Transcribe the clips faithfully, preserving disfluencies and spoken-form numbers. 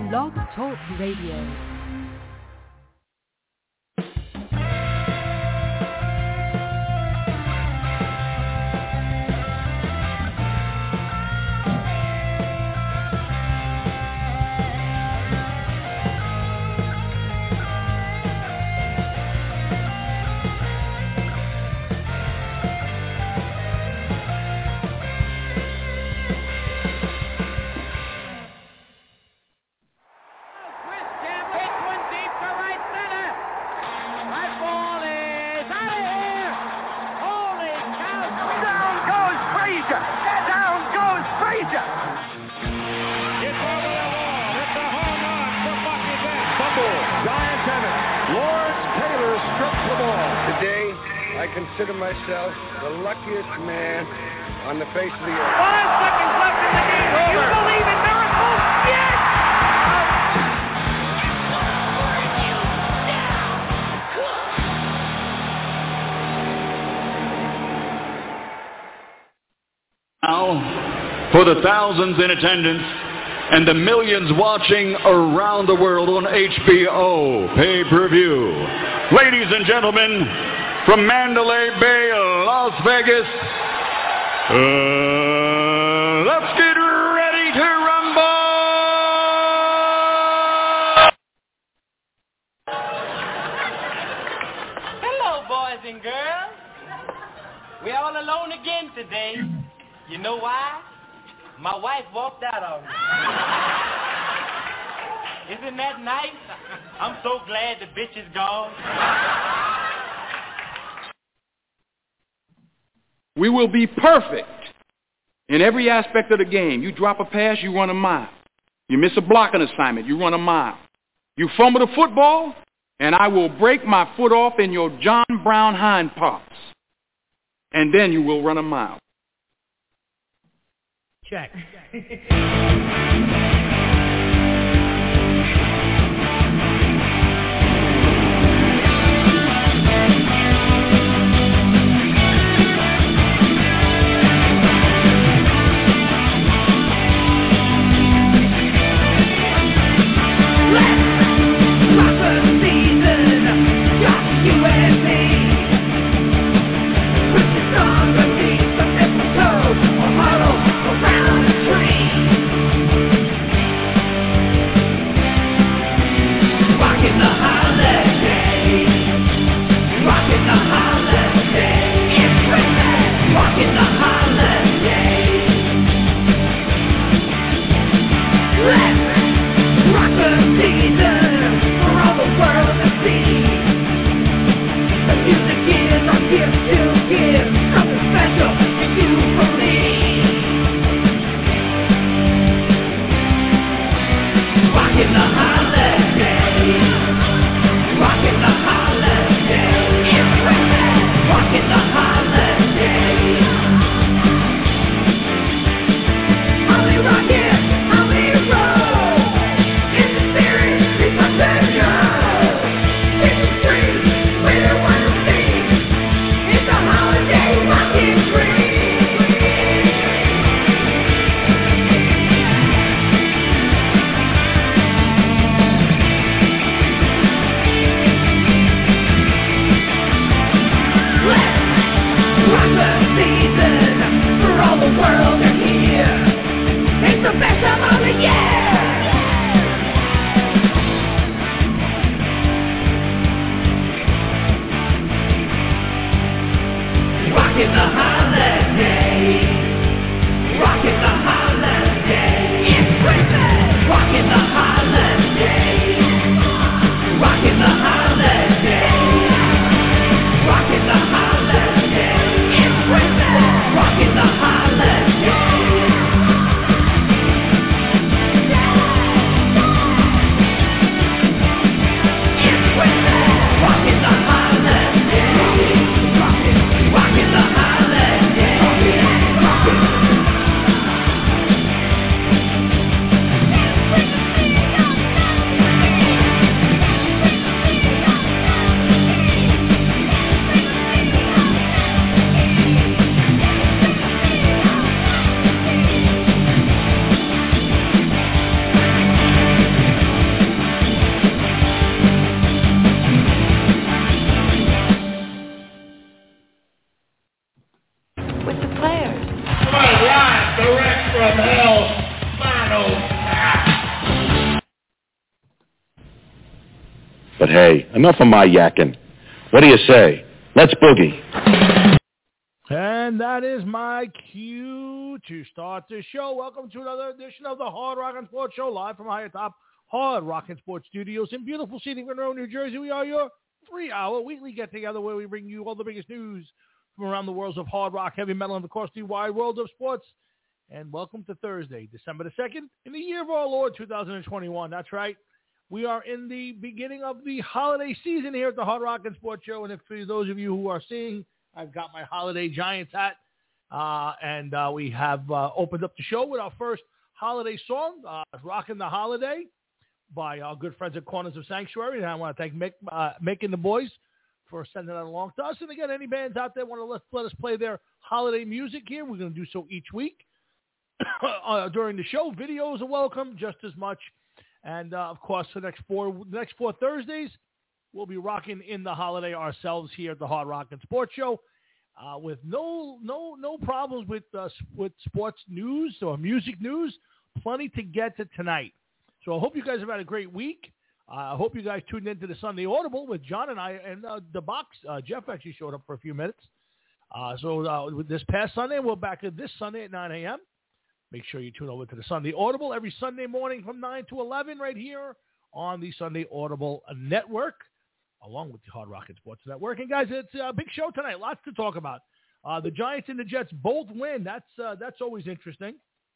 Blog Talk Radio. Consider myself the luckiest man on the face of the earth. Five seconds left in the game. Do you believe in miracles? Yes! Now, for the thousands in attendance and the millions watching around the world on H B O pay-per-view, ladies and gentlemen, from Mandalay Bay, Las Vegas, uh, let's get ready to rumble! Hello, boys and girls. We're all alone again today. You know why? My wife walked out on me. Isn't that nice? I'm so glad the bitch is gone. We will be perfect in every aspect of the game. You drop a pass, you run a mile. You miss a blocking assignment, you run a mile. You fumble the football, and I will break my foot off in your John Brown hind parts. And then you will run a mile. Check. Stronger beats, a different toe, or hollow around a tree. But hey, enough of my yakking. What do you say? Let's boogie. And that is my cue to start the show. Welcome to another edition of the Hard Rock and Sports Show, live from high atop Hard Rock and Sports Studios in beautiful Seating Monroe, New Jersey. We are your three-hour weekly get-together where we bring you all the biggest news from around the worlds of hard rock, heavy metal, and of course the wide world of sports. And welcome to Thursday, December the second, in the year of our Lord, two thousand twenty-one. That's right. We are in the beginning of the holiday season here at the Hard Rock and Sports Show. And if for those of you who are seeing, I've got my Holiday Giants hat. Uh, and uh, we have uh, opened up the show with our first holiday song, uh, Rockin' the Holiday, by our good friends at Corners of Sanctuary. And I want to thank Mick, uh, Mick and the boys for sending that along to us. And again, any bands out there want to let, let us play their holiday music here, we're going to do so each week. uh, during the show, videos are welcome just as much. And, uh, of course, the next four the next four Thursdays, we'll be rocking in the holiday ourselves here at the Hard Rock and Sports Show uh, with no no no problems with uh, with sports news or music news. Plenty to get to tonight. So I hope you guys have had a great week. Uh, I hope you guys tuned into the Sunday Audible with John and I and uh, the box. Uh, Jeff actually showed up for a few minutes. Uh, so uh, with this past Sunday, we're back this Sunday at nine a.m. Make sure you tune over to the Sunday Audible every Sunday morning from nine to eleven right here on the Sunday Audible Network, along with the Hard Rock and Sports Network. And, guys, it's a big show tonight. Lots to talk about. Uh, the Giants and the Jets both win. That's uh, that's always interesting.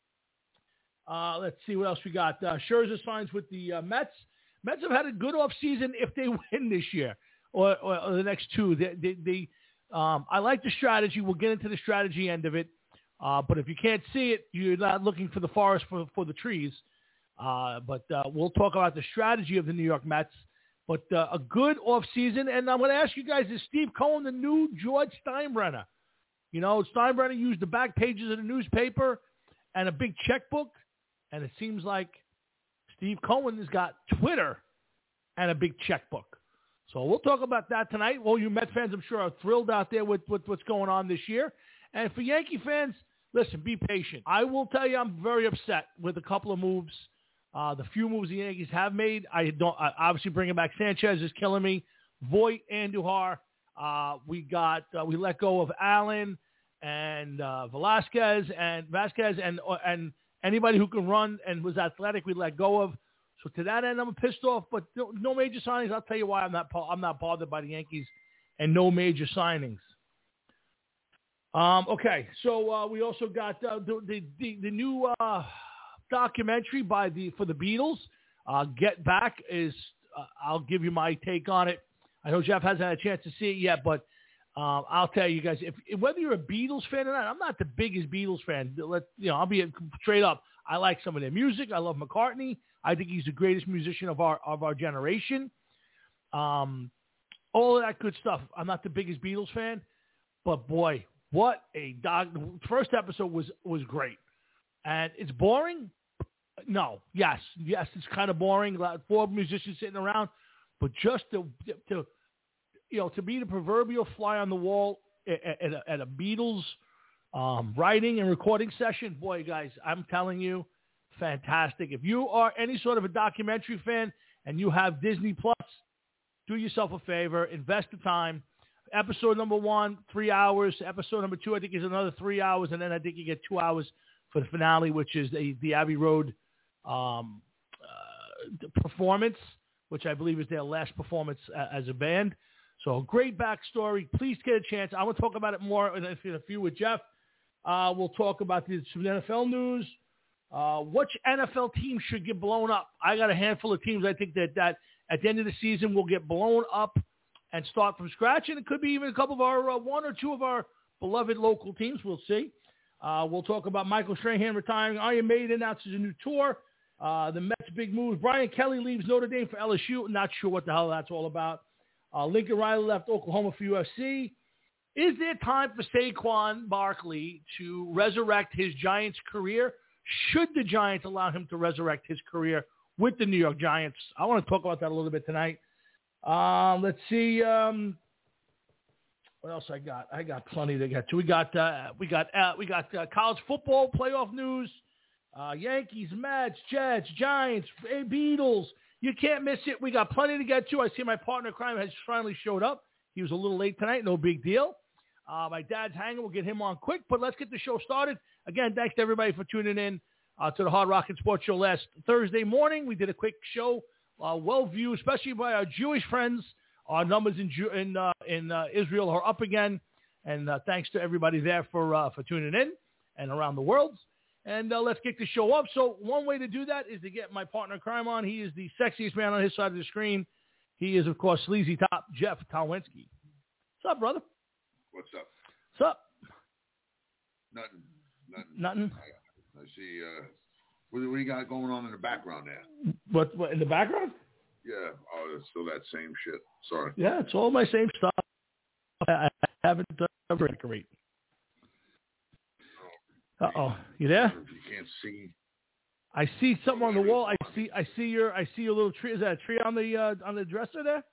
Uh, let's see what else we got. Uh, Scherzer signs with the uh, Mets. Mets have had a good offseason if they win this year or, or, or the next two. They, they, they, um, I like the strategy. We'll get into the strategy end of it. Uh, but if you can't see it, you're not looking for the forest for, for the trees. Uh, but uh, we'll talk about the strategy of the New York Mets. But uh, a good offseason. And I'm going to ask you guys, is Steve Cohen the new George Steinbrenner? You know, Steinbrenner used the back pages of the newspaper and a big checkbook. And it seems like Steve Cohen has got Twitter and a big checkbook. So we'll talk about that tonight. All you Met fans, I'm sure, are thrilled out there with, with what's going on this year. And for Yankee fans, listen, be patient. I will tell you I'm very upset with a couple of moves. Uh, the few moves the Yankees have made. I don't I, obviously bringing back Sanchez is killing me. Voit, Andujar. Uh, we got uh, we let go of Allen and uh, Velasquez and Vasquez and uh, and anybody who can run and was athletic we let go of. So to that end, I'm pissed off. But no, no major signings. I'll tell you why I'm not I'm not bothered by the Yankees and no major signings. Um, okay, so uh, we also got uh, the, the, the, the new uh, documentary by the for the Beatles, uh, Get Back. Is uh, I'll give you my take on it. I know Jeff hasn't had a chance to see it yet, but uh, I'll tell you guys, if, if whether you're a Beatles fan or not, I'm not the biggest Beatles fan. Let, you know, I'll be straight up. I like some of their music. I love McCartney. I think he's the greatest musician of our of our generation. Um, all of that good stuff. I'm not the biggest Beatles fan, but boy, what a doc! First episode was was great, and it's boring. No, yes, yes, it's kind of boring. Four musicians sitting around, but just to to you know to be the proverbial fly on the wall at, at, a, at a Beatles um, writing and recording session, boy, guys, I'm telling you, fantastic. If you are any sort of a documentary fan and you have Disney Plus, do yourself a favor, invest the time. Episode number one, three hours. Episode number two, I think, is another three hours. And then I think you get two hours for the finale, which is the, the Abbey Road um, uh, performance, which I believe is their last performance uh, as a band. So a great backstory. Please get a chance. I want to talk about it more in a, in a few with Jeff. Uh, we'll talk about the, some N F L news. Uh, which N F L team should get blown up? I got a handful of teams I think that, that at the end of the season will get blown up and start from scratch, and it could be even a couple of our, uh, one or two of our beloved local teams. We'll see. Uh, we'll talk about Michael Strahan retiring. Iron Maiden announces a new tour. Uh, the Mets' big moves. Brian Kelly leaves Notre Dame for L S U. Not sure what the hell that's all about. Uh, Lincoln Riley left Oklahoma for U F C. Is there time for Saquon Barkley to resurrect his Giants career? Should the Giants allow him to resurrect his career with the New York Giants? I want to talk about that a little bit tonight. Uh, let's see. Um, what else I got? I got plenty to get to. We got uh, we got uh, we got uh, college football playoff news. Uh, Yankees, Mets, Jets, Giants, Beatles. You can't miss it. We got plenty to get to. I see my partner in crime has finally showed up. He was a little late tonight. No big deal. Uh, my dad's hanging. We'll get him on quick, but let's get the show started. Again, thanks to everybody for tuning in uh, to the Hard Rock and Sports Show last Thursday morning. We did a quick show, uh, well viewed, especially by our Jewish friends. Our numbers in Ju- in, uh, in uh, Israel are up again, and uh, thanks to everybody there for uh, for tuning in and around the world. And uh, let's get the show up. So one way to do that is to get my partner in crime on. He is the sexiest man on his side of the screen. He is, of course, Sleazy Top Jeff Talwinski. What's up, brother? What's up? What's up? Nothing. Nothing. Nothing. I, I see. Uh, what, what do you got going on in the background there? What, what in the background? Yeah. Oh, it's still that same shit. Sorry. Yeah, it's all my same stuff. I, I haven't done a decorate. Uh-oh. You there? If you can't see. I see something on the wall. I see I see your I see your little tree. Is that a tree on the uh, on the dresser there?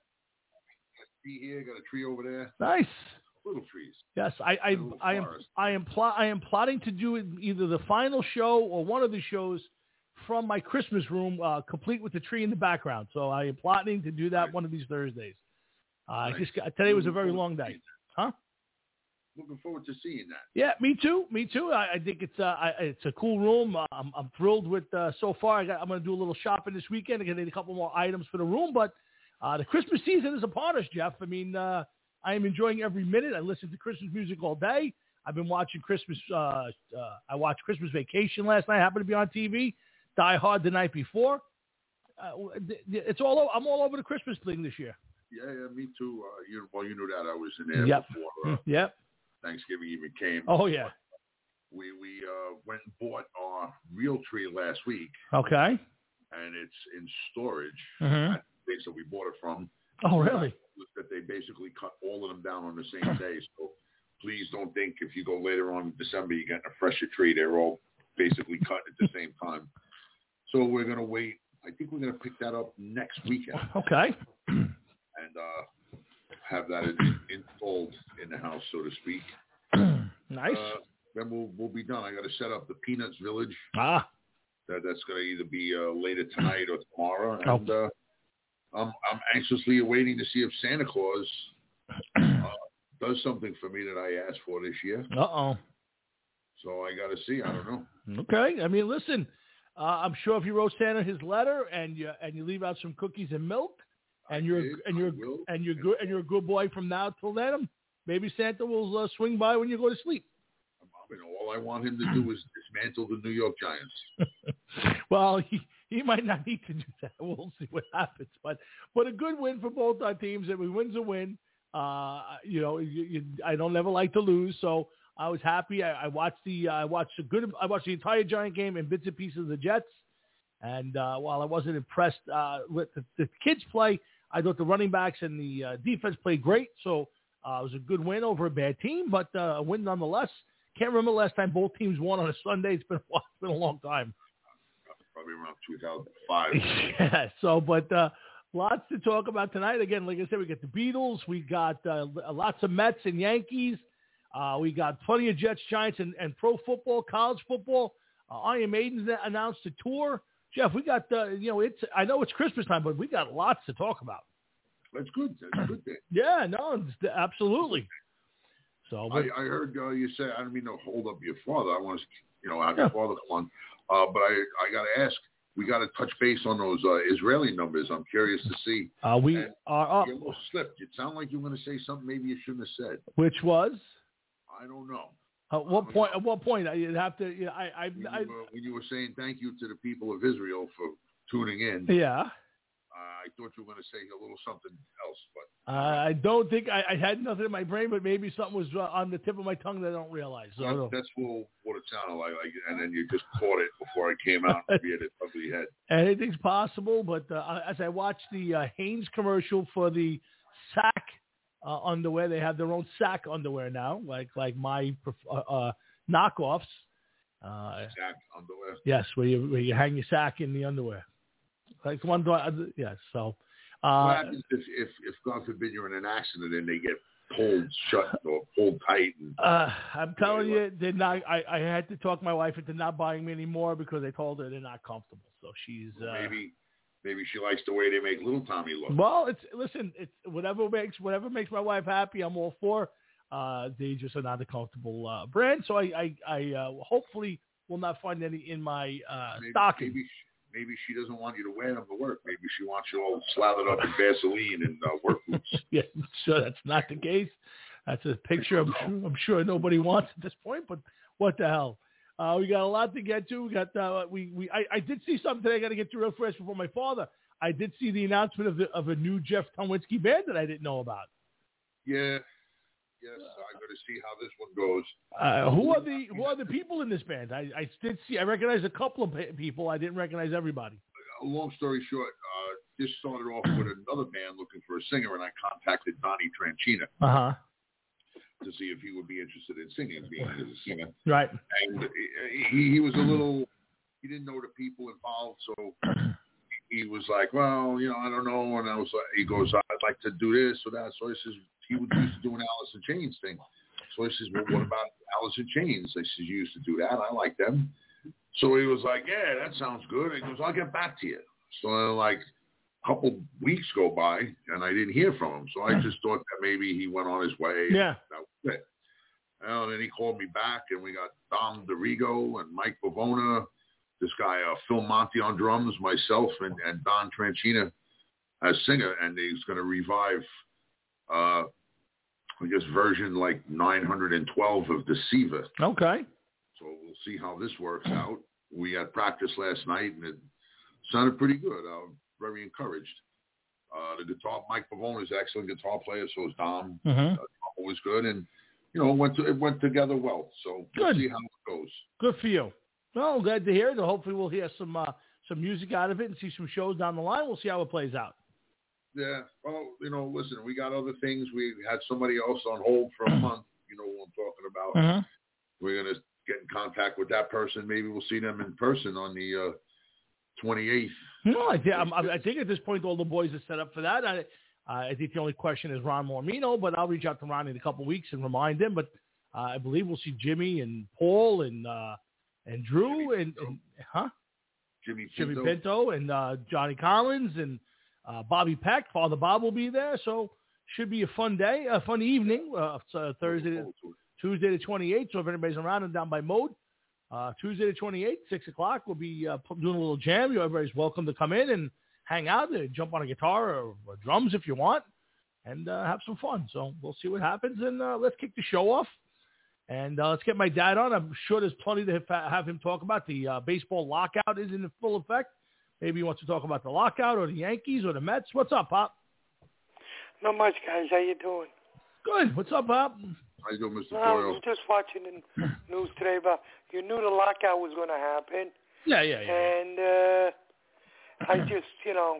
I see here, got a tree over there. Nice. Little trees. Yes, I I, I am I am pl- I am plotting to do either the final show or one of the shows from my Christmas room, uh, complete with the tree in the background. So I am plotting to do that right. one of these Thursdays. Uh, nice. just today was a very long day. Huh? Looking forward to seeing that. Yeah, me too. Me too. I, I think it's uh, I, it's a cool room. Uh, I'm I'm thrilled with uh, so far. I got, I'm going to do a little shopping this weekend. I got a couple more items for the room, but uh, the Christmas season is upon us, Jeff. I mean, uh, I am enjoying every minute. I listen to Christmas music all day. I've been watching Christmas. Uh, uh, I watched Christmas Vacation last night. I happened to be on T V. Die Hard the night before. Uh, it's all. I'm all over the Christmas thing this year. Yeah, yeah, me too. Uh, you well, you knew that I was in there yep. before. Uh, yep. Thanksgiving even came. Oh, yeah. We we uh, went and bought our real tree last week. Okay. And it's in storage. Mm-hmm. At the place that we bought it from. Oh, really? That they basically cut all of them down on the same day. So please don't think if you go later on in December, you're getting a fresher tree. They're all basically cut at the same time. So we're going to wait. I think we're going to pick that up next weekend. Okay. And uh, have that installed in the house, so to speak. Nice. Uh, then we'll we'll be done. I got to set up the Peanuts Village. Ah. That that's going to either be uh, later tonight or tomorrow. And oh. uh, I'm I'm anxiously awaiting to see if Santa Claus uh, does something for me that I asked for this year. Uh oh. So I got to see. I don't know. Okay. I mean, listen. Uh, I'm sure if you wrote Santa his letter and you and you leave out some cookies and milk. And you're did, and you're and you're good and you're a good boy from now till then. Maybe Santa will uh, swing by when you go to sleep. I mean, all I want him to do is dismantle the New York Giants. Well, he, he might not need to do that. We'll see what happens. But but a good win for both our teams. Every win's a win. Uh, you know, you, you, I don't ever like to lose, so I was happy. I, I watched the uh, I watched a good I watched the entire Giant game and bits and pieces of the Jets. And uh, while I wasn't impressed uh, with the, the kids' play, I thought the running backs and the uh, defense played great, so uh, it was a good win over a bad team, but uh, a win nonetheless. Can't remember the last time both teams won on a Sunday. It's been a, while, it's been a long time. Probably around two thousand five. Yeah, so, but uh, lots to talk about tonight. Again, like I said, we got the Beatles. We got uh, lots of Mets and Yankees. Uh, we got plenty of Jets, Giants, and, and pro football, college football. Uh, Iron Maiden announced a tour. Jeff, we got, uh, you know, it's, I know it's Christmas time, but we got lots to talk about. That's good. That's good thing. Yeah, no, it's, absolutely. So but, I, I heard uh, you say, I don't mean to hold up your father. I want to, you know, have yeah. your father come on. Uh, but I, I got to ask, we got to touch base on those uh, Israeli numbers. I'm curious to see. Uh, we and are up. You almost slipped. It sounded like you were going to say something maybe you shouldn't have said. Which was? I don't know. At what point? At what point? You'd have to. You know, I. I, when, I you were, when you were saying thank you to the people of Israel for tuning in. Yeah. Uh, I thought you were going to say a little something else, but uh, I don't think I, I had nothing in my brain, but maybe something was uh, on the tip of my tongue that I don't realize. So well, that's what, what it sounded like, like, and then you just caught it before it came out and reared its ugly head. Anything's possible, but uh, as I watched the uh, Hanes commercial for the Sack uh, underwear, they have their own Sack underwear now, like like my uh, uh, knockoffs. Uh, Sack underwear. Yes, where you where you hang your sack in the underwear. Like one, yes. So, uh, what happens if, if, if God forbid you're in an accident and they get pulled shut or pulled tight. And, uh, I'm telling you, they're not. I, I had to talk my wife into not buying me anymore because I told her they're not comfortable. So she's well, uh, maybe maybe she likes the way they make little Tommy look. Well, it's listen, it's whatever makes whatever makes my wife happy. I'm all for. Uh, they just are not a comfortable uh, brand, so I I, I uh, hopefully will not find any in my uh, maybe, stocking. Maybe maybe she doesn't want you to wear them to work. Maybe she wants you all slathered up in Vaseline and uh, work boots. Yeah, so that's not the case. That's a picture I'm sure, I'm sure nobody wants at this point, but what the hell? Uh, we got a lot to get to. We got uh, we we I, I did see something today. I got to get to real fast before my father. I did see the announcement of the, of a new Jeff Tomlinski band that I didn't know about. Yeah. Yes, I'm going to see how this one goes. Uh, who are the who are the people in this band? I, I did see. I recognize a couple of people. I didn't recognize everybody. Long story short, uh, this started off with another band looking for a singer, and I contacted Donnie Tranchina uh-huh. to see if he would be interested in singing, being as a singer. Right. And he, he was a little. He didn't know the people involved, so he was like, "Well, you know, I don't know." And I was like, "He goes, I'd like to do this or that." So I says. He was used to doing Alice in Chains thing. So I says, well, what about Alice in Chains? I says, you used to do that. I like them. So he was like, yeah, that sounds good. He goes, I'll get back to you. So then, like a couple weeks go by, and I didn't hear from him. So I just thought that maybe he went on his way. Yeah. That was it. And then he called me back, and we got Dom DeRigo and Mike Pavona, this guy, uh, Phil Monty on drums, myself, and, and Don Tranchina as singer. And he's going to revive uh, I guess version like nine hundred twelve of Deceiver. Okay. So we'll see how this works out. We had practice last night, and it sounded pretty good. I'm very encouraged. Uh, the guitar, Mike Pavone is an excellent guitar player, so is Dom. Mm-hmm. Uh, always good, and you know, it went to, it went together well. So we'll good. see how it goes. Good for you. Well, glad to hear it. Hopefully, we'll hear some uh, some music out of it and see some shows down the line. We'll see how it plays out. Yeah, well, you know, listen, we got other things. We had somebody else on hold for a month. You know what I'm talking about. Mm-hmm. We're going to get in contact with that person. Maybe we'll see them in person on the uh, twenty-eighth. No, I, th- I think at this point all the boys are set up for that. I, I think the only question is Ron Mormino, but I'll reach out to Ron in a couple of weeks and remind him. But uh, I believe we'll see Jimmy and Paul and uh, and Drew and, and huh? Jimmy Pinto, Jimmy Pinto and uh, Johnny Collins and Uh, Bobby Peck, Father Bob will be there, so should be a fun day, a fun evening. Uh, it's uh, Thursday, Tuesday the twenty-eighth. So if anybody's around and down by Mode, uh, Tuesday the twenty-eighth, six o'clock, we'll be uh, doing a little jam. You everybody's welcome to come in and hang out, and jump on a guitar or, or drums if you want, and uh, have some fun. So we'll see what happens, and uh, let's kick the show off. And uh, let's get my dad on. I'm sure there's plenty to have him talk about. The uh, baseball lockout is in full effect. Maybe he wants to talk about the lockout or the Yankees or the Mets. What's up, Pop? Not much, guys. How you doing? Good. What's up, Pop? How you doing, Mister No, I was just watching the news today about you knew the lockout was going to happen. Yeah, yeah, yeah. And uh, I just, you know,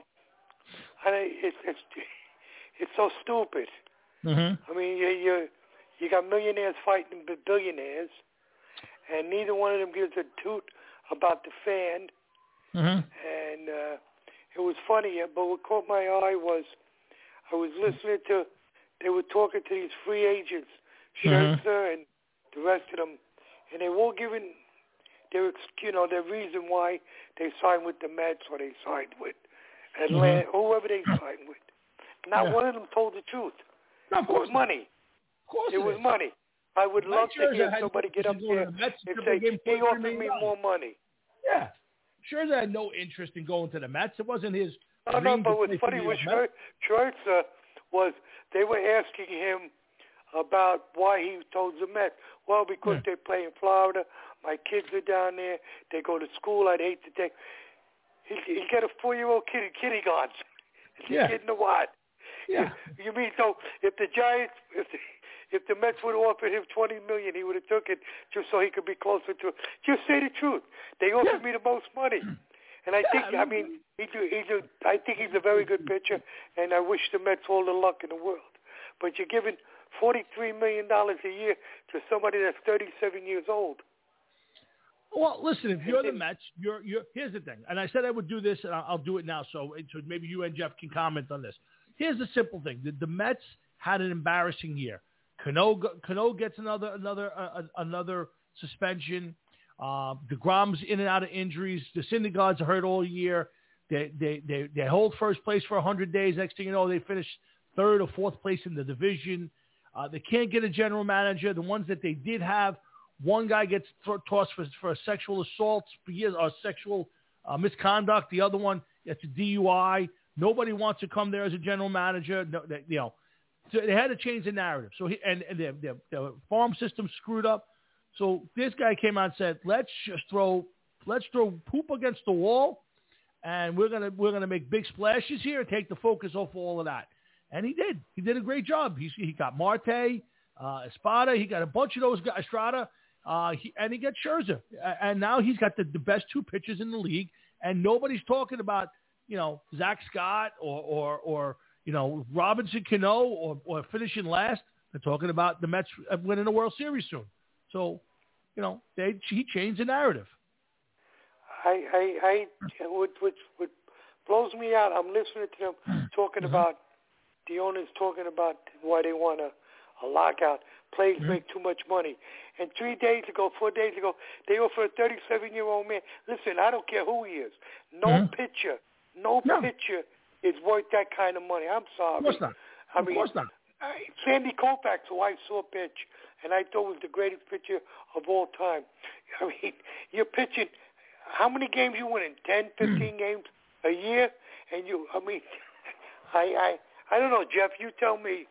I it's it's it's so stupid. Mm-hmm. I mean, you you you got millionaires fighting billionaires, and neither one of them gives a toot about the fan. Mm-hmm. And uh, it was funny, but what caught my eye was I was listening to, they were talking to these free agents, Scherzer mm-hmm. and the rest of them, and they were all giving their, you know, their reason why they signed with the Mets or they signed with Atlanta, mm-hmm. whoever they signed with. Not yeah. one of them told the truth. No, of course it was money. Of course it, it was money. I would Mike love Scherzer to hear somebody get up there and say, he offered me more money. Yeah. Scherzer had no interest in going to the Mets. It wasn't his. No, no, but what's funny with Scherzer was they were asking him about why he told the Mets. Well, because yeah. they play in Florida. My kids are down there. They go to school. I'd hate to take. He, he got a four-year-old kid in kindergarten. Is he yeah. kidding or what? Yeah. You, you mean so if the Giants, if the, if the Mets would have offered him twenty million dollars, he would have took it just so he could be closer to it. Just say the truth. They offered yeah. me the most money. And I yeah, think, I mean, he do, he's a, I think he's a very good pitcher, and I wish the Mets all the luck in the world. But you're giving forty-three million dollars a year to somebody that's thirty-seven years old. Well, listen, if you're the Mets, you're, you're, here's the thing. And I said I would do this, and I'll, I'll do it now, so, so maybe you and Jeff can comment on this. Here's the simple thing. The, the Mets had an embarrassing year. Cano Cano gets another another uh, another suspension. Uh, DeGrom's in and out of injuries. The Syndergaards are hurt all year. They they they they hold first place for one hundred days. Next thing you know, they finish third or fourth place in the division. Uh, they can't get a general manager. The ones that they did have, one guy gets th- tossed for for sexual assault or sexual uh, misconduct. The other one, it's a D U I. Nobody wants to come there as a general manager. No, they, you know, so they had to change the narrative. So he, and, and the, the, the farm system screwed up. So this guy came out and said, "Let's just throw, let's throw poop against the wall, and we're gonna we're gonna make big splashes here and take the focus off all of that." And he did. He did a great job. He he got Marte, uh, Espada. He got a bunch of those guys, Estrada, uh, he, and he got Scherzer. And now he's got the, the best two pitchers in the league. And nobody's talking about, you know, Zach Scott or or, or you know Robinson Cano or, or finishing last. They're talking about the Mets winning the World Series soon. So, you know, they he changed the narrative. I, I, I what, what, what blows me out, I'm listening to them talking mm-hmm. about, the owners talking about why they want a, a lockout. Players mm-hmm. make too much money. And three days ago, four days ago, they offered a thirty-seven-year-old man. Listen, I don't care who he is. No mm-hmm. pitcher, no, no pitcher is worth that kind of money. I'm sorry. Of course not. I of mean, course not. I, Sandy Koufax, who I saw pitch, and I thought was the greatest pitcher of all time. I mean, you're pitching, how many games you winning? ten, fifteen games a year? And you, I mean, I, I, I don't know, Jeff, you tell me.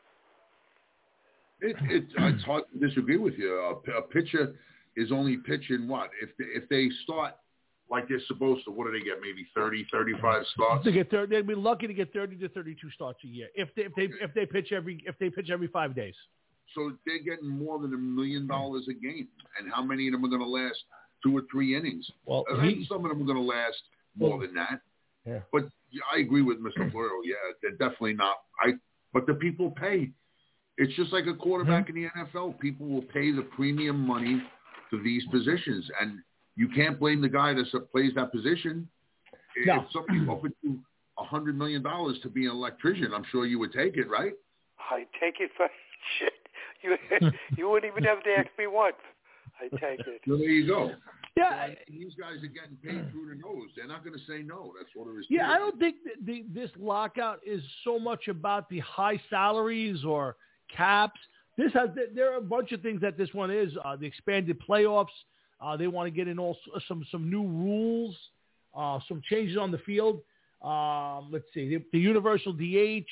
It, it, it's hard to disagree with you. A, a pitcher is only pitching what? If they, if they start like they're supposed to, what do they get? Maybe thirty, thirty-five starts? They get thirty, they'd be lucky to get thirty to thirty-two starts a year if they if they if they pitch every if they pitch every five days. So they're getting more than a million dollars a game, and how many of them are going to last two or three innings? Well, he, some of them are going to last more well, than that. Yeah. But I agree with Mister Floro. Yeah, they're definitely not. I but the people pay. It's just like a quarterback mm-hmm. in the N F L. People will pay the premium money for these positions, and you can't blame the guy that plays that position. No. If somebody offered you a hundred million dollars to be an electrician, I'm sure you would take it, right? I'd take it for shit. You you wouldn't even have to ask me once. I'd take it. So there you go. Yeah, so, these guys are getting paid through the nose. They're not going to say no. That's what it is. Yeah, I don't think that the, this lockout is so much about the high salaries or caps. This has there are a bunch of things that this one is. Uh, the expanded playoffs. Uh, they want to get in all some some new rules, uh, some changes on the field. Um, let's see, the, the universal D H,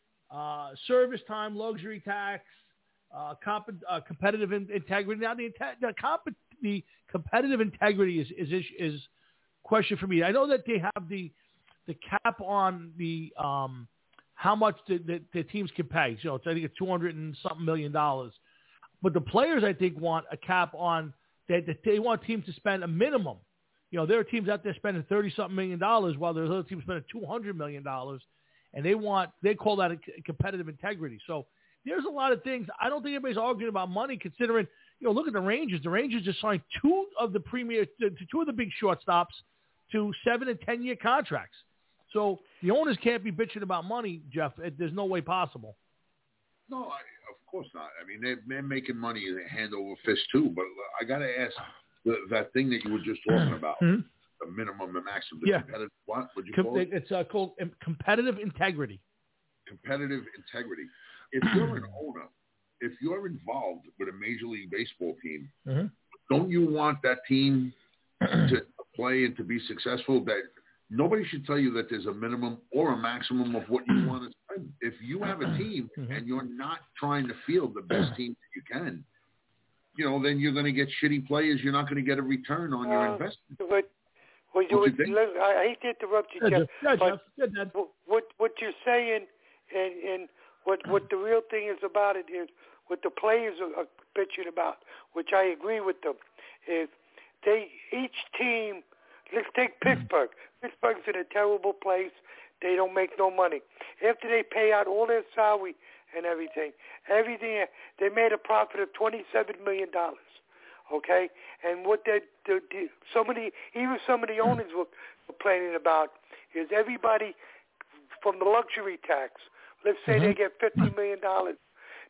uh, service time, luxury tax, uh, comp, uh, competitive in, integrity. Now the the, comp, the competitive integrity is is is question for me. I know that they have the the cap on the um, how much the, the, the teams can pay. So it's, I think it's two hundred and something million dollars. But the players, I think, want a cap on that. They, they want teams to spend a minimum. You know, there are teams out there spending thirty something million dollars, while there's other teams spending two hundred million dollars, and they want they call that a competitive integrity. So there's a lot of things. I don't think anybody's arguing about money, considering, you know, look at the Rangers. The Rangers just signed two of the premier, two of the big shortstops to seven and ten year contracts. So the owners can't be bitching about money, Jeff. There's no way possible. No, I, of course not. I mean, they're, they're making money hand over fist too. But I got to ask the, that thing that you were just talking about, mm-hmm. the minimum and maximum, the yeah. competitive, what would you Com- call it? It's uh, called competitive integrity. Competitive integrity. If you're an owner, if you're involved with a Major League Baseball team, mm-hmm. don't you want that team to play and to be successful? That nobody should tell you that there's a minimum or a maximum of what you want to spend. If you have a team mm-hmm. and you're not trying to field the best team that you can, you know, then you're going to get shitty players. You're not going to get a return on uh, your investment. But, well, you would, you I hate to interrupt you, Jeff, yeah, but Jeff. Yeah, what, what you're saying and, and what, what the real thing is about it is what the players are, are bitching about, which I agree with them, is they each team, let's take Pittsburgh. Pittsburgh's in a terrible place. They don't make no money. After they pay out all their salary and everything, everything, they made a profit of twenty-seven million dollars, okay? And what they, the, the, some of the, even some of the owners were complaining about is everybody from the luxury tax, let's say mm-hmm. they get fifty million dollars,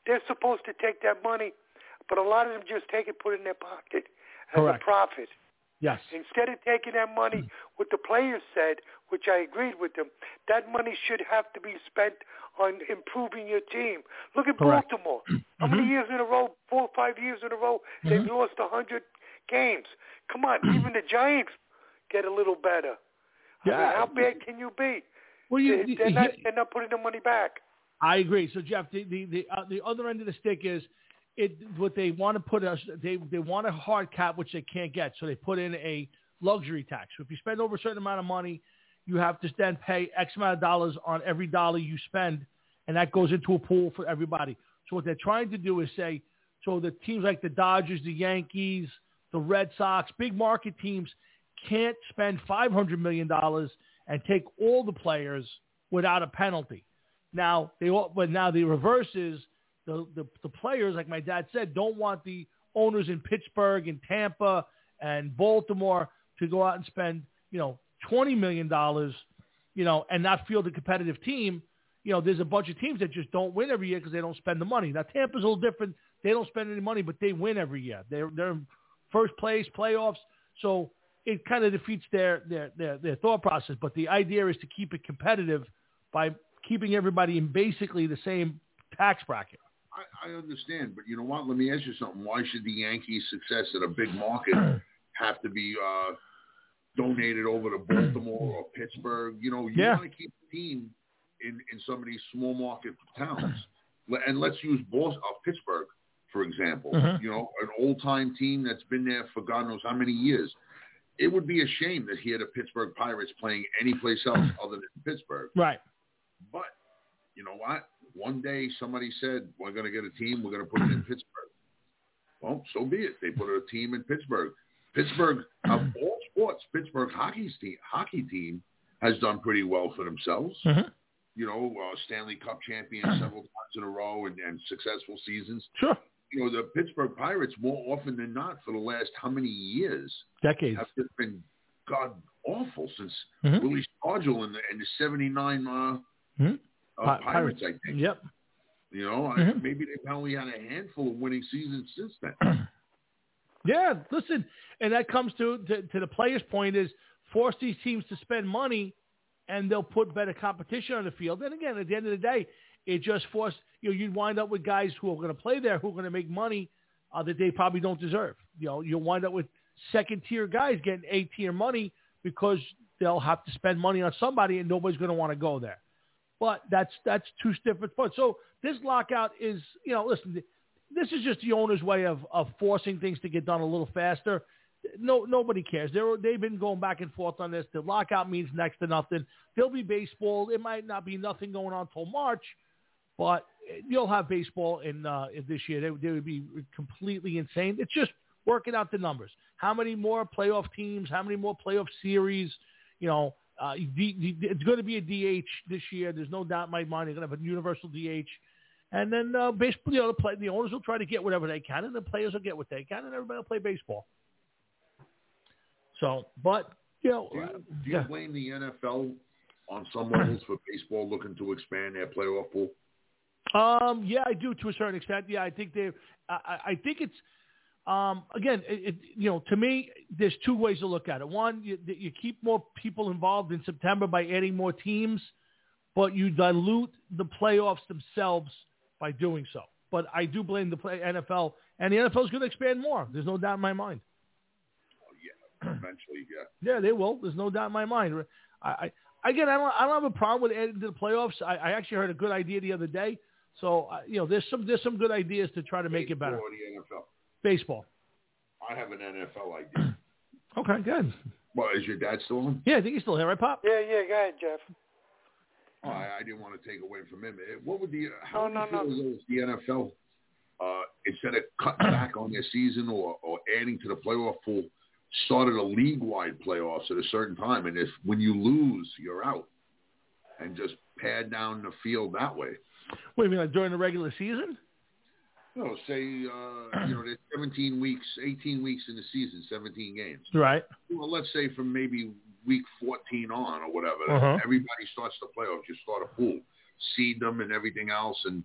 they're supposed to take that money, but a lot of them just take it, put it in their pocket as Correct. a profit. Yes. Instead of taking that money, what the players said, which I agreed with them, that money should have to be spent on improving your team. Look at Correct. Baltimore. How many years in a row, four or five years in a row, they've Mm-hmm. lost one hundred games. Come on, even the Giants get a little better. I Yeah. mean, how bad can you be? Well, you, They- they're, not, they're not putting the money back. I agree. So, Jeff, the the the, uh, the other end of the stick is it. What they want to put us, they they want a hard cap, which they can't get. So they put in a luxury tax. So if you spend over a certain amount of money, you have to then pay X amount of dollars on every dollar you spend, and that goes into a pool for everybody. So what they're trying to do is say, so the teams like the Dodgers, the Yankees, the Red Sox, big market teams can't spend five hundred million dollars and take all the players without a penalty. Now they all, but now the reverse is the, the the players, like my dad said, don't want the owners in Pittsburgh and Tampa and Baltimore to go out and spend, you know, twenty million dollars, you know, and not field a competitive team. You know, there's a bunch of teams that just don't win every year because they don't spend the money. Now Tampa's a little different. They don't spend any money, but they win every year. They're they're first place, playoffs. So it kind of defeats their, their, their, their thought process. But the idea is to keep it competitive by keeping everybody in basically the same tax bracket. I, I understand, but you know what? Let me ask you something. Why should the Yankees' success at a big market have to be uh, donated over to Baltimore or Pittsburgh? You know, you Yeah. want to keep the team in, in some of these small market towns. And let's use Boston, uh, Pittsburgh, for example. Mm-hmm. You know, an old-time team that's been there for God knows how many years. It would be a shame to hear the Pittsburgh Pirates playing anyplace else other than Pittsburgh. Right. But you know what? One day somebody said, we're going to get a team, we're going to put it in Pittsburgh. Well, so be it. They put a team in Pittsburgh. Pittsburgh, of all sports, Pittsburgh's hockey team, hockey team has done pretty well for themselves. Mm-hmm. You know, uh, Stanley Cup champions several times in a row and, and successful seasons. Sure. You know, the Pittsburgh Pirates, more often than not, for the last how many years? Decades. Have just been god awful since Mm-hmm. Willie Stargell in the, in the seventy-nine uh, Mm-hmm. uh, Pi- Pirates, I think. Yep. You know, Mm-hmm. I, maybe they've only had a handful of winning seasons since then. Yeah, listen, and that comes to, to to the players' point is force these teams to spend money, and they'll put better competition on the field. And again, at the end of the day, it just forced, you know, you'd wind up with guys who are going to play there who are going to make money uh, that they probably don't deserve. You know, you'll wind up with second-tier guys getting A-tier money because they'll have to spend money on somebody, and nobody's going to want to go there. But that's that's two different points. So this lockout is, you know, listen, this is just the owner's way of, of forcing things to get done a little faster. No, nobody cares. They're, they've been going back and forth on this. The lockout means next to nothing. There'll be baseball. It might not be nothing going on till March, but you'll have baseball in, uh, in this year. They, they would be completely insane. It's just working out the numbers. How many more playoff teams? How many more playoff series? You know, uh, D, D, it's going to be a D H this year. There's no doubt in my mind they're going to have a universal D H. And then uh, baseball, you know, the, play, the owners will try to get whatever they can, and the players will get what they can, and everybody will play baseball. So, but, you know. Do you, do you yeah. blame the N F L on some levels for baseball looking to expand their playoff pool? Um, yeah, I do to a certain extent. Yeah, I think they. I, I think it's. Um, again, it, it, you know, to me, there's two ways to look at it. One, you, you keep more people involved in September by adding more teams, but you dilute the playoffs themselves by doing so. But I do blame the play, N F L, and the N F L is going to expand more. There's no doubt in my mind. Oh, yeah, eventually, yeah. Yeah, they will. There's no doubt in my mind. I, I again, I don't, I don't have a problem with adding to the playoffs. I, I actually heard a good idea the other day. So, uh, you know, there's some there's some good ideas to try to make it better. Or the N F L? Baseball. I have an N F L idea. Okay, good. Well, is your dad still on? Yeah, I think he's still here, right, Pop? Yeah, yeah, go ahead, Jeff. Oh, I, I didn't want to take away from him. What would the how No, would no, you feel no. as though the N F L, uh, instead of cutting back on their season or, or adding to the playoff pool, started a league-wide playoffs at a certain time, and if when you lose, you're out, and just pad down the field that way? What do you mean, like during the regular season? No, say, uh, you know, there's seventeen weeks, eighteen weeks in the season, seventeen games. Right. Well, let's say from maybe week fourteen on or whatever, Uh-huh. everybody starts the playoffs. You start a pool, seed them and everything else, and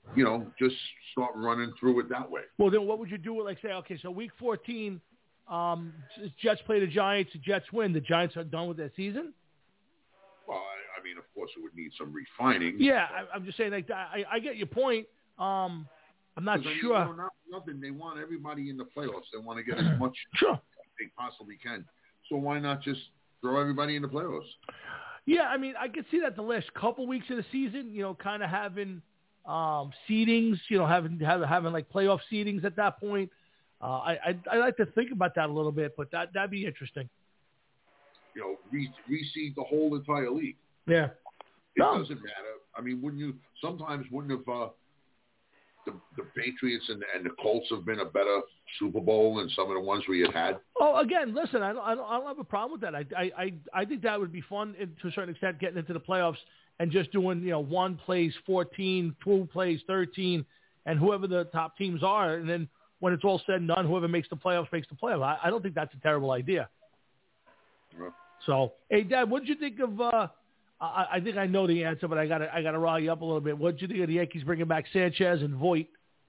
you know, just start running through it that way. Well, then what would you do with, like, say, okay, so week fourteen, um, Jets play the Giants, the Jets win. The Giants are done with their season? Well, I, I mean, of course, it would need some refining. Yeah, I, I'm just saying, like, I, I get your point. Um, I'm not I mean, sure. You know, not, nothing. They want everybody in the playoffs. They want to get as much sure. as they possibly can. So why not just throw everybody in the playoffs? Yeah, I mean, I could see that the last couple weeks of the season, you know, kind of having um, seedings, you know, having having, having like playoff seedings at that point. Uh, I I I like to think about that a little bit, but that that'd be interesting. You know, re- reseed the whole entire league. Yeah, it no. doesn't matter. I mean, wouldn't you? Sometimes wouldn't have uh, the the Patriots and and the Colts have been a better Super Bowl than some of the ones we had had? Oh, again, listen, I don't, I don't, I don't have a problem with that. I, I, I, I think that would be fun in, to a certain extent, getting into the playoffs and just doing, you know, one plays fourteen, two plays thirteen, and whoever the top teams are, and then when it's all said and done, whoever makes the playoffs makes the playoffs. I, I don't think that's a terrible idea. Yeah. So, hey, Dad, what did you think of? Uh, I, I think I know the answer, but I got to, I got to rile you up a little bit. What did you think of the Yankees bringing back Sanchez and Voit?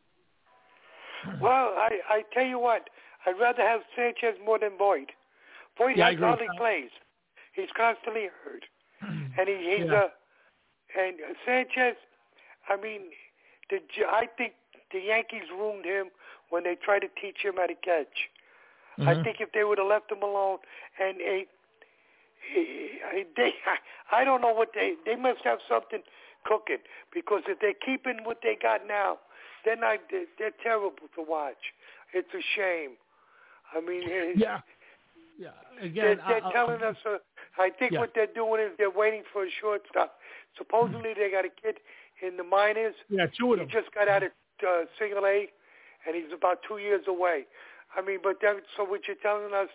Well, I, I tell you what, I'd rather have Sanchez more than Voit. Voit yeah, hardly plays. He's constantly hurt, and he, he's yeah. a and Sanchez. I mean, the I think the Yankees ruined him when they tried to teach him how to catch. Mm-hmm. I think if they would have left him alone, and a, a, they, I, I don't know what they they must have something cooking, because if they're keeping what they got now, they're not they're terrible to watch. It's a shame. I mean, yeah, yeah. Again, they're, they're I, telling I, us. Uh, I think yeah. what they're doing is they're waiting for a shortstop. Supposedly they got a kid in the minors. Yeah, two of them. He just got out of uh, single A, and he's about two years away. I mean, but then, so what you're telling us,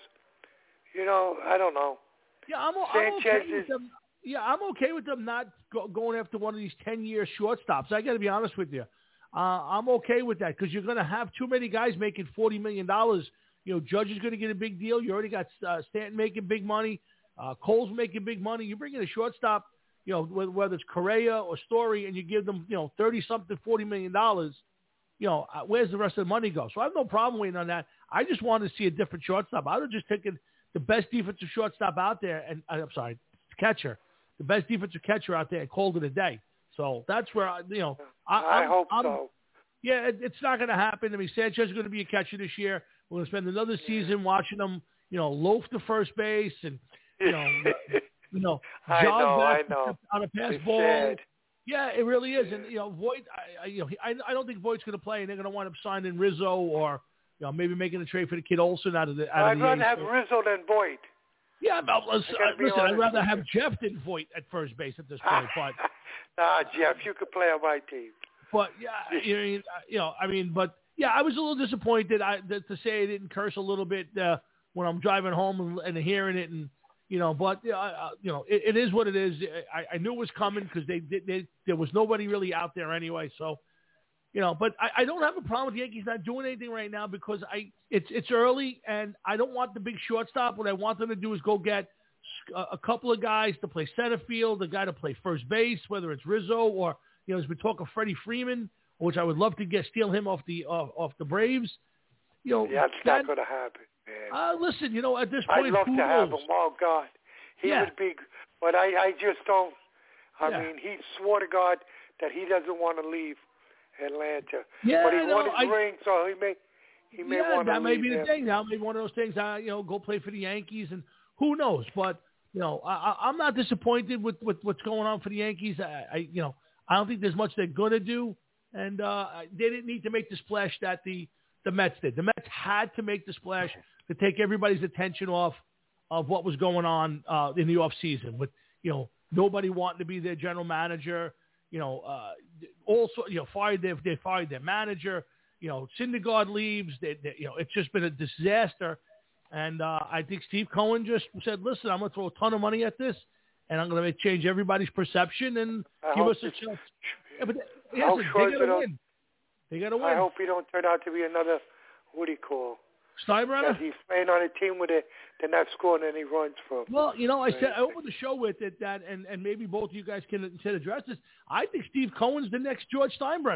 you know, I don't know. Yeah, I'm, I'm okay with them. Yeah, I'm okay with them not go, going after one of these ten-year shortstops. I got to be honest with you. Uh, I'm okay with that, because you're going to have too many guys making forty million dollars. You know, Judge is going to get a big deal. You already got uh, Stanton making big money. Uh, Cole's making big money. You bring in a shortstop, you know, whether it's Correa or Story, and you give them, you know, thirty-something, forty million dollars, you know, uh, where's the rest of the money go? So I have no problem waiting on that. I just wanted to see a different shortstop. I would have just taken the best defensive shortstop out there, and uh, I'm sorry, catcher, the best defensive catcher out there, and called it a day. So that's where, I, you know, I, I I'm, hope I'm, so. Yeah, it, it's not going to happen. I mean, Sanchez is going to be a catcher this year. We're going to spend another season watching him, you know, loaf to first base and, you know, you know, I jog know, back I know. on a pass It's ball. sad. Yeah, it really is. And, you know, Voit, I, I, you know, I, I don't think Voigt's going to play, and they're going to wind up signing Rizzo or, you know, maybe making a trade for the kid Olsen out of the out I'd of the rather A's. have Rizzo than Voit. Yeah, but, uh, listen, I'd rather have you. Jeff than Voit at first base at this point. But nah, Jeff, you could play on my team. But yeah, you know, you know, I mean, but yeah, I was a little disappointed. I that, to say I didn't curse a little bit uh, when I'm driving home and, and hearing it, and you know, but uh, you know, it, it is what it is. I, I knew it was coming because they, they, they there was nobody really out there anyway. So, you know, but I, I don't have a problem with the Yankees not doing anything right now, because I it's it's early, and I don't want the big shortstop. What I want them to do is go get a, a couple of guys to play center field, a guy to play first base, whether it's Rizzo or, you know, as we talk of Freddie Freeman, which I would love to get steal him off the off, off the Braves. You know, yeah, that's that, not going to happen, man. Uh, listen, you know, at this point, I'd love who to have knows? him. Oh God, he yeah. would be. But I, I just don't. I yeah. mean, he swore to God that he doesn't want to leave Atlanta. Yeah, but he no, won his I, ring, so he may he may yeah, want to that may leave be the him. thing. That may be one of those things. Uh, you know, go play for the Yankees, and who knows? But you know, I, I'm not disappointed with, with what's going on for the Yankees. I, I you know, I don't think there's much they're gonna do, and uh, they didn't need to make the splash that the the Mets did. The Mets had to make the splash to take everybody's attention off of what was going on uh, in the off season, with, you know, nobody wanting to be their general manager. You know, uh, also, you know, fired their, they fired their manager. You know, Syndergaard leaves. They, they, you know, it's just been a disaster. And uh, I think Steve Cohen just said, listen, I'm going to throw a ton of money at this, and I'm going to change everybody's perception and I give us hope a chance. Yeah, but I yes, hope they got to win. They got to win. I hope he don't turn out to be another, what do you call? Steinbrenner? That he's playing on a team where they, they're not scoring any runs from. Well, you know, I said I opened the show with it that, and, and maybe both of you guys can, can address this. I think Steve Cohen's the next George Steinbrenner.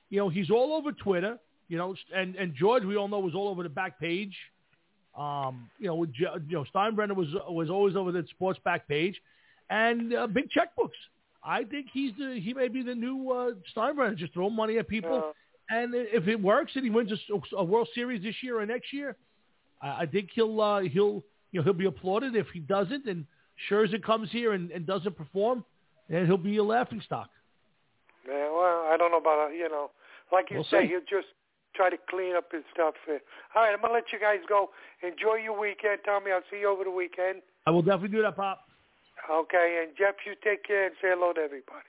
you know, he's all over Twitter. You know, and and George, we all know, was all over the back page. Um, you know, with, you know, Steinbrenner was was always over the sports back page, and uh, big checkbooks. I think he's the he may be the new uh, Steinbrenner. Just throw money at people, uh, and if it works and he wins a, a World Series this year or next year, I, I think he'll uh, he'll you know he'll be applauded. If he doesn't, and Scherzer comes here and, and doesn't perform, then he'll be a laughingstock. Yeah, well, I don't know about you know, like you we'll say, see. he'll just try to clean up his stuff. Here. All right, I'm gonna let you guys go. Enjoy your weekend, Tommy. I'll see you over the weekend. I will definitely do that, Pop. Okay, and Jeff, you take care and say hello to everybody.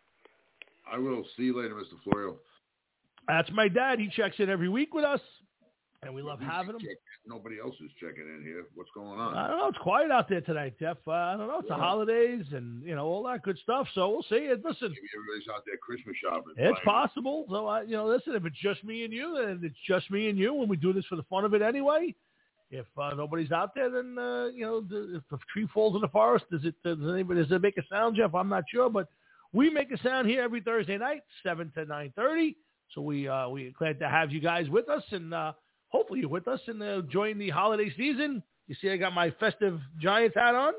I will. See you later, Mister Florio. That's my dad. He checks in every week with us, and we love having him. Check. Nobody else is checking in here. What's going on? I don't know. It's quiet out there tonight, Jeff. Uh, I don't know. It's yeah. the holidays and, you know, all that good stuff. So we'll see. Listen, maybe everybody's out there Christmas shopping. It's possible. So, I, you know, listen, if it's just me and you, then it's just me and you, and we do this for the fun of it anyway. If uh, nobody's out there, then, uh, you know, the, if a tree falls in the forest, does it, does, anybody, does it make a sound, Jeff? I'm not sure, but we make a sound here every Thursday night, seven to nine thirty. So we, uh, we're glad to have you guys with us, and uh, hopefully you're with us and uh, enjoying the holiday season. You see, I got my festive Giants hat on,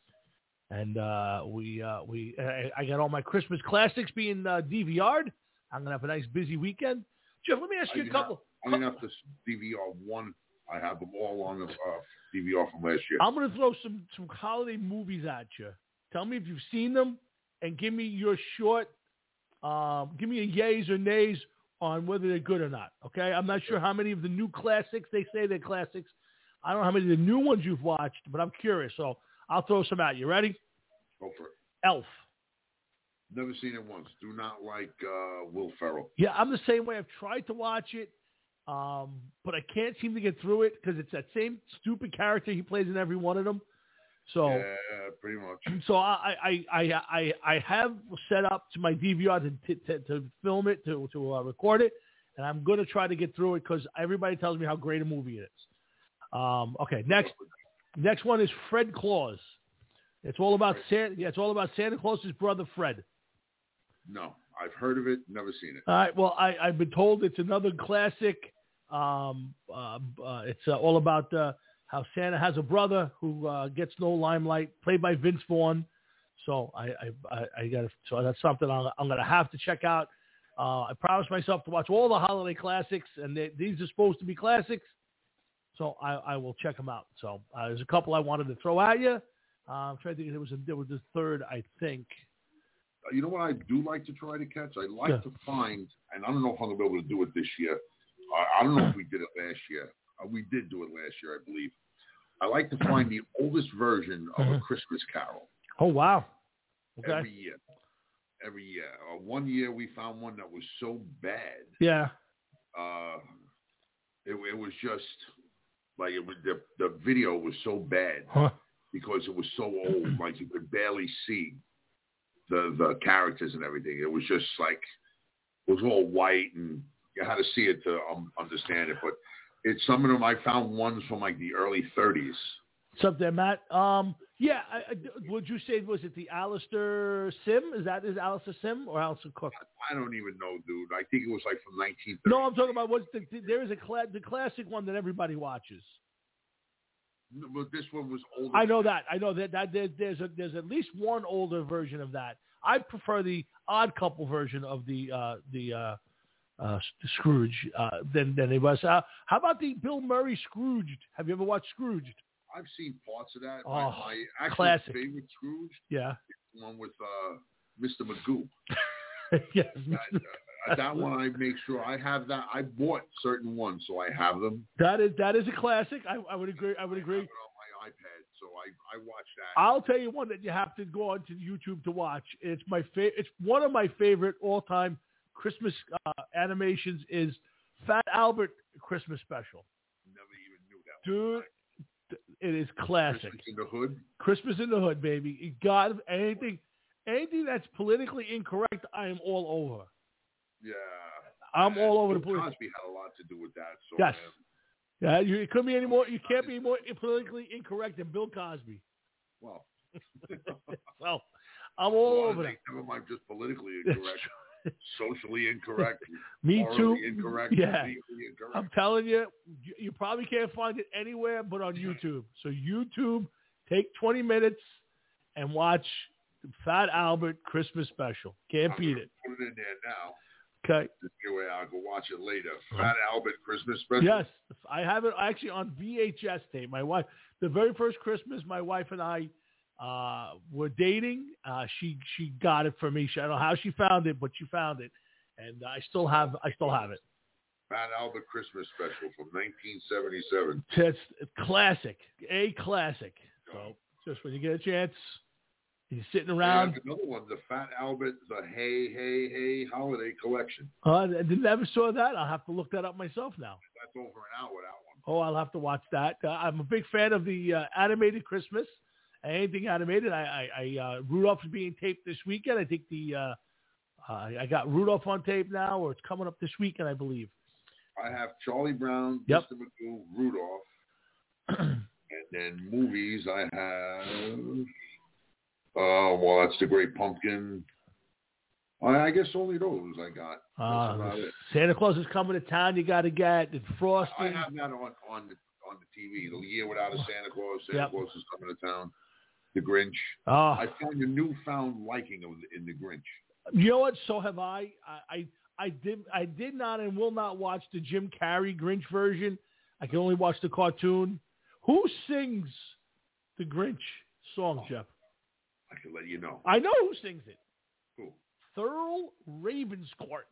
and uh, we, uh, we, I, I got all my Christmas classics being uh, D V R'd. I'm gonna have a nice busy weekend. Jeff, let me ask you I a couple. Have, I didn't have to D V R one. I have them all on the uh, D V R from last year. I'm gonna throw some some holiday movies at you. Tell me if you've seen them, and give me your short. Um, give me a yays or nays on whether they're good or not. Okay, I'm not sure how many of the new classics they say they're classics. I don't know how many of the new ones you've watched, but I'm curious. So I'll throw some out. You ready? Go for it. Elf. Never seen it once. Do not like uh, Will Ferrell. Yeah, I'm the same way. I've tried to watch it, um, but I can't seem to get through it because it's that same stupid character he plays in every one of them. So yeah, pretty much. So I I I I, I have set up to my D V R to to, to film it to to uh, record it, and I'm going to try to get through it because everybody tells me how great a movie it is. Um, okay, next next one is Fred Claus. It's all about Santa. Yeah, it's all about Santa Claus's brother Fred. No, I've heard of it, never seen it. All right. Well, I, I've been told it's another classic. Um, uh, uh, it's uh, all about uh, how Santa has a brother who uh, gets no limelight, played by Vince Vaughn. So I I, I, I got so that's something I'm, I'm going to have to check out. Uh, I promised myself to watch all the holiday classics, and they, these are supposed to be classics. So I, I will check them out. So uh, there's a couple I wanted to throw at you. Uh, I'm trying to think. There was a, there was a third, I think. You know what I do like to try to catch? I like yeah. to find, and I don't know if I'm going to be able to do it this year. I, I don't know if we did it last year. Uh, we did do it last year, I believe. I like to find the oldest version of mm-hmm. A Christmas Carol. Oh, wow. Okay. Every year. Every year. Uh, one year we found one that was so bad. Yeah. Uh, it, it was just, like, it was, the, the video was so bad huh. because it was so old. Like, you could barely see the the characters and everything. It was just like, it was all white, and you had to see it to um, understand it. But it's some of them, I found ones from like the early thirties. What's up there, Matt? Um, yeah, I, I, would you say, was it the Alistair Sim? Is that is Alistair Sim or Alistair Cook? I don't even know, dude. I think it was like from nineteen thirty. No, I'm talking about what's the, there is a cla- the classic one that everybody watches. But this one was older. I know that. I know that, that there, there's a, there's at least one older version of that. I prefer the Odd Couple version of the uh, the uh, uh, Scrooge uh, than than it was. Uh, how about the Bill Murray Scrooged? Have you ever watched Scrooged? I've seen parts of that. Oh, my, my actual classic. favorite Scrooge. Yeah. Is the one with uh, Mister Magoo. yes. That, uh, that one I make sure I have that. I bought certain ones, so I have them. That is that is a classic. I, I would agree. I would agree. I have it on my iPad, so I I watch that. I'll tell you one that you have to go on to YouTube to watch. It's my fa- It's one of my favorite all-time Christmas uh, animations. Is Fat Albert Christmas Special. Never even knew that. Dude, it is classic. Christmas in the Hood. Christmas in the Hood, baby. You got anything, anything that's politically incorrect, I am all over. Yeah. I'm all over Bill the place. Cosby had a lot to do with that. So yes. Um, yeah, you, it couldn't be any more. You can't be more politically incorrect than Bill Cosby. Well. well, I'm all well, over that. Never mind just politically incorrect. Socially incorrect. Me too. Incorrect. Yeah. Incorrect. I'm telling you, you, you probably can't find it anywhere but on YouTube. So YouTube, take twenty minutes and watch the Fat Albert Christmas special. Can't I'm beat it. Put it in there now. Okay. Anyway, I'll go watch it later. Fat Albert Christmas special. Yes, I have it actually on V H S tape. My wife, the very first Christmas, my wife and I uh, were dating. Uh, she she got it for me. She, I don't know how she found it, but she found it, and I still have I still have it. Fat Albert Christmas special from nineteen seventy-seven. It's, it's classic, a classic. So just when you get a chance. He's sitting around. And another one, the Fat Albert, the Hey, Hey, Hey Holiday Collection. Uh, I never saw that. I'll have to look that up myself now. That's over an hour, that one. Oh, I'll have to watch that. Uh, I'm a big fan of the uh, animated Christmas. Anything animated. I, I, I uh, Rudolph's being taped this weekend. I think the uh, uh, I got Rudolph on tape now, or it's coming up this weekend, I believe. I have Charlie Brown, yep. Mister Magoo, Rudolph. And then movies, I have... Uh, well, that's the Great Pumpkin. I, I guess only those I got. Uh, Santa Claus is coming to town. You got to get the frosting. I have that on, on the on the T V. The Year Without a Santa Claus. Santa yep. Claus is coming to town. The Grinch. Oh. I found a newfound liking of in the Grinch. You know what? So have I. I. I I did. I did not and will not watch the Jim Carrey Grinch version. I can only watch the cartoon. Who sings the Grinch song, Jeff? I can let you know. I know who sings it. Who? Thurl Ravenscourt.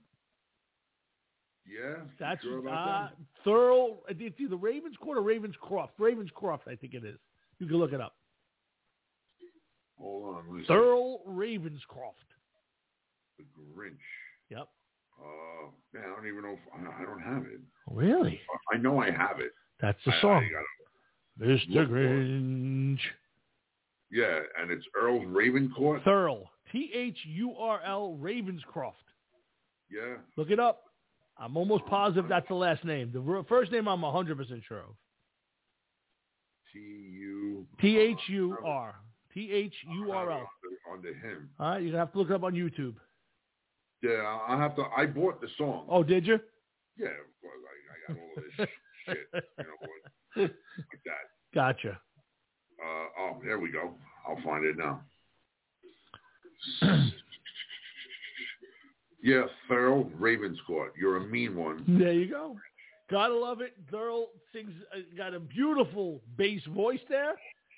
Yeah? That's sure about uh, that? Thurl. It's either Ravenscourt or Ravenscroft. Ravenscroft, I think it is. You can look it up. Hold on. Let me Thurl Ravenscroft. The Grinch. Yep. Oh, uh, man, I don't even know if I, I don't have it. Really? I know I have it. That's the I, song. I Mister Grinch. Yeah, and it's Earl Ravencourt. Thurl. T H U R L Ravenscroft. Yeah. Look it up. I'm almost positive that's the last name. The first name I'm one hundred percent sure of. T U T H U R. T H U R L. Under him. All right, you're going to have to look it up on YouTube. Yeah, I have to. I bought the song. Oh, did you? Yeah, of course. I, I got all of this shit. You know what? Like that. Gotcha. Uh, oh, there we go. I'll find it now. Yeah, Thurl Ravenscourt. You're a mean one. There you go. Gotta love it. Thurl sings, uh, got a beautiful bass voice there.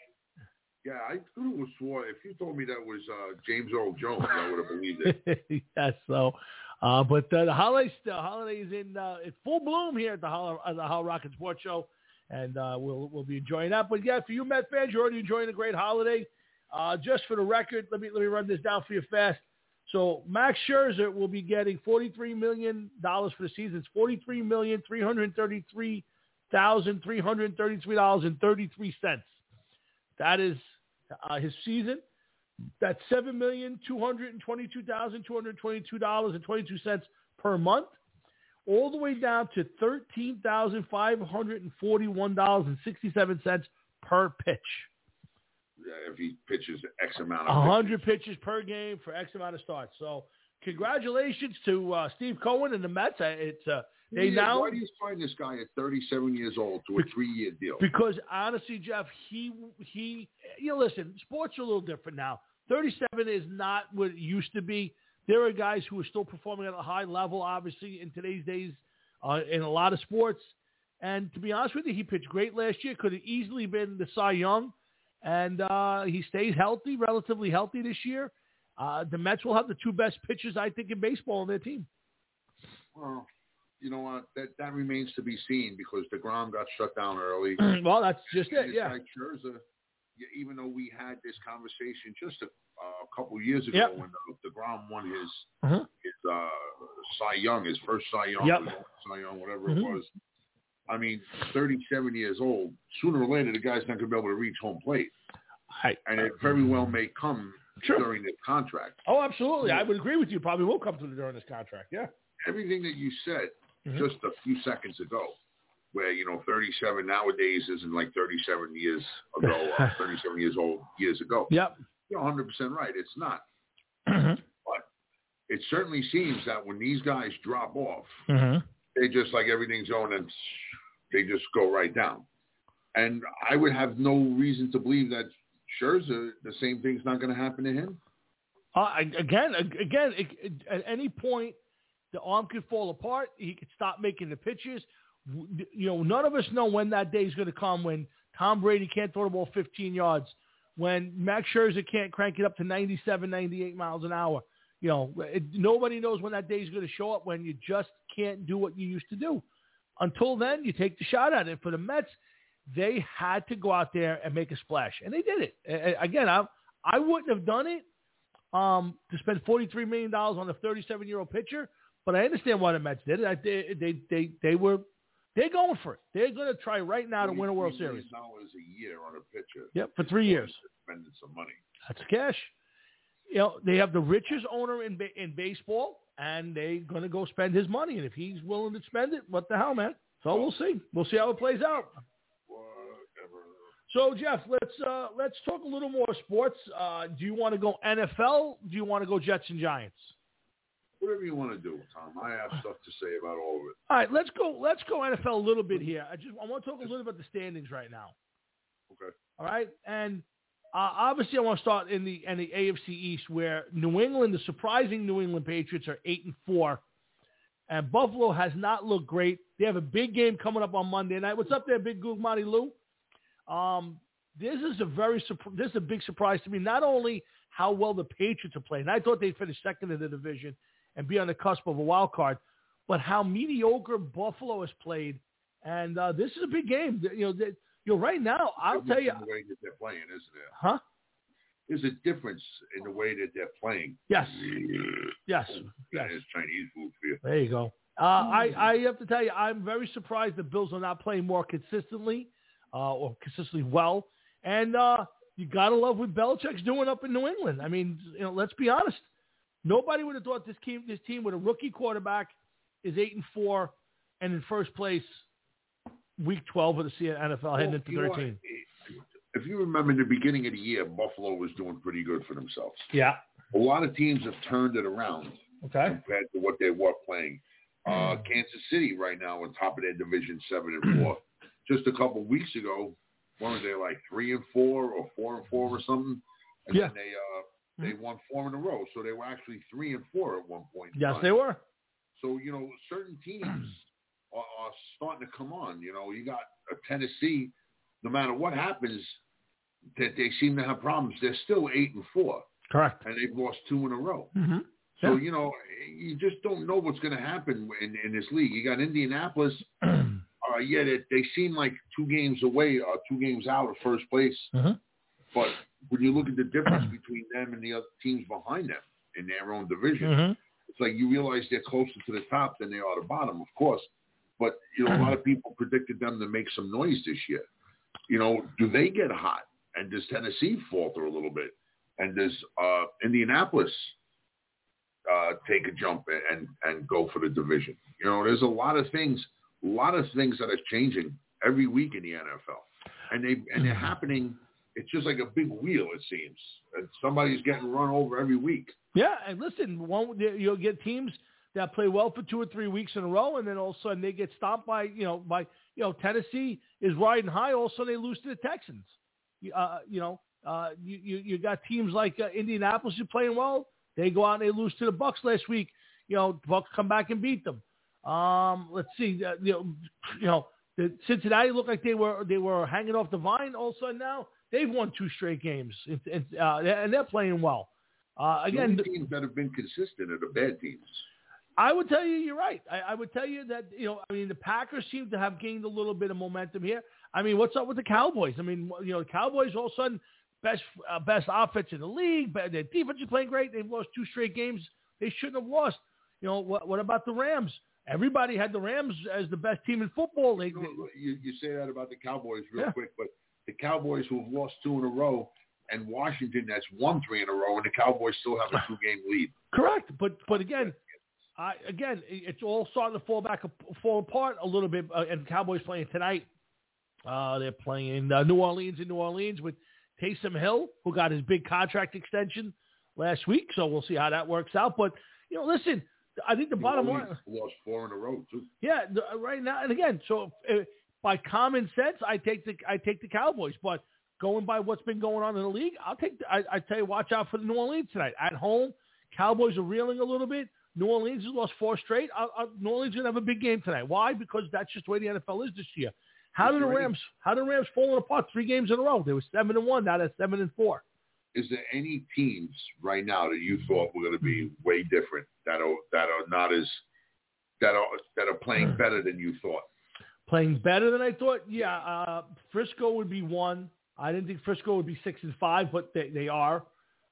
Yeah, I thought it was swore. If you told me that was uh, James Earl Jones, I would have believed it. Yes, so. Uh, but uh, the holiday, the holiday is in, uh, in full bloom here at the Hol- at the Hol Rocket Sports Show. And uh, we'll we'll be enjoying that. But yeah, for you Met fans, you're already enjoying a great holiday. Uh, just for the record, let me let me run this down for you fast. So Max Scherzer will be getting forty-three million dollars for the season. It's forty-three million three hundred thirty-three thousand three hundred thirty-three dollars and thirty-three cents. That is uh, his season. That's seven million two hundred twenty-two thousand two hundred twenty-two dollars and twenty-two cents per month, all the way down to thirteen thousand five hundred forty-one dollars and sixty-seven cents per pitch. Yeah, if he pitches X amount of one hundred pitches. pitches per game for X amount of starts. So congratulations to uh, Steve Cohen and the Mets. It's uh, they yeah, now. Why do you sign this guy at thirty-seven years old to a three-year deal? Because honestly, Jeff, he he. You know, listen, sports are a little different now. thirty-seven is not what it used to be. There are guys who are still performing at a high level, obviously, in today's days uh, in a lot of sports. And to be honest with you, he pitched great last year. Could have easily been the Cy Young. And uh, he stays healthy, relatively healthy this year. Uh, the Mets will have the two best pitchers, I think, in baseball on their team. Well, you know what? That that remains to be seen because DeGrom got shut down early. Well, that's just and it, yeah. Guy Scherzer, even though we had this conversation just a, uh, a couple years ago yep. when the, DeGrom won his uh-huh. his uh, Cy Young, his first Cy Young, yep. Cy Young, whatever mm-hmm. it was. I mean, thirty-seven years old, sooner or later, the guy's not going to be able to reach home plate. I, and it very well may come sure. during the contract. Oh, absolutely. I would agree with you. Probably will come through during this contract, yeah. Everything that you said mm-hmm. just a few seconds ago, where, you know, thirty-seven nowadays isn't like thirty-seven years ago, or thirty-seven years old years ago. Yep. You're one hundred percent right. It's not. Mm-hmm. But it it certainly seems that when these guys drop off, mm-hmm. they just like everything's on and they just go right down. And I would have no reason to believe that Scherzer, the same thing's not going to happen to him. Uh, again, again, it, it, at any point, the arm could fall apart. He could stop making the pitches. You know, none of us know when that day is going to come when Tom Brady can't throw the ball fifteen yards, when Max Scherzer can't crank it up to ninety-seven, ninety-eight miles an hour. You know, it, nobody knows when that day is going to show up when you just can't do what you used to do. Until then, you take the shot at it. For the Mets, they had to go out there and make a splash, and they did it. Again, I I wouldn't have done it um, to spend forty-three million dollars on a thirty-seven-year-old pitcher, but I understand why the Mets did it. I, they, they they they were they're going for it. They're going to try right now to win a World Series. Dollars a year on a pitcher. Yep, for three years. Spending some money. That's cash. You know, they have the richest owner in in baseball, and they're going to go spend his money. And if he's willing to spend it, what the hell, man? So we'll see. We'll see how it plays out. So, Jeff, let's uh, let's talk a little more sports. Uh, do you want to go N F L? Do you want to go Jets and Giants? Whatever you want to do, Tom. I have stuff to say about all of it. All right, let's go. Let's go N F L a little bit here. I just I want to talk a little about the standings right now. Okay. All right, and uh, obviously I want to start in the in the A F C East, where New England, the surprising New England Patriots, are eight and four, and Buffalo has not looked great. They have a big game coming up on Monday night. What's up there, Big Goog Monty Lou? Um, this is a very this is a big surprise to me. Not only how well the Patriots are playing, I thought they'd finish second in the division and be on the cusp of a wild card, but how mediocre Buffalo has played. And uh, this is a big game. You know, that, you know, right now I'll tell you. The way that they're playing, isn't it? Huh? There's a difference in the way that they're playing. Yes. Yes. That is Chinese food for you. There you go. Uh, I I have to tell you, I'm very surprised the Bills are not playing more consistently. Uh, or consistently well, and uh, you gotta love what Belichick's doing up in New England. I mean, you know, let's be honest. Nobody would have thought this team, this team with a rookie quarterback, is eight and four, and in first place, week twelve of the N F L, heading into thirteen. If you remember, in the beginning of the year, Buffalo was doing pretty good for themselves. Yeah, a lot of teams have turned it around. Okay, compared to what they were playing. Uh, Kansas City right now on top of their division, seven and four. Just a couple weeks ago, weren't they like three and four or four and four or something? And yeah. then they uh, they won four in a row, so they were actually three and four at one point. Yes, they were. So you know, certain teams are, are starting to come on. You know, you got a Tennessee. No matter what happens, that they seem to have problems. They're still eight and four. Correct. And they've lost two in a row. Mm-hmm. So yeah. you know, you just don't know what's going to happen in, in this league. You got Indianapolis. Uh, yeah, they, they seem like two games away or two games out of first place. Mm-hmm. But when you look at the difference between them and the other teams behind them in their own division, mm-hmm. it's like you realize they're closer to the top than they are the bottom, of course. But, you know, a lot of people predicted them to make some noise this year. You know, do they get hot? And does Tennessee falter a little bit? And does uh, Indianapolis uh, take a jump and, and go for the division? You know, there's a lot of things – A lot of things that are changing every week in the N F L, and they and they're happening. It's just like a big wheel, it seems, and somebody's getting run over every week. Yeah, and listen, one, you'll get teams that play well for two or three weeks in a row, and then all of a sudden they get stopped by you know by you know Tennessee is riding high. All of a sudden they lose to the Texans. Uh, you know, uh, you, you you got teams like uh, Indianapolis who are playing well. They go out and they lose to the Bucs last week. You know, the Bucs come back and beat them. Um, let's see, uh, you know, you know, the Cincinnati looked like they were they were hanging off the vine. All of a sudden now they've won two straight games, and, and, uh, and they're playing well. Uh, again, the teams that have been consistent are the bad teams. I would tell you you're right. I, I would tell you that you know, I mean, the Packers seem to have gained a little bit of momentum here. I mean, what's up with the Cowboys? I mean, you know, the Cowboys all of a sudden best uh, best offense in the league, but their defense is playing great. They've lost two straight games they shouldn't have lost. You know, what, what about the Rams? Everybody had the Rams as the best team in football. They, they, you, you say that about the Cowboys real yeah. quick, but the Cowboys who have lost two in a row, and Washington that's won three in a row, and the Cowboys still have a two-game lead. Correct, but but again, I, again, it's all starting to fall back, fall apart a little bit. Uh, and the Cowboys playing tonight. Uh, they're playing uh, New Orleans in New Orleans with Taysom Hill, who got his big contract extension last week, so we'll see how that works out. But, you know, listen, I think the He bottom always line. lost four in a row, too. Yeah, the, right now, and again, so uh, by common sense, I take the I take the Cowboys. But going by what's been going on in the league, I'll take. The, I, I tell you, watch out for the New Orleans tonight at home. Cowboys are reeling a little bit. New Orleans has lost four straight. I, I, New Orleans is gonna have a big game tonight. Why? Because that's just the way the N F L is this year. How did the Rams? How did the Rams falling apart three games in a row? They were seven and one. Now they're seven and four. Is there any teams right now that you thought were going to be way different that are that are not as that are that are playing better than you thought? Playing better than I thought? Yeah, uh, Frisco would be one. I didn't think Frisco would be six and five, but they, they are.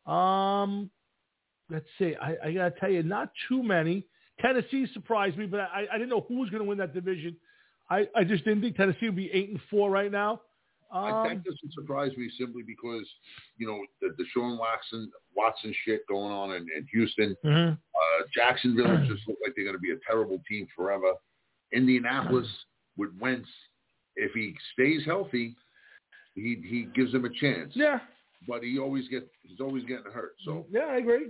Um, let's see. I, I got to tell you, not too many. Tennessee surprised me, but I, I didn't know who was going to win that division. I, I just didn't think Tennessee would be eight and four right now. Um, that doesn't surprise me simply because, you know, the Deshaun Watson, Watson shit going on in, in Houston. Mm-hmm. Uh, Jacksonville just look like they're going to be a terrible team forever. Indianapolis with Wentz, if he stays healthy, he he gives them a chance. Yeah. But he always gets he's always getting hurt. So yeah, I agree.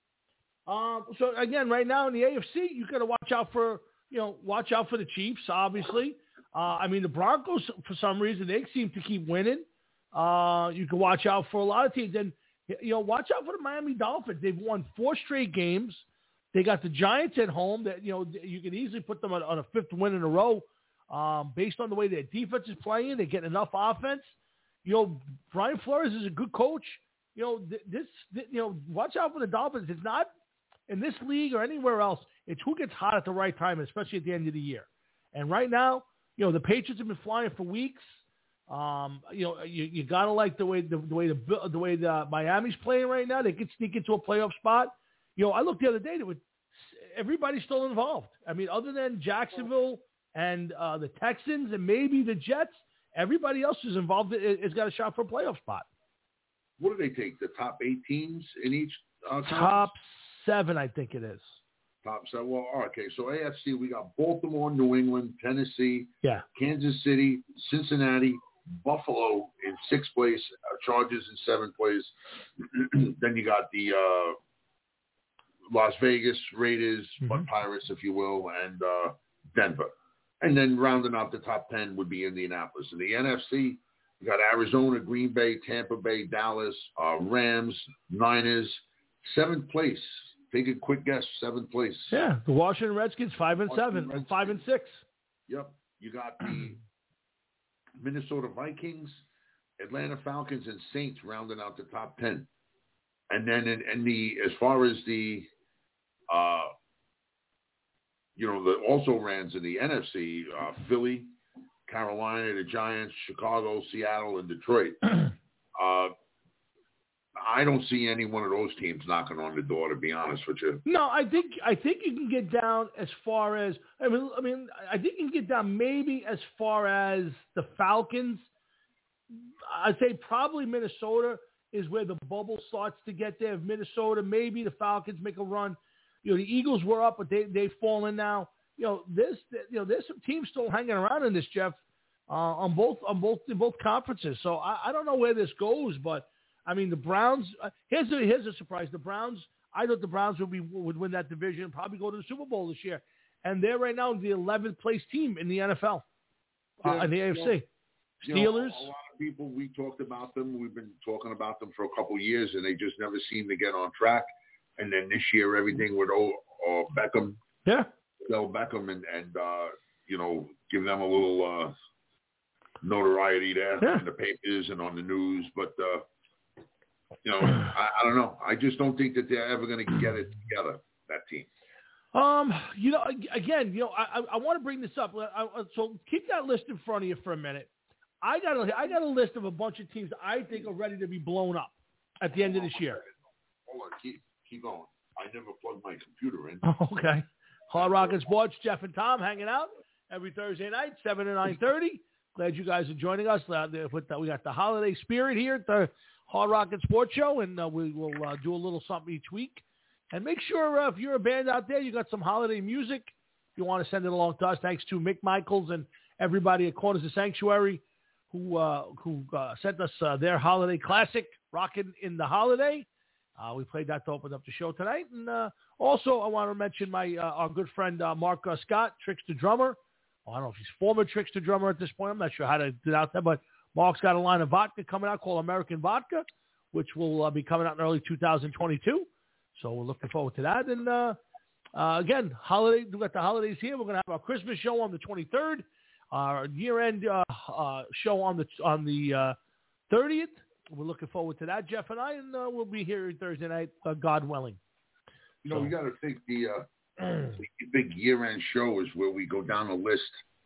Um, so again, right now in the A F C, you got to watch out for you know watch out for the Chiefs, obviously. Uh, I mean, the Broncos, for some reason, they seem to keep winning. Uh, you can watch out for a lot of teams. And, you know, watch out for the Miami Dolphins. They've won four straight games. They got the Giants at home that, you know, you can easily put them on, on a fifth win in a row um, based on the way their defense is playing. They get enough offense. You know, Brian Flores is a good coach. You know, this, this you know, watch out for the Dolphins. It's not in this league or anywhere else. It's who gets hot at the right time, especially at the end of the year. And right now, you know, the Patriots have been flying for weeks. Um, you know, you, you gotta like the way the, the way the the way the Miami's playing right now. They could sneak into a playoff spot. You know, I looked the other day. That would everybody's still involved. I mean, other than Jacksonville and uh, the Texans and maybe the Jets, everybody else who's involved has got a shot for a playoff spot. What do they take? The top eight teams in each uh, top seven, I think it is. Top seven. Well, okay. So A F C, we got Baltimore, New England, Tennessee, yeah, Kansas City, Cincinnati, Buffalo in sixth place, uh, Chargers in seventh place. Then you got the uh, Las Vegas Raiders, mm-hmm. but Pirates, if you will, and uh, Denver. And then rounding out the top ten would be Indianapolis. In the N F C, you got Arizona, Green Bay, Tampa Bay, Dallas, uh, Rams, Niners, seventh place. Take a quick guess. Seventh place. Yeah, the Washington Redskins five and Washington seven, Redskins. and five and six. Yep. You got the Minnesota Vikings, Atlanta Falcons, and Saints rounding out the top ten. And then in, in the as far as the uh, you know the also rans in the N F C, uh, Philly, Carolina, the Giants, Chicago, Seattle, and Detroit. uh, I don't see any one of those teams knocking on the door, to be honest with you. No, I think I think you can get down as far as I mean I mean I think you can get down maybe as far as the Falcons. I'd say probably Minnesota is where the bubble starts to get there. If Minnesota, maybe the Falcons make a run. You know, the Eagles were up, but they they've fallen now. You know, this you know there's some teams still hanging around in this, Jeff, uh, on both on both in both conferences. So I, I don't know where this goes, but. I mean, the Browns. Uh, here's a here's a surprise. The Browns. I thought the Browns would be would win that division and probably go to the Super Bowl this year, and they're right now the eleventh place team in the N F L, uh, yeah, in the A F C. You know, Steelers. You know, a lot of people we talked about them. We've been talking about them for a couple of years, and they just never seem to get on track. And then this year, everything with oh, oh, Beckham. Yeah. Odell Beckham and and uh, you know give them a little uh, notoriety there yeah. in the papers and on the news, but. Uh, You know, I, I don't know. I just don't think that they're ever going to get it together, that team. Um, you know, again, you know, I, I want to bring this up. I, I, so keep that list in front of you for a minute. I got a, I got a list of a bunch of teams I think are ready to be blown up at the end of this year. Hold on, keep keep going. I never plugged my computer in. Okay. Hard Rock and Sports, Jeff and Tom hanging out every Thursday night, seven to nine thirty. Glad you guys are joining us. Uh, with the, we got the holiday spirit here at the Hard Rock and Sports Show, and uh, we will uh, do a little something each week. And make sure uh, if you're a band out there, you got some holiday music, if you want to send it along to us. Thanks to Mick Michaels and everybody at Corners of Sanctuary who uh, who uh, sent us uh, their holiday classic, Rockin' in the Holiday. Uh, we played that to open up the show tonight. And uh, also, I want to mention my uh, our good friend uh, Mark uh, Scott, Trickster Drummer. Well, I don't know if he's former Trickster Drummer at this point. I'm not sure how to do it out there, but Mark's got a line of vodka coming out called American Vodka, which will uh, be coming out in early two thousand twenty-two. So we're looking forward to that. And uh, uh, again, holiday. We got the holidays here. We're going to have our Christmas show on the twenty-third, our year-end uh, uh, show on the on the uh, thirtieth. We're looking forward to that, Jeff and I, and uh, we'll be here Thursday night, uh, God willing. You know, so, we got to think the, uh, the big year-end show is where we go down the list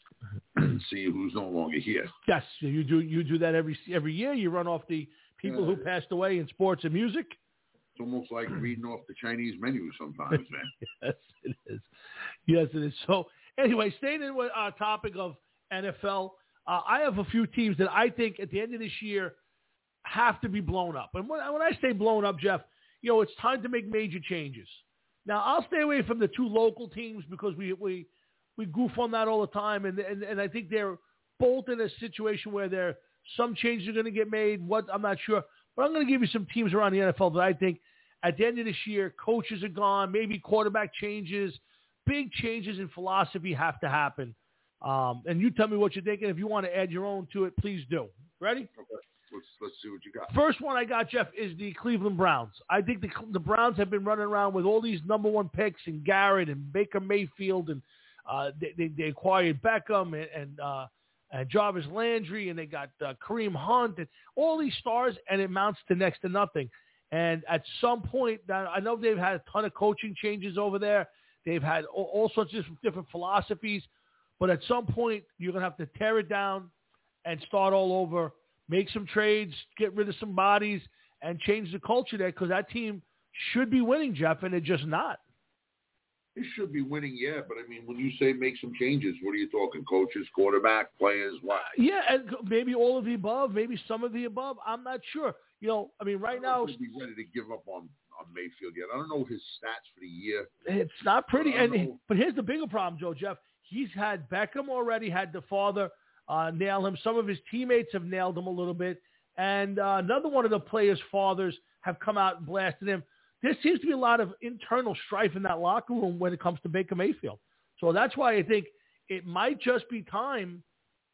and see who's no longer here. Yes, you do. You do that every every year. You run off the people uh, who passed away in sports and music. It's almost like reading off the Chinese menu sometimes, man. Yes, it is. Yes, it is. So, anyway, staying in with our topic of N F L, uh, I have a few teams that I think at the end of this year have to be blown up. And when, when I say blown up, Jeff, you know, it's time to make major changes. Now, I'll stay away from the two local teams because we we, we goof on that all the time, and, and and I think they're both in a situation where there some changes are going to get made. What I'm not sure, but I'm going to give you some teams around the N F L that I think at the end of this year, coaches are gone, maybe quarterback changes, big changes in philosophy have to happen. Um, and you tell me what you're thinking. If you want to add your own to it, please do. Ready? Okay. Let's, let's see what you got. First one I got, Jeff, is the Cleveland Browns. I think the the Browns have been running around with all these number one picks and Garrett and Baker Mayfield, and uh, they, they, they acquired Beckham and, and, uh, and Jarvis Landry, and they got uh, Kareem Hunt and all these stars, and it amounts to next to nothing. And at some point, I know they've had a ton of coaching changes over there. They've had all, all sorts of different philosophies, but at some point, you're going to have to tear it down and start all over. Make some trades, get rid of some bodies, and change the culture there because that team should be winning, Jeff, and they're just not. It should be winning, yeah, but I mean, when you say make some changes, what are you talking? Coaches, quarterback, players, what? Yeah, and maybe all of the above, maybe some of the above. I'm not sure. You know, I mean, right I now, he'll be ready to give up on, on Mayfield yet. I don't know his stats for the year. It's not pretty. But, and but here's the bigger problem, Joe, Jeff. He's had Beckham already, had the father uh, nail him. Some of his teammates have nailed him a little bit. And uh, another one of the players' fathers have come out and blasted him. There seems to be a lot of internal strife in that locker room when it comes to Baker Mayfield. So that's why I think it might just be time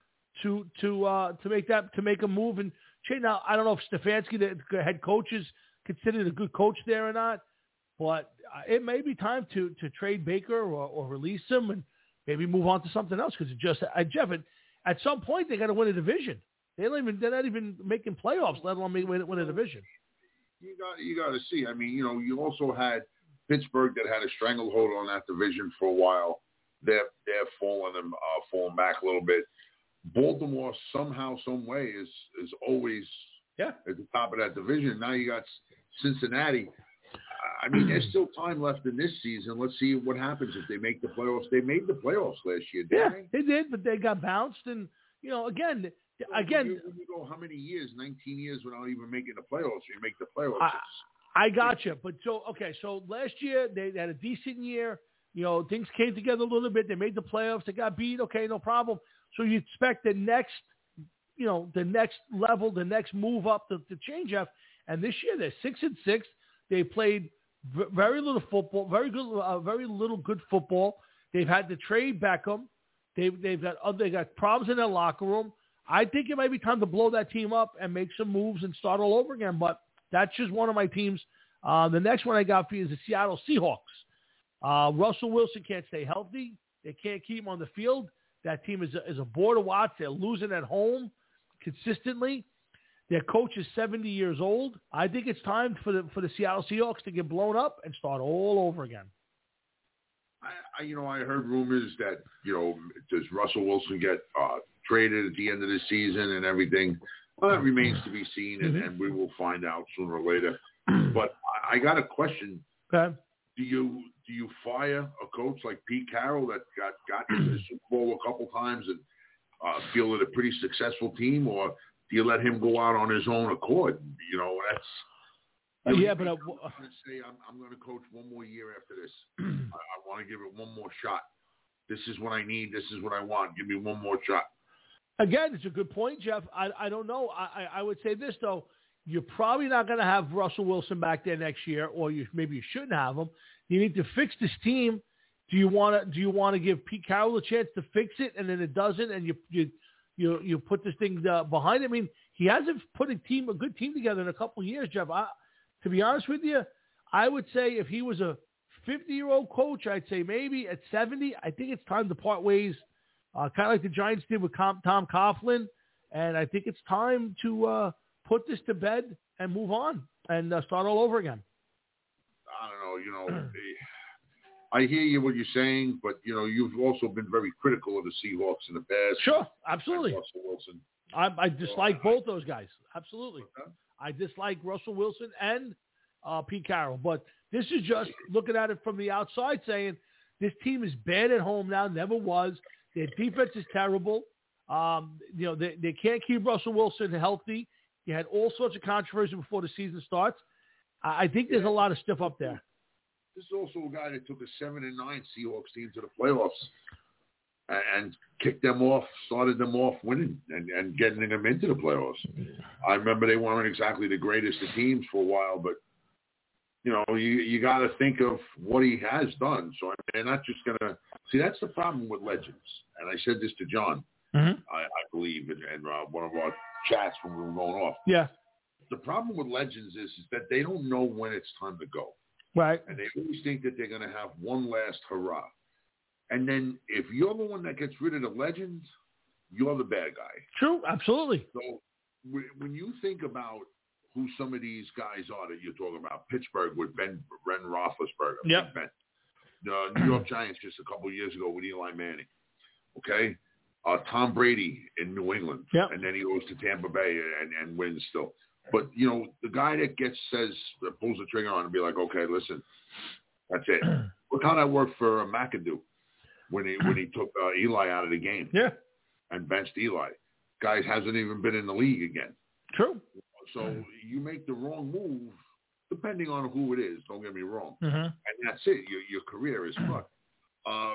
to to uh, to make that to make a move and change. Now I don't know if Stefanski, the head coach, is considered a good coach there or not, but it may be time to to trade Baker or, or release him and maybe move on to something else because it just uh, Jeff, at some point they got to win a division. They don't even they're not even making playoffs, let alone win, win a division. You got you got to see. I mean, you know, you also had Pittsburgh that had a stranglehold on that division for a while. They're they're falling them uh, falling back a little bit. Baltimore somehow, some way is is always yeah at the top of that division. Now you got Cincinnati. I mean, there's still time left in this season. Let's see what happens if they make the playoffs. They made the playoffs last year, didn't yeah, they? they did, but they got bounced. And you know, again. Again, when you, when you go how many years? nineteen years without even making the playoffs. You make the playoffs. I, I got you. But so, okay, so last year they, they had a decent year. You know, things came together a little bit. They made the playoffs. They got beat. Okay, no problem. So you expect the next, you know, the next level, the next move up to, to change up. And this year they're six and six. They played v- very little football, very good, uh, very little good football. They've had to trade Beckham. They've they've got uh, they got problems in their locker room. I think it might be time to blow that team up and make some moves and start all over again. But that's just one of my teams. Uh, the next one I got for you is the Seattle Seahawks. Uh, Russell Wilson can't stay healthy. They can't keep him on the field. That team is a, is a bore to watch. They're losing at home consistently. Their coach is seventy years old. I think it's time for the for the Seattle Seahawks to get blown up and start all over again. I, I you know, I heard rumors that, you know, does Russell Wilson get uh, traded at the end of the season and everything? Well, that remains to be seen, and, and we will find out sooner or later. But I, I got a question. Okay. Do you do you fire a coach like Pete Carroll that got got to the Super Bowl a couple times and uh, fielded a pretty successful team, or do you let him go out on his own accord? You know, that's. Uh, yeah, but uh, I'm going to say I'm, I'm going to coach one more year after this. I, I want to give it one more shot. This is what I need. This is what I want. Give me one more shot. Again, it's a good point, Jeff. I, I don't know. I, I would say this, though. You're probably not going to have Russell Wilson back there next year, or you, maybe you shouldn't have him. You need to fix this team. Do you want to? Do you want to give Pete Carroll a chance to fix it, and then it doesn't, and you you you, you put this thing uh, behind him? I mean, he hasn't put a team, a good team together in a couple of years, Jeff. I, to be honest with you, I would say if he was a fifty-year-old coach, I'd say maybe at seventy, I think it's time to part ways, uh, kind of like the Giants did with Tom Coughlin, and I think it's time to uh, put this to bed and move on and uh, start all over again. I don't know, you know, I hear you what you're saying, but, you know, you've also been very critical of the Seahawks in the past. Sure, absolutely. Russell Wilson. I, I dislike both those guys, absolutely. Okay. I dislike Russell Wilson and uh, Pete Carroll, but this is just looking at it from the outside saying this team is bad at home now, never was. Their defense is terrible. Um, you know, they, they can't keep Russell Wilson healthy. You had all sorts of controversy before the season starts. I, I think there's a lot of stuff up there. This is also a guy that took a seven and nine Seahawks team to the playoffs and, and kicked them off, started them off winning and, and getting them into the playoffs. I remember they weren't exactly the greatest of teams for a while, but you know, you you got to think of what he has done. So they're not just going to – see, that's the problem with legends. And I said this to John, mm-hmm. I, I believe, in, in uh, one of our chats when we were going off. Yeah. The problem with legends is, is that they don't know when it's time to go. Right. And they always think that they're going to have one last hurrah. And then if you're the one that gets rid of the legends, you're the bad guy. True, absolutely. So when you think about who some of these guys are that you're talking about, Pittsburgh with Ben, Ben Roethlisberger, yep. Ben, the New York Giants just a couple of years ago with Eli Manning, okay? Uh, Tom Brady in New England, yep. and then he goes to Tampa Bay and, and wins still. But, you know, the guy that gets, says, that pulls the trigger on and be like, okay, listen, that's it. Look how that worked for uh, McAdoo when he when he took uh, Eli out of the game. Yeah. And benched Eli. Guy hasn't even been in the league again. True. So you make the wrong move, depending on who it is, don't get me wrong. Mm-hmm. And that's it. Your, your career is fucked. Uh,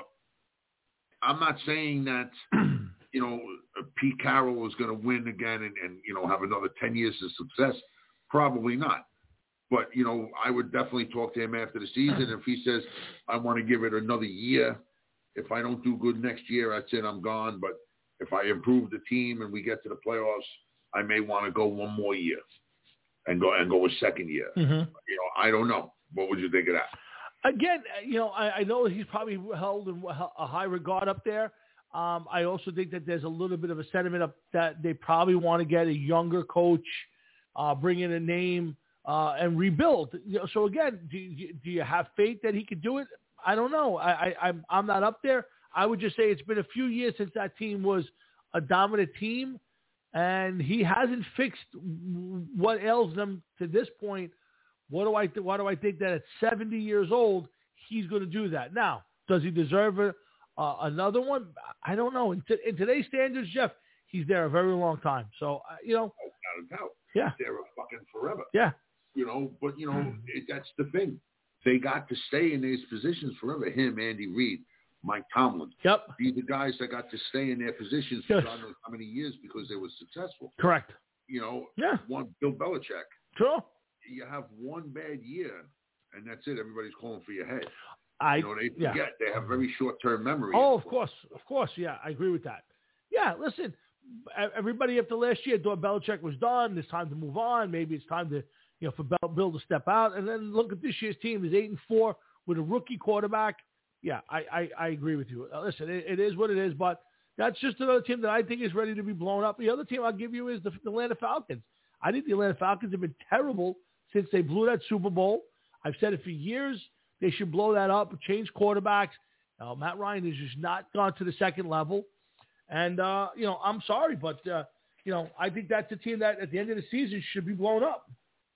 I'm not saying that, you know, Pete Carroll is going to win again and, and, you know, have another ten years of success. Probably not. But, you know, I would definitely talk to him after the season. If he says, I want to give it another year, if I don't do good next year, that's it, I'm gone. But if I improve the team and we get to the playoffs, I may want to go one more year and go and go a second year. Mm-hmm. You know, I don't know. What would you think of that? Again, you know, I, I know he's probably held in a high regard up there. Um, I also think that there's a little bit of a sentiment up that they probably want to get a younger coach, uh, bring in a name, uh, and rebuild. You know, so again, do you, do you have faith that he could do it? I don't know. I, I, I'm I'm not up there. I would just say it's been a few years since that team was a dominant team. And he hasn't fixed what ails them to this point. What do I th- why do I think that at seventy years old he's going to do that? Now, does he deserve a, uh, another one? I don't know. In, t- in today's standards, Jeff, he's there a very long time. So uh, you know, oh, without a doubt, yeah, he's there fucking forever. Yeah, you know, but you know it, that's the thing. They got to stay in these positions forever. Him, Andy Reid, Mike Tomlin. Yep. These are guys that got to stay in their positions for God knows how many years because they were successful. Correct. You know, yeah. one Bill Belichick. Sure. You have one bad year, and that's it. Everybody's calling for your head. I, you know, they forget. Yeah. They have very short-term memory. Oh, of course. Of course, yeah. I agree with that. Yeah, listen, everybody after last year thought Belichick was done. It's time to move on. Maybe it's time to, you know, for Bill to step out. And then look at this year's team. It's eight and four with a rookie quarterback. Yeah, I, I, I agree with you. Listen, it, it is what it is, but that's just another team that I think is ready to be blown up. The other team I'll give you is the, the Atlanta Falcons. I think the Atlanta Falcons have been terrible since they blew that Super Bowl. I've said it for years. They should blow that up, change quarterbacks. Uh, Matt Ryan has just not gone to the second level. And, uh, you know, I'm sorry, but, uh, you know, I think that's a team that at the end of the season should be blown up.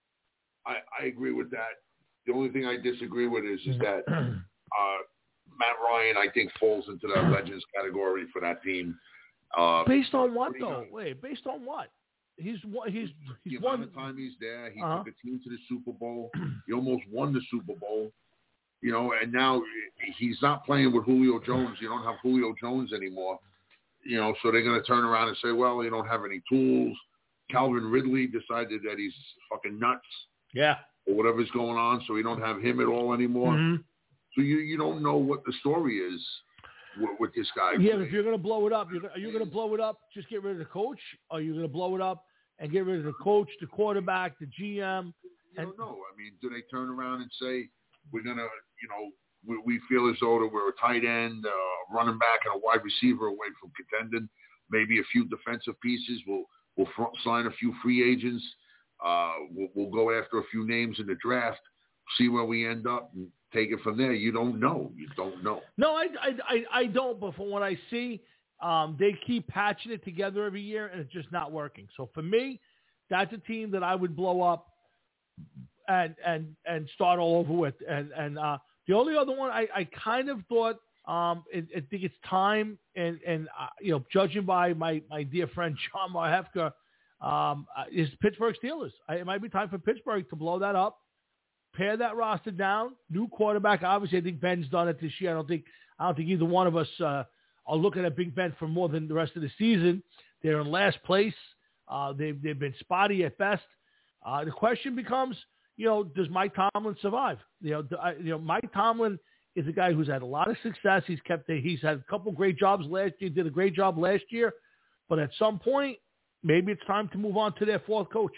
I, I agree with that. The only thing I disagree with is, is that uh, Matt Ryan, I think, falls into that legends category for that team. Uh, based on what, though? Wait, based on what? He's he's he's the won. amount of time he's there, he uh-huh. took a team to the Super Bowl. He almost won the Super Bowl. You know, and now he's not playing with Julio Jones. You don't have Julio Jones anymore. You know, so they're going to turn around and say, well, you don't have any tools. Calvin Ridley decided that he's fucking nuts. Yeah. Or whatever's going on, so we don't have him at all anymore. Mm-hmm. So you, you don't know what the story is with, with this guy. Yeah, but if you're going to blow it up, you're, are you going to blow it up, just get rid of the coach? Or are you going to blow it up and get rid of the coach, the quarterback, the G M? You don't know. I mean, do they turn around and say, we're going to, you know, we, we feel as though that we're a tight end, uh, running back, and a wide receiver away from contending, maybe a few defensive pieces. We'll, we'll front sign a few free agents. Uh, we'll, we'll go after a few names in the draft, see where we end up, and take it from there. You don't know. You don't know. No, I, I, I, I don't. But from what I see, um, they keep patching it together every year, and it's just not working. So for me, that's a team that I would blow up and and and start all over with. And and uh, the only other one I, I kind of thought, um, it, I think it's time, and and uh, you know, judging by my, my dear friend John Marhefka, um, uh, is Pittsburgh Steelers. I, it might be time for Pittsburgh to blow that up, pare that roster down. New quarterback. Obviously, I think Ben's done it this year. I don't think I don't think either one of us uh, are looking at Big Ben for more than the rest of the season. They're in last place. Uh, they've they've been spotty at best. Uh, the question becomes, you know, does Mike Tomlin survive? You know, I, you know, Mike Tomlin is a guy who's had a lot of success. He's kept the, he's had a couple great jobs last year. Did a great job last year, but at some point, maybe it's time to move on to their fourth coach.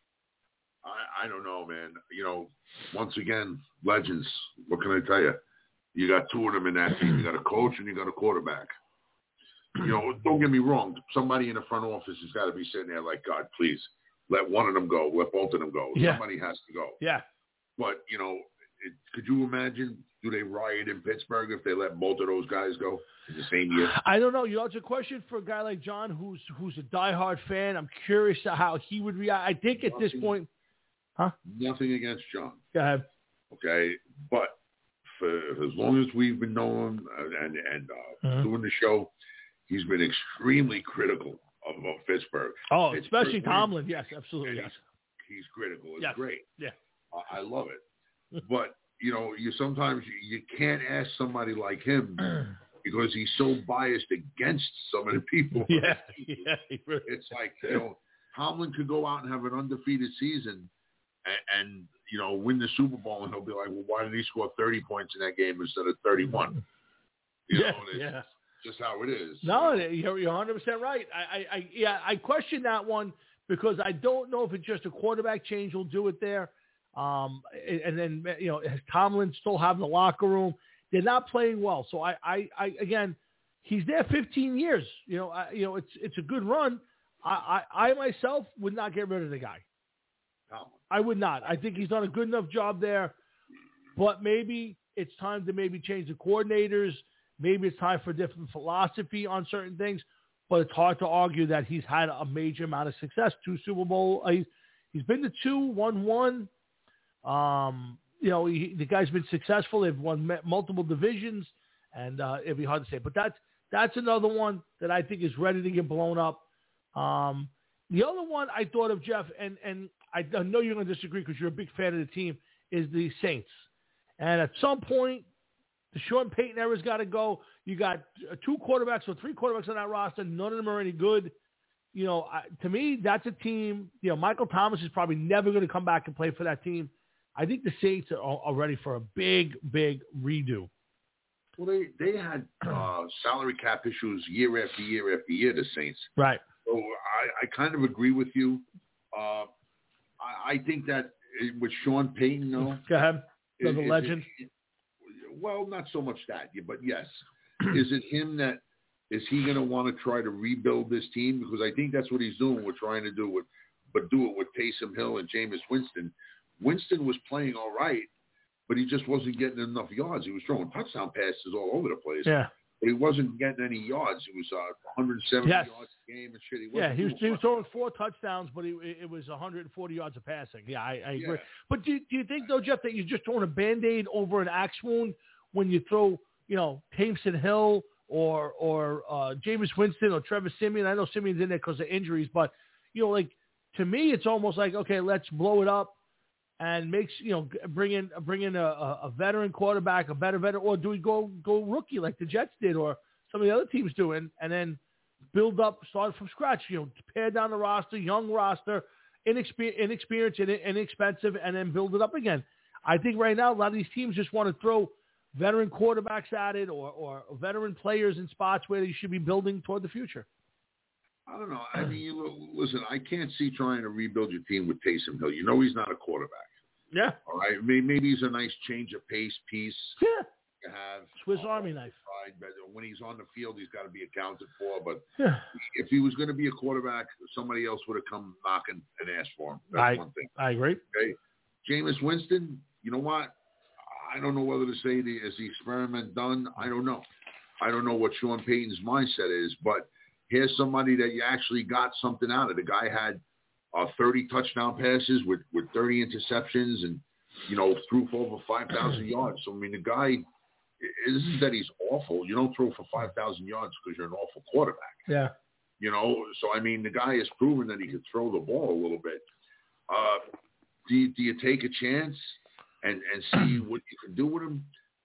I, I don't know, man. You know, once again, legends. What can I tell you? You got two of them in that team. You got a coach and you got a quarterback. You know, don't get me wrong. Somebody in the front office has got to be sitting there like, God, please, let one of them go. Let both of them go. Yeah. Somebody has to go. Yeah. But, you know, it, could you imagine, do they riot in Pittsburgh if they let both of those guys go in the same year? I don't know. You know, it's a question for a guy like John who's who's a diehard fan. I'm curious how he would react. I think at nothing, this point, huh? Nothing against John. Go ahead. Okay, but for as long as we've been knowing and, and uh, mm-hmm. doing the show, he's been extremely critical of, of Pittsburgh. Oh, Pittsburgh especially Tomlin. Yes, absolutely. He's, yes. he's critical. It's yes. great. Yeah. I, I love it. But, you know, you sometimes you, you can't ask somebody like him because he's so biased against some of the people. Yeah, yeah. Really it's like, you know, Tomlin could go out and have an undefeated season and, and, you know, win the Super Bowl, and he'll be like, well, why did he score thirty points in that game instead of thirty-one? You yeah, know, it's yeah. just how it is. No, you're, you're one hundred percent right. I, I, I, yeah, I question that one because I don't know if it's just a quarterback change will do it there. Um, and then, you know, Tomlin still have the locker room. They're not playing well. So I, I, I again, he's there fifteen years. You know, I, you know, it's it's a good run. I, I, I myself would not get rid of the guy. Tomlin. I would not. I think he's done a good enough job there. But maybe it's time to maybe change the coordinators. Maybe it's time for a different philosophy on certain things. But it's hard to argue that he's had a major amount of success. Two Super Bowl. Uh, he's, he's been to two, won one. Um, you know, he, the guy's been successful. They've won multiple divisions, and uh, it'd be hard to say. But that's that's another one that I think is ready to get blown up. Um, the other one I thought of, Jeff, and, and I know you're going to disagree because you're a big fan of the team, is the Saints. And at some point, the Sean Payton era's got to go. You got two quarterbacks or three quarterbacks on that roster. None of them are any good. You know, I, to me, that's a team. You know, Michael Thomas is probably never going to come back and play for that team. I think the Saints are, are ready for a big, big redo. Well, they they had uh, salary cap issues year after year after year, the Saints. Right. So I, I kind of agree with you. Uh, I, I think that with Sean Payton, though. Go ahead. The is, legend. Is it, well, not so much that, but yes. Is it him that is he going to want to try to rebuild this team? Because I think that's what he's doing. We're trying to do with, but do it with Taysom Hill and Jameis Winston. Winston was playing all right, but he just wasn't getting enough yards. He was throwing touchdown passes all over the place. Yeah. But he wasn't getting any yards. He was uh, one hundred seventy yes. yards a game and shit. He yeah, he was, he was much. throwing four touchdowns, but he, it was one hundred forty yards of passing. Yeah, I, I agree. Yeah. But do, do you think, though, Jeff, that you're just throwing a Band-Aid over an axe wound when you throw, you know, Taysom Hill or or uh, Jameis Winston or Trevor Siemian? I know Siemian's in there because of injuries, but, you know, like, to me, it's almost like, okay, let's blow it up and makes, you know, bring in bring in a, a veteran quarterback, a better veteran, or do we go go rookie like the Jets did or some of the other teams do, and, and then build up, start from scratch. You know, pare down the roster, young roster, inexper- inexperienced and inexpensive, and then build it up again. I think right now a lot of these teams just want to throw veteran quarterbacks at it or, or veteran players in spots where they should be building toward the future. I don't know. I mean, you, listen, I can't see trying to rebuild your team with Taysom Hill. You know he's not a quarterback. Yeah. All right. Maybe, maybe he's a nice change of pace piece. Yeah. To have Swiss uh, Army knife. But when he's on the field, he's got to be accounted for. But yeah. if he was going to be a quarterback, somebody else would have come knocking and asked for him. That's I, one thing. I agree. Okay. Jameis Winston, you know what? I don't know whether to say the, is the experiment done. I don't know. I don't know what Sean Payton's mindset is, but here's somebody that you actually got something out of. The guy had uh, thirty touchdown passes with, with thirty interceptions and, you know, threw for over five thousand yards. So, I mean, the guy, it isn't that he's awful. You don't throw for five thousand yards because you're an awful quarterback. Yeah. You know, so, I mean, the guy has proven that he could throw the ball a little bit. Uh, do, you, do you take a chance and, and see what you can do with him?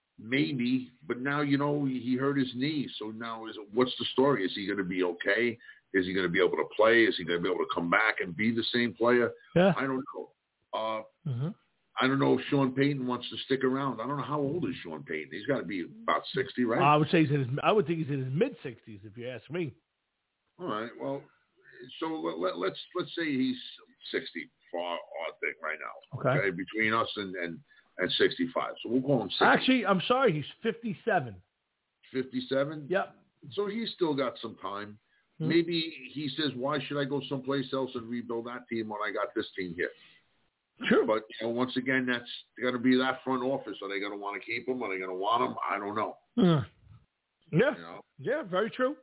Maybe, but now, you know, he hurt his knee. So now is what's the story? Is he going to be okay? Is he going to be able to play? Is he going to be able to come back and be the same player? Yeah. I don't know. Uh, mm-hmm. I don't know if Sean Payton wants to stick around. I don't know how old is Sean Payton. He's got to be about sixty, right? I would say he's in his. I would think he's in his mid sixties, if you ask me. All right. Well, so let, let, let's let's say he's sixty for our, our thing right now. Okay. okay? Between us and, and and sixty-five. So we'll call him sixty. Actually, I'm sorry, he's fifty-seven. fifty-seven? Yep. So he's still got some time. Mm-hmm. Maybe he says, why should I go someplace else and rebuild that team when I got this team here? Sure. But, you know, once again, that's going to be that front office. Are they going to want to keep him? Are they going to want him? I don't know. Mm. Yeah. You know? Yeah, very true.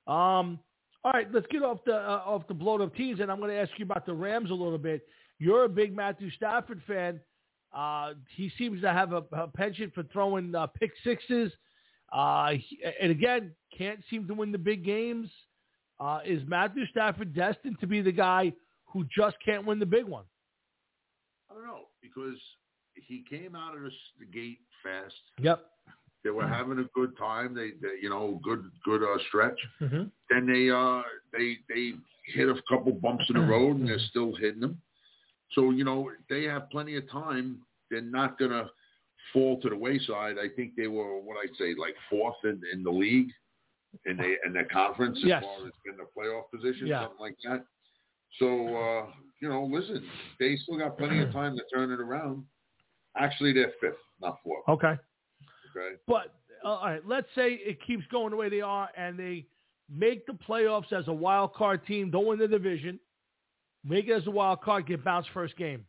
Um, all right, let's get off the uh, off the blown up teams, and I'm going to ask you about the Rams a little bit. You're a big Matthew Stafford fan. Uh, he seems to have a, a penchant for throwing uh, pick sixes. Uh, he, and again, can't seem to win the big games. Uh, is Matthew Stafford destined to be the guy who just can't win the big one? I don't know, because he came out of the, the gate fast. Yep. They were having a good time. They, they you know, good good uh, stretch. Mm-hmm. Then they uh they they hit a couple bumps in the road, and they're still hitting them. So, you know, they have plenty of time. They're not going to fall to the wayside. I think they were, what I'd say, like fourth in, in the league, in, the, in their conference, as yes. far as in the playoff position, yeah. something like that. So, uh, you know, listen, they still got plenty of time to turn it around. Actually, they're fifth, not fourth. Okay. Okay. But, uh, all right, let's say it keeps going the way they are, and they make the playoffs as a wild card team, don't win the division. Make it as a wild card, get bounced first game.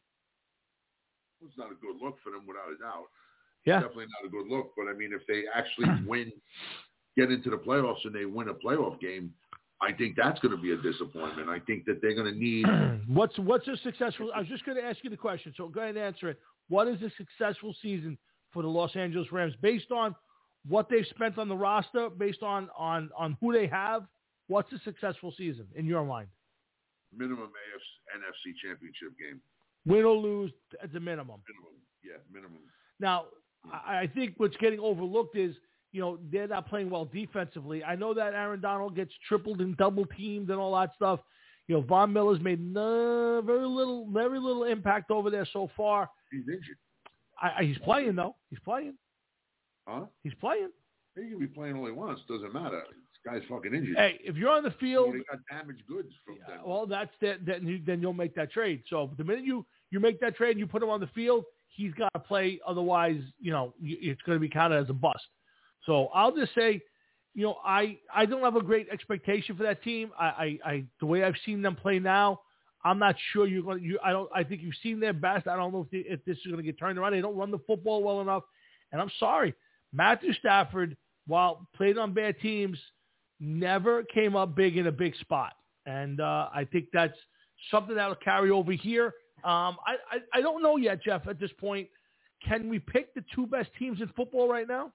It's not a good look for them, without a doubt. Yeah. Definitely not a good look. But, I mean, if they actually win, get into the playoffs and they win a playoff game, I think that's going to be a disappointment. I think that they're going to need – What's what's a successful – I was just going to ask you the question, so go ahead and answer it. What is a successful season for the Los Angeles Rams based on what they've spent on the roster, based on, on, on who they have? What's a successful season in your mind? Minimum A F C, N F C championship game. Win or lose at the minimum. Minimum, yeah, minimum. Now, I, I think what's getting overlooked is, you know, they're not playing well defensively. I know that Aaron Donald gets tripled and double teamed and all that stuff. You know, Von Miller's made no, very little, very little impact over there so far. He's injured. I, I, he's playing though. He's playing. Huh? He's playing. He can be playing all he wants. Doesn't matter. This guy's fucking injured. Hey, if you're on the field, he got damaged goods from them. Well, that's that. That then you'll make that trade. So the minute you you make that trade and you put him on the field, he's got to play. Otherwise, you know, it's going to be counted as a bust. So I'll just say, you know, I, I don't have a great expectation for that team. I, I, I the way I've seen them play now, I'm not sure you're going to. You, I don't. I think you've seen their best. I don't know if, they, if this is going to get turned around. They don't run the football well enough. And I'm sorry, Matthew Stafford, while played on bad teams, never came up big in a big spot. And uh, I think that's something that will carry over here. Um, I, I, I don't know yet, Jeff, at this point. Can we pick the two best teams in football right now?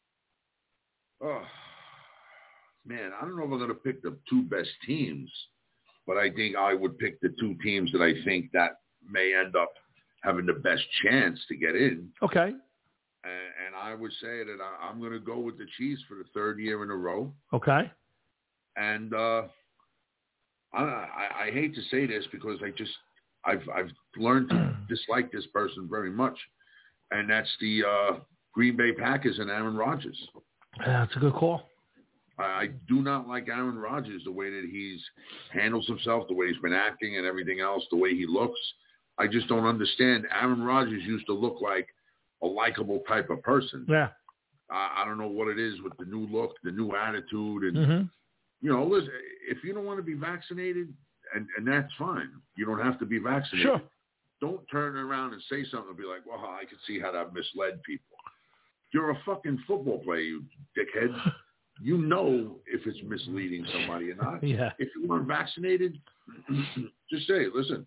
Oh, man, I don't know if I'm going to pick the two best teams, but I think I would pick the two teams that I think that may end up having the best chance to get in. Okay. And, and I would say that I, I'm going to go with the Chiefs for the third year in a row. Okay. And uh, I, I, I hate to say this because I just I've I've learned to dislike this person very much, and that's the uh, Green Bay Packers and Aaron Rodgers. Yeah, that's a good call. I, I do not like Aaron Rodgers, the way that he's handles himself, the way he's been acting and everything else, the way he looks. I just don't understand. Aaron Rodgers used to look like a likable type of person. Yeah. I, I don't know what it is with the new look, the new attitude. And, mm-hmm. you know, listen, if you don't want to be vaccinated, and, and that's fine. You don't have to be vaccinated. Sure. Don't turn around and say something and be like, well, I can see how that misled people. You're a fucking football player, you dickhead. You know if it's misleading somebody or not. Yeah. If you weren't vaccinated, just say, listen,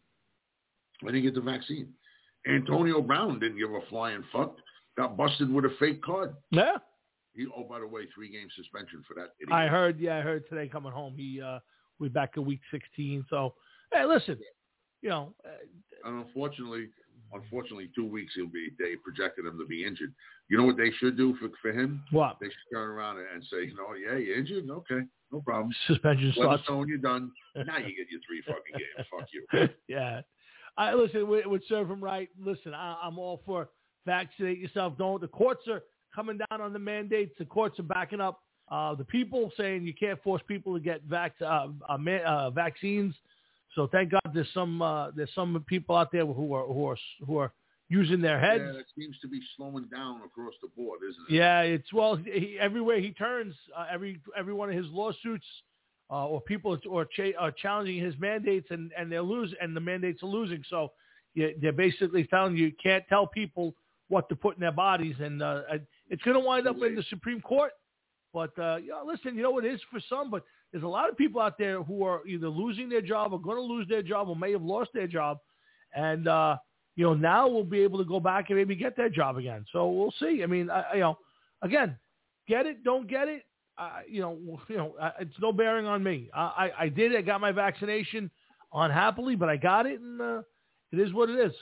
I didn't get the vaccine. Antonio Brown didn't give a flying fuck. Got busted with a fake card. Yeah. He, oh, by the way, three-game suspension for that idiot. I heard, yeah, I heard today coming home. He uh, we're back to week sixteen. So, hey, listen, you know. Uh, and unfortunately, unfortunately, two weeks he'll be, they projected him to be injured. You know what they should do for, for him? What? They should turn around and say, you know, yeah, you're injured? Okay, no problem. Suspension Let starts. us know when you're done. Now you get your three fucking games. Fuck you. Yeah. I listen, it would serve him right. Listen, I, I'm all for vaccinate yourself. Don't. The courts are coming down on the mandates. The courts are backing up uh, the people, saying you can't force people to get vac- uh, uh, uh, vaccines. So thank God there's some uh, there's some people out there who are who are who are using their heads. Yeah, it seems to be slowing down across the board, isn't it? Yeah, it's well he, everywhere he turns, uh, every every one of his lawsuits. Uh, or people are, cha- are challenging his mandates, and, and they're losing, and the mandates are losing. So you, they're basically telling you you can't tell people what to put in their bodies, and uh, it's going to wind up in the Supreme Court. But uh, you know, listen, you know it is for some, but there's a lot of people out there who are either losing their job or going to lose their job or may have lost their job, and uh, you know now we'll be able to go back and maybe get their job again. So we'll see. I mean, I, you know, again, get it, don't get it. Uh, you know, you know, uh, it's no bearing on me. Uh, I, I did. I got my vaccination unhappily, but I got it, and uh, it is what it is.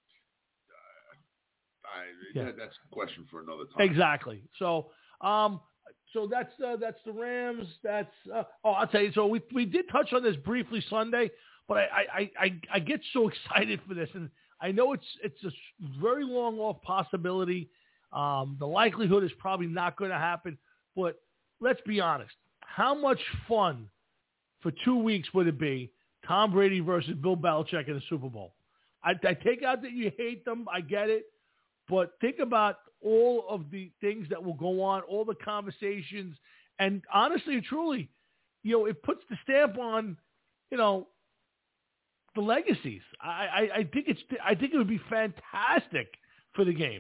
Uh, I, yeah. that, that's a question for another time. Exactly. So, um, so that's uh, that's the Rams. That's uh, oh, I'll tell you. So we we did touch on this briefly Sunday, but I I, I, I get so excited for this, and I know it's it's a very long off possibility. Um, the likelihood is probably not going to happen, but let's be honest. How much fun for two weeks would it be, Tom Brady versus Bill Belichick in the Super Bowl? I, I take out that you hate them. I get it. But think about all of the things that will go on, all the conversations. And honestly and truly, you know, it puts the stamp on, you know, the legacies. I, I, I think it's I think it would be fantastic for the game.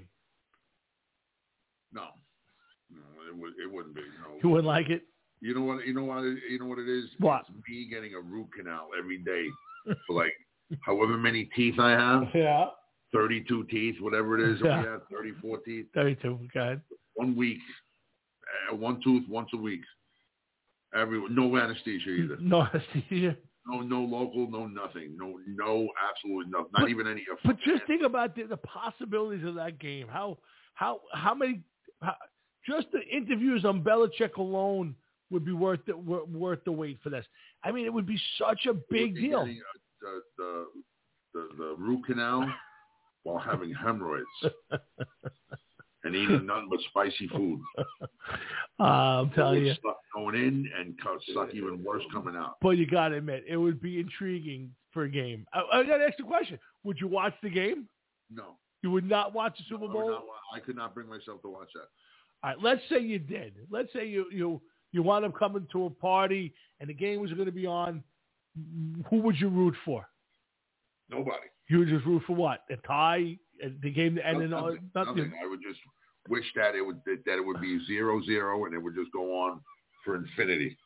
No. No, it, would, it wouldn't be. No. You wouldn't like it? You know what? You know what? You know what it is? What? It's me getting a root canal every day for like however many teeth I have. Yeah. Thirty-two teeth, whatever it is. Yeah. We have thirty-four teeth. Thirty-two. Okay. One week, uh, one tooth once a week. Every no anesthesia either. No anesthesia. No, no local, no nothing. No, no, absolutely nothing. Not but, even any. But just think about the, the possibilities of that game. How how how many? How, just the interviews on Belichick alone would be worth the, worth the wait for this. I mean, it would be such a big deal. Getting, uh, the, the, the, the root canal while having hemorrhoids and eating nothing but spicy food. Uh, I'm telling you. Stuff going in and stuff even worse coming out. But you got to admit, it would be intriguing for a game. I, I got to ask the question. Would you watch the game? No. You would not watch the Super no, Bowl? I, not, I could not bring myself to watch that. All right, let's say you did. Let's say you you you wound up coming to a party and the game was going to be on. Who would you root for? Nobody. You would just root for what? A tie? The game to end? No, in, nothing, nothing. nothing. I would just wish that it would that it would be zero zero and it would just go on for infinity.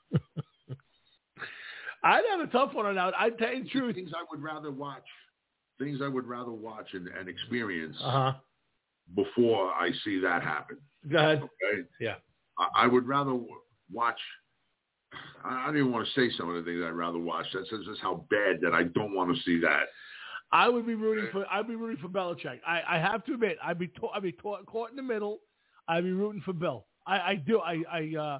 I'd have a tough one on that. I'd tell you the truth. Things I would rather watch. Things I would rather watch and, and experience uh-huh. before I see that happen. Go ahead. Okay? Yeah. I, I would rather watch. I don't even want to say some of the things I'd rather watch. That's just how bad that I don't want to see that. I would be rooting for. I'd be rooting for Belichick. I, I have to admit, I'd be. To, I'd be caught, caught in the middle. I'd be rooting for Bill. I, I do. I. I. Uh,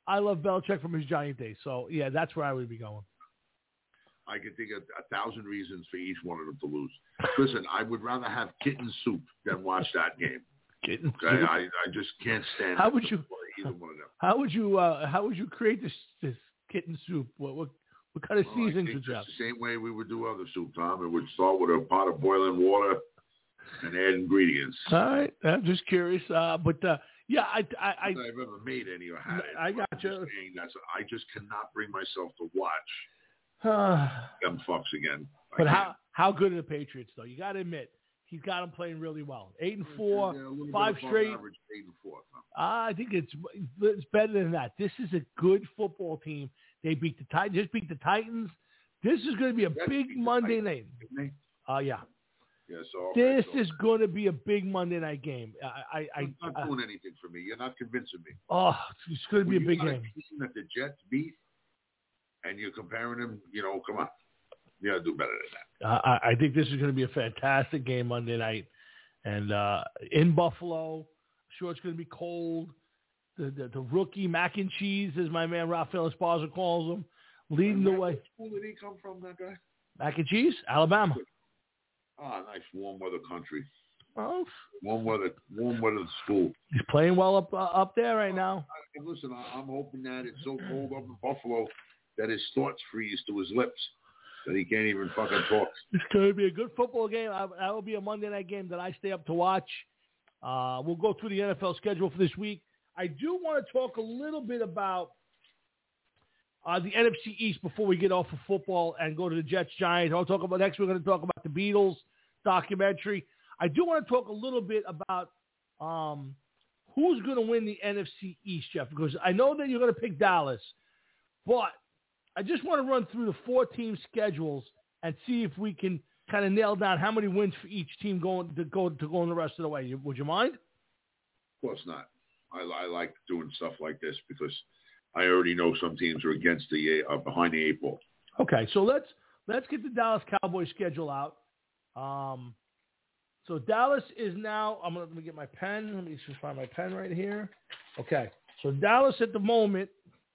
I love Belichick from his Giant days. So, yeah, that's where I would be going. I could think of a thousand reasons for each one of them to lose. Listen, I would rather have kitten soup than watch that game. Kitten okay? soup? I, I just can't stand how would you, either one of them. How would you uh, How would you create this this kitten soup? What what, what kind of well, seasonings would you have? The same way we would do other soup, Tom. It would start with a pot of boiling water and add ingredients. All right, I'm just curious. Uh, but uh, yeah, I I, I I've ever made any or had it. I got I'm you. Just saying that's, I just cannot bring myself to watch Uh, them fucks again. I but can't. how how good are the Patriots though? You got to admit he's got them playing really well. Eight and four, Yeah, a little five bit above straight. Average, eight and four. Tom. Uh, I think it's it's better than that. This is a good football team. They beat the Titans. Just beat the Titans. This is going to be a That's big Monday night. Didn't they? Uh, yeah. Yeah, so okay, This so is going to be a big Monday night game. I, I, it's not I, doing anything for me. You're not convincing me. oh, it's going to be When a big you got game. team that the Jets beat, and you're comparing them, you know, come on. You got to do better than that. Uh, I, I think this is going to be a fantastic game Monday night. And uh, in Buffalo, I'm sure it's going to be cold. The, the the rookie mac and cheese, as my man Rafael Esparza calls them, leading the way. What school did he come from, that guy? Mac and cheese? Alabama. Ah, nice warm weather country. Oh, Warm weather, warm weather school. he's playing well up uh, up there right now. And listen, I, I'm hoping that it's so cold up in Buffalo that his thoughts freeze to his lips, that he can't even fucking talk. It's going to be a good football game. I, that will be a Monday night game that I stay up to watch. Uh, we'll go through the N F L schedule for this week. I do want to talk a little bit about uh, the N F C East before we get off of football and go to the Jets Giants. I'll talk about next. We're going to talk about the Beatles documentary. I do want to talk a little bit about um, who's going to win the N F C East, Jeff, because I know that you're going to pick Dallas, but I just want to run through the four-team schedules and see if we can kind of nail down how many wins for each team going to go to go in the rest of the way. Would you mind? Of course not. I, I like doing stuff like this because I already know some teams are against the uh, behind the eight ball. Okay, so let's let's get the Dallas Cowboys schedule out. Um, so Dallas is now. I'm gonna let me get my pen. Let me just find my pen right here. Okay, so Dallas at the moment,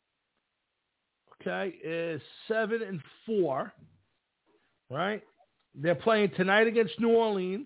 okay, is seven and four. Right, they're playing tonight against New Orleans.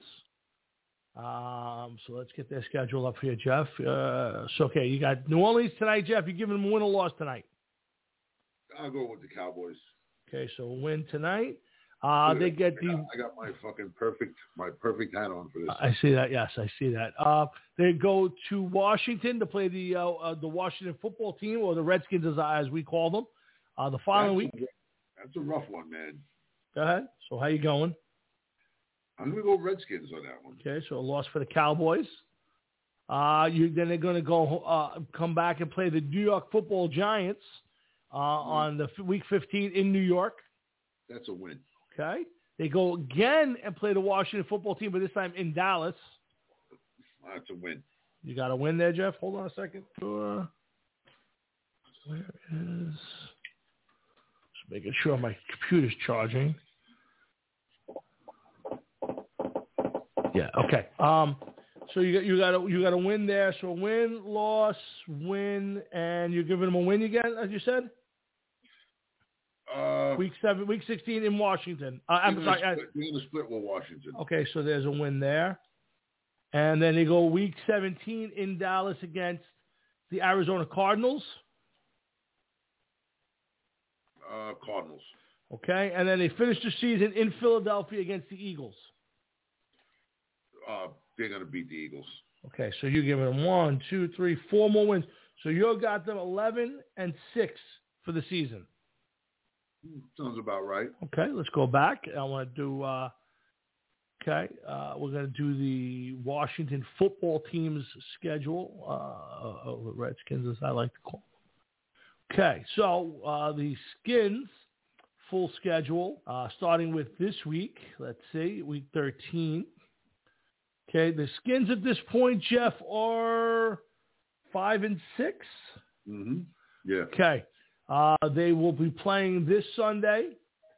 Um, so let's get their schedule up here, Jeff. Uh, so, okay, you got New Orleans tonight, Jeff. You giving them a win or loss tonight? I'll go with the Cowboys. Okay, so win tonight. Uh, they get I the. got, I got my fucking perfect, my perfect hat on for this. I see that. Yes, I see that. Uh, they go to Washington to play the uh, uh, the Washington football team, or the Redskins, as, as we call them. Uh, the following that's week. A, that's a rough one, man. Go ahead. So, how you going? I'm going to go Redskins on that one. Okay, so a loss for the Cowboys. Uh, you then they're going to go uh, come back and play the New York Football Giants uh, mm-hmm. on the f- week fifteen in New York. That's a win. Okay, they go again and play the Washington Football Team, but this time in Dallas. That's a win. You got a win there, Jeff. Hold on a second. Uh, where is? Just making sure my computer's charging. Yeah. Okay. Um. So you got you got a you got a win there. So win, loss, win, and you're giving them a win again, as you said. Uh, week seven, week sixteen in Washington. Uh, I'm sorry. Split, we're going to split with Washington. Okay, so there's a win there, and then they go week seventeen in Dallas against the Arizona Cardinals. Uh, Cardinals. Okay, and then they finish the season in Philadelphia against the Eagles. Uh, they're going to beat the Eagles. Okay, so you're giving them one, two, three, four more wins. So you got them eleven and six for the season. Sounds about right. Okay, let's go back. I want to do. Uh, okay, uh, we're going to do the Washington football team's schedule. Uh, uh, Redskins, as I like to call them. Okay, so uh, the Skins full schedule uh, starting with this week. Let's see, week thirteen. Okay, the Skins at this point, Jeff, are five and six. Mm-hmm. Yeah. Okay, uh, they will be playing this Sunday.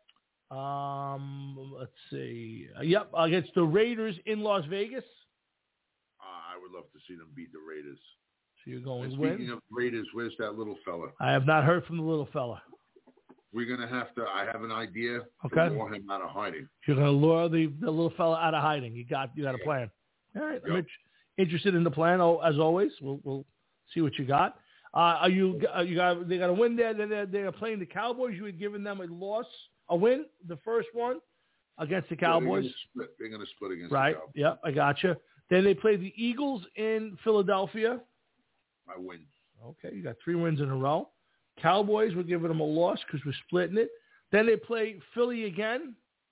Um, let's see. Uh, yep, against the Raiders in Las Vegas. Uh, I would love to see them beat the Raiders. So you're going and win. Speaking of Raiders, where's that little fella? I have not heard from the little fella. We're going to have to, I have an idea Okay. to lure him out of hiding. You're going to lure the, the little fella out of hiding. You got you got a plan. All right. Yep. I'm interested in the plan, oh, as always. We'll, we'll see what you got. Uh, are you, uh, you got, they got a win there. They're, they're playing the Cowboys. You had given them a loss, a win, the first one against the Cowboys. Yeah, they're going to split against right. the Cowboys. Yep, I got you. Then they play the Eagles in Philadelphia. I win. Okay, you got three wins in a row. Cowboys, we're giving them a loss because we're splitting it. Then they play Philly again.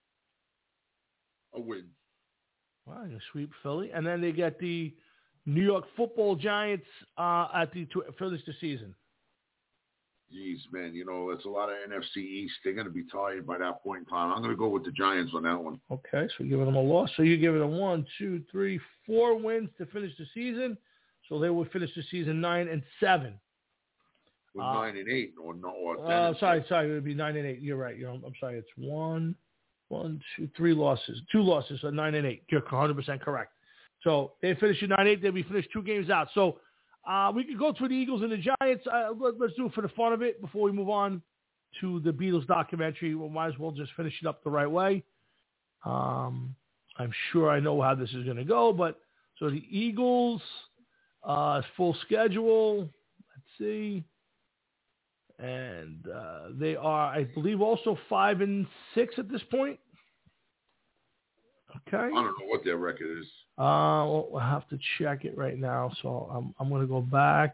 A win. Wow, you sweep Philly. And then they get the New York Football Giants uh, at the tw- finish the season. Jeez, man, you know, it's a lot of N F C East. They're going to be tired by that point in time. I'm going to go with the Giants on that one. Okay, so we're giving them a loss. So you're giving them one, two, three, four wins to finish the season. So they will finish the season nine and seven. With uh, nine and eight, or no, or ten. Uh, and sorry, six. sorry, it would be nine and eight. You're right. You're, I'm sorry. It's one, one, two, three losses, two losses, so nine and eight. You're one hundred percent correct. So they finish at nine and eight. They'll be finished two games out. So uh, we could go through the Eagles and the Giants. Uh, let, let's do it for the fun of it before we move on to the Beatles documentary. We might as well just finish it up the right way. Um, I'm sure I know how this is going to go, but so the Eagles, uh, full schedule. Let's see. And uh, they are, I believe, also five and six at this point. Okay. I don't know what their record is. Uh, well, we'll have to check it right now. So I'm I'm going to go back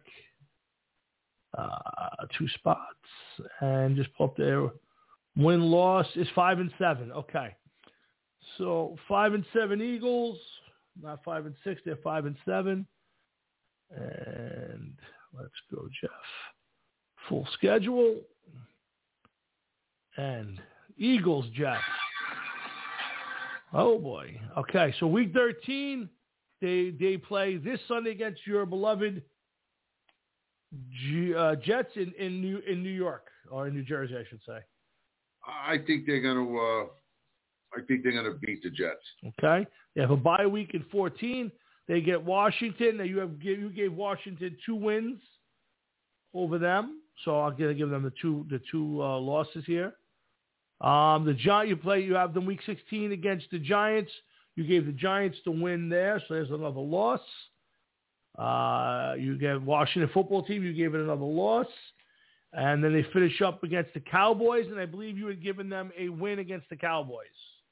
uh, two spots and just pull up their win loss is five and seven. Okay. So five and seven Eagles, not five and six. They're five and seven. And let's go, Jeff. Full schedule. And Eagles, Jeff. Oh, boy. Okay, so week thirteen, they they play this Sunday against your beloved G, uh, Jets in, in, New, in New York, or in New Jersey, I should say. I think they're going to uh, I think they're going to beat the Jets. Okay. They have a bye week in fourteen. They get Washington. Now you have you gave Washington two wins over them, so I'll give, give them the two the two uh, losses here. Um, the Giant you play you have them week sixteen against the Giants. You gave the Giants the win there, so there's another loss. Uh, you gave Washington football team. You gave it another loss, and then they finish up against the Cowboys, and I believe you had given them a win against the Cowboys.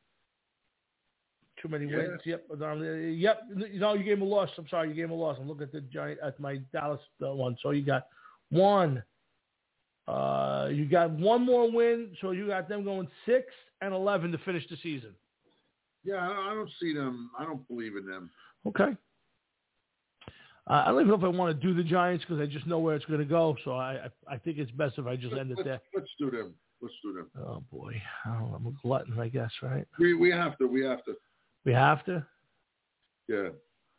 Too many Yeah. wins. Yep. Yep. No, you gave him a loss. I'm sorry. You gave him a loss. I'm looking at the Giant at my Dallas uh, one. So you got one. Uh, you got one more win. So you got them going six and eleven to finish the season. Yeah, I don't see them. I don't believe in them. Okay. Uh, I don't even know if I want to do the Giants because I just know where it's going to go. So I, I I think it's best if I just Let's, end it let's, there. let's do them. Let's do them. Oh boy, oh, I'm a glutton, I guess, right? We we have to. We have to. We have to. Yeah.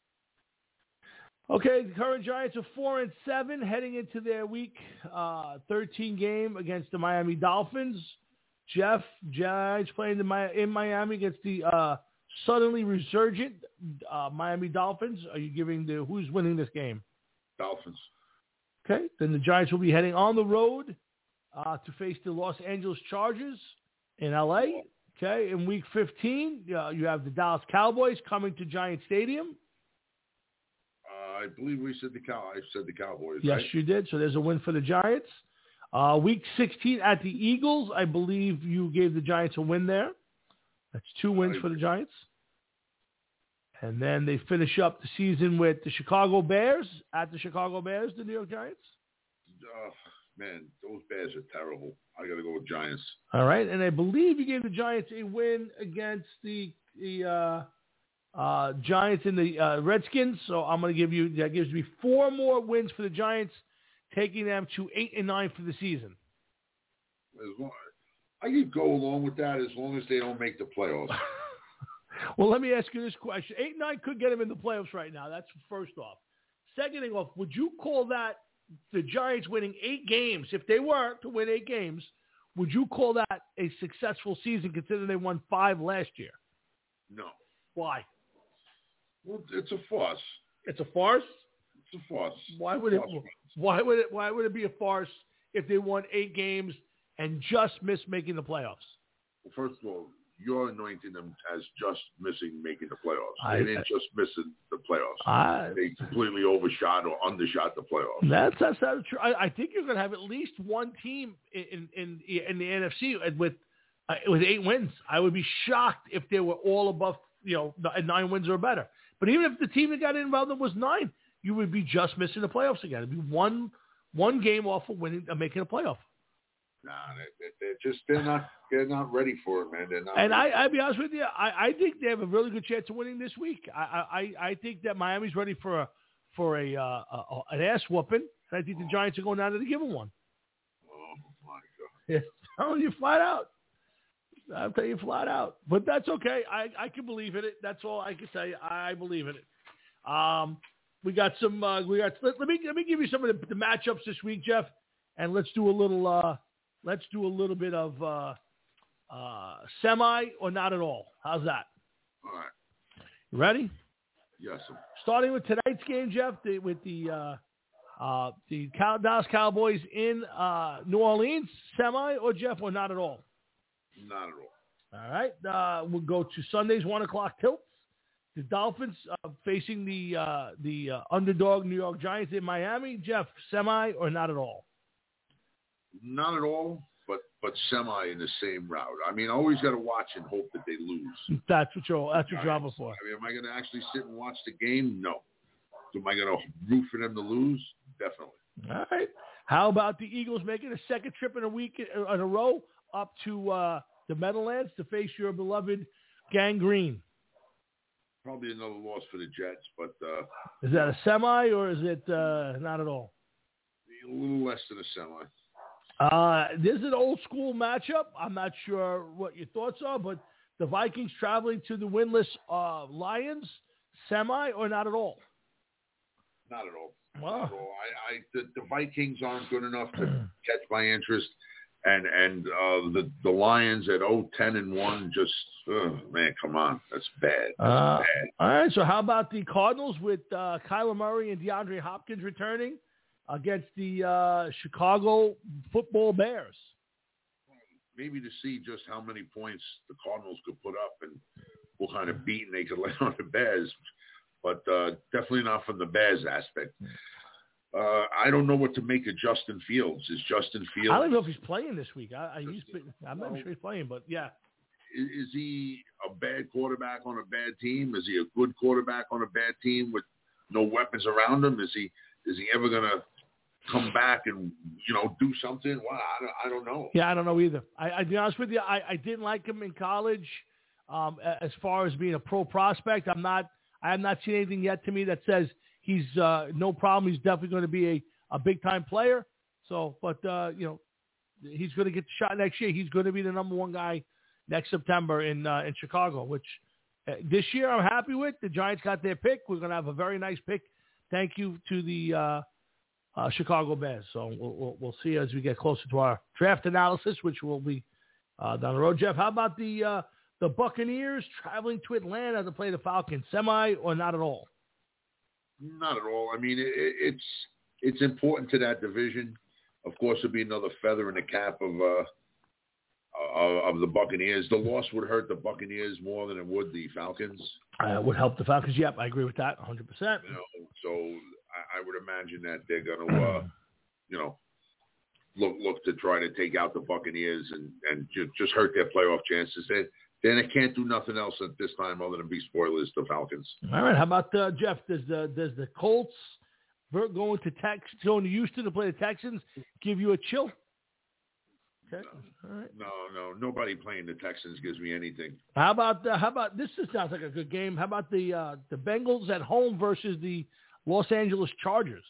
Okay, the current Giants are four and seven, heading into their week uh, thirteen game against the Miami Dolphins. Jeff, Giants playing the, in Miami against the uh, suddenly resurgent uh, Miami Dolphins. Are you giving the who's winning this game? Dolphins. Okay, then the Giants will be heading on the road uh, to face the Los Angeles Chargers in L A. Okay, in week fifteen, uh, you have the Dallas Cowboys coming to Giant Stadium. Uh, I believe we said the cow. I said the Cowboys. Yes, right? you did. So there's a win for the Giants. Uh, week sixteen at the Eagles, I believe you gave the Giants a win there. That's two wins for the Giants. And then they finish up the season with the Chicago Bears at the Chicago Bears, the New York Giants. Oh, man, those Bears are terrible. I got to go with Giants. All right, and I believe you gave the Giants a win against the the uh, uh, Giants and the uh, Redskins. So I'm going to give you that gives me four more wins for the Giants, taking them to eight and nine for the season. As long, I could go along with that as long as they don't make the playoffs. Well, let me ask you this question: eight and nine could get them in the playoffs right now. That's first off. Second thing off, would you call that the Giants winning eight games? If they were to win eight games, would you call that a successful season considering they won five last year? No. Why? Well, it's a farce. It's a farce? It's a farce. Why would it? Why would it? Why would it be a farce if they won eight games and just missed making the playoffs? Well, first of all, you're anointing them as just missing making the playoffs. I, they didn't just miss the playoffs. I, they completely overshot or undershot the playoffs. That's that's not true. I, I think you're going to have at least one team in in in the N F C with uh, with eight wins. I would be shocked if they were all above, you know, nine wins or better. But even if the team that got involved was nine, you would be just missing the playoffs again. It'd be one one game off of winning, uh, making a playoff. Nah, they, they're just they're not they're not ready for it, man. They're not. And I, I'll be honest with you, I, I think they have a really good chance of winning this week. I, I, I think that Miami's ready for a for a, uh, a an ass whooping, and I think the Giants are going down there to give them one. Oh my God! Yeah, I'm telling you flat out. I'm telling you flat out. But that's okay. I, I can believe in it. That's all I can tell you. I believe in it. Um, we got some. Uh, we got. Let, let me let me give you some of the, the matchups this week, Jeff, and let's do a little. Uh, let's do a little bit of uh, uh, semi or not at all. How's that? All right. You ready? Yes, sir. Starting with tonight's game, Jeff, the, with the uh, uh, the Cow- Dallas Cowboys in uh, New Orleans, semi or Jeff or not at all? Not at all. All right. Uh, we'll go to Sunday's one o'clock tilts. The Dolphins uh, facing the uh, the uh, underdog New York Giants in Miami. Jeff, semi or not at all? Not at all, but but semi in the same route. I mean, I always got to watch and hope that they lose. That's what you're that's what you're up for. I mean, am I going to actually sit and watch the game? No. Am I going to root for them to lose? Definitely. All right. How about the Eagles making a second trip in a week in a row up to uh, the Meadowlands to face your beloved Gang Green? Probably another loss for the Jets, but uh, is that a semi or is it uh, not at all? A little less than a semi. Uh, this is an old school matchup. I'm not sure what your thoughts are, but the Vikings traveling to the winless uh, Lions, semi or not at all? Not at all. Wow. Not at all. I, I, the, the Vikings aren't good enough to catch my interest, and and uh, the the Lions at oh ten and one just oh, man, come on, that's bad. That's uh, bad. All right. So how about the Cardinals with uh, Kyler Murray and DeAndre Hopkins returning against the uh, Chicago Football Bears? Maybe to see just how many points the Cardinals could put up and what kind of beating they could lay on the Bears, but uh, definitely not from the Bears aspect. Uh, I don't know what to make of Justin Fields. Is Justin Fields? I don't know if he's playing this week. I, I used to, I'm not sure he's playing, but yeah. Is, is he a bad quarterback on a bad team? Is he a good quarterback on a bad team with no weapons around him? Is he is he ever going to come back and, you know, do something? Well, I don't, I don't know. Yeah, I don't know either. I, I'll be honest with you, I, I didn't like him in college um, as far as being a pro prospect. I'm not, I have not seen anything yet to me that says he's uh, no problem. He's definitely going to be a, a big-time player. So, but, uh, you know, he's going to get the shot next year. He's going to be the number one guy next September in uh, in Chicago, which uh, this year I'm happy with. The Giants got their pick. We're going to have a very nice pick. Thank you to the uh, uh, Chicago Bears. So we'll, we'll, we'll see as we get closer to our draft analysis, which will be uh, down the road. Jeff, how about the uh, the Buccaneers traveling to Atlanta to play the Falcons? Semi or not at all? Not at all. I mean, it, it's it's important to that division. Of course, it'll be another feather in the cap of uh, of the Buccaneers. The loss would hurt the Buccaneers more than it would the Falcons. Uh, would help the Falcons. Yep, I agree with that one hundred percent. You know, so I, I would imagine that they're going to, uh, you know, look look to try to take out the Buccaneers and, and ju- just hurt their playoff chances. They, then they can't do nothing else at this time other than be spoilers to Falcons. All right. How about uh, Jeff? Does the does the Colts going to Tex going to Houston to play the Texans give you a chill? Okay. No, all right. no, no. Nobody playing the Texans gives me anything. How about uh, how about this? Just sounds like a good game. How about the uh, the Bengals at home versus the Los Angeles Chargers?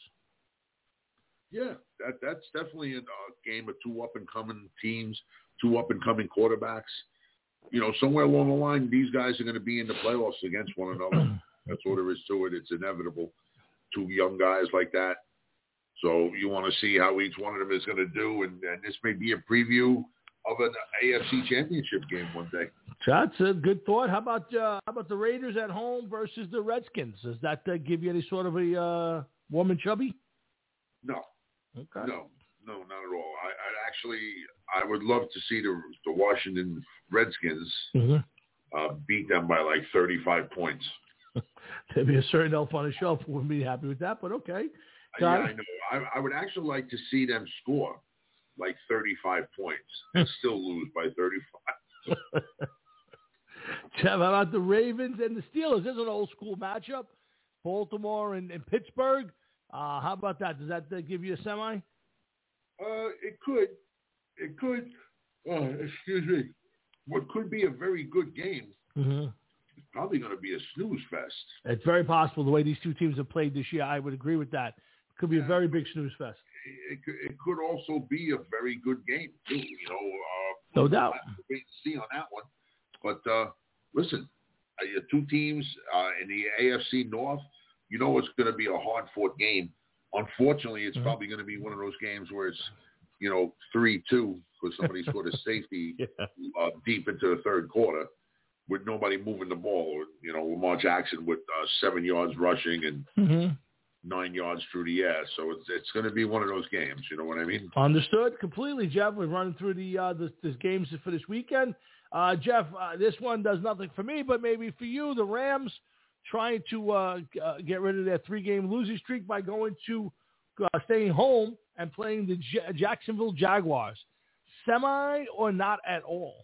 Yeah, that that's definitely a uh, game of two up and coming teams, two up and coming quarterbacks. You know, somewhere along the line, these guys are going to be in the playoffs against one another. That's what there is to it. It's inevitable. Two young guys like that. So you want to see how each one of them is going to do, and, and this may be a preview of an A F C Championship game one day. That's a good thought. How about uh, how about the Raiders at home versus the Redskins? Does that uh, give you any sort of a uh, warm and chubby? No. Okay. No, no, not at all. I, I actually, I would love to see the the Washington Redskins mm-hmm. uh, beat them by like thirty-five points. There'd be a certain elf on the shelf who wouldn't be happy with that, but okay. Got yeah, it. I know. I, I would actually like to see them score like thirty-five points and still lose by thirty-five. Jeff, how about the Ravens and the Steelers? This is an old school matchup. Baltimore and, and Pittsburgh. Uh, how about that? Does that uh, give you a semi? Uh, it could. It could. Uh, excuse me. What could be a very good game mm-hmm. is probably going to be a snooze fest. It's very possible the way these two teams have played this year. I would agree with that. It could be yeah. a very big snooze fest. It could, it could also be a very good game too. You know, uh, no doubt. We'll have to wait and see on that one. But uh, listen, uh, your two teams uh, in the A F C North. You know it's going to be a hard-fought game. Unfortunately, it's mm-hmm. probably going to be one of those games where it's, you know, three two because somebody scored a safety yeah. uh, deep into the third quarter with nobody moving the ball. You know, Lamar Jackson with uh, seven yards rushing and mm-hmm. nine yards through the air. So it's it's going to be one of those games. You know what I mean? Understood completely, Jeff. We're running through the uh, the, the games for this weekend. Uh, Jeff, uh, this one does nothing for me, but maybe for you, the Rams trying to uh, uh, get rid of their three-game losing streak by going to uh, staying home and playing the J- Jacksonville Jaguars. Semi or not at all?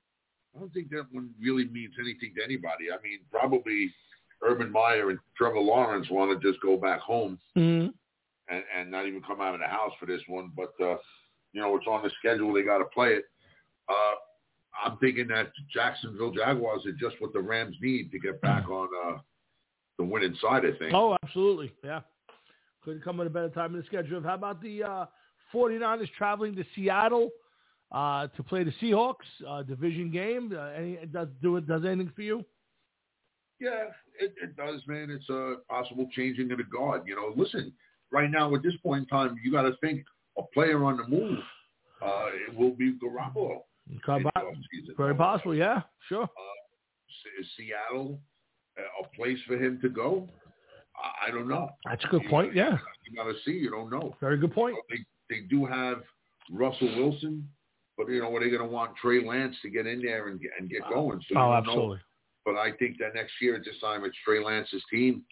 I don't think that one really means anything to anybody. I mean, probably Urban Meyer and Trevor Lawrence want to just go back home mm-hmm. and, and not even come out of the house for this one. But, uh, you know, it's on the schedule. They got to play it. Uh, I'm thinking that Jacksonville Jaguars are just what the Rams need to get back on uh, the winning side, I think. Oh, absolutely. Yeah. Couldn't come at a better time in the schedule. How about the uh, 49ers traveling to Seattle uh, to play the Seahawks, uh, division game? Uh, any, does, do it, does anything for you? Yeah, it, it does, man. It's a possible changing of the guard. You know, listen, right now at this point in time, you got to think a player on the move, uh, it will be Garoppolo. Very possible, yeah, sure. Uh, is Seattle a place for him to go? I, I don't know. That's a good you point, gotta, yeah. You got to see. You don't know. Very good point. You know, they, they do have Russell Wilson, but, you know, are they going to want Trey Lance to get in there and, and get going? So oh, absolutely. Know. But I think that next year at this time, it's Trey Lance's team.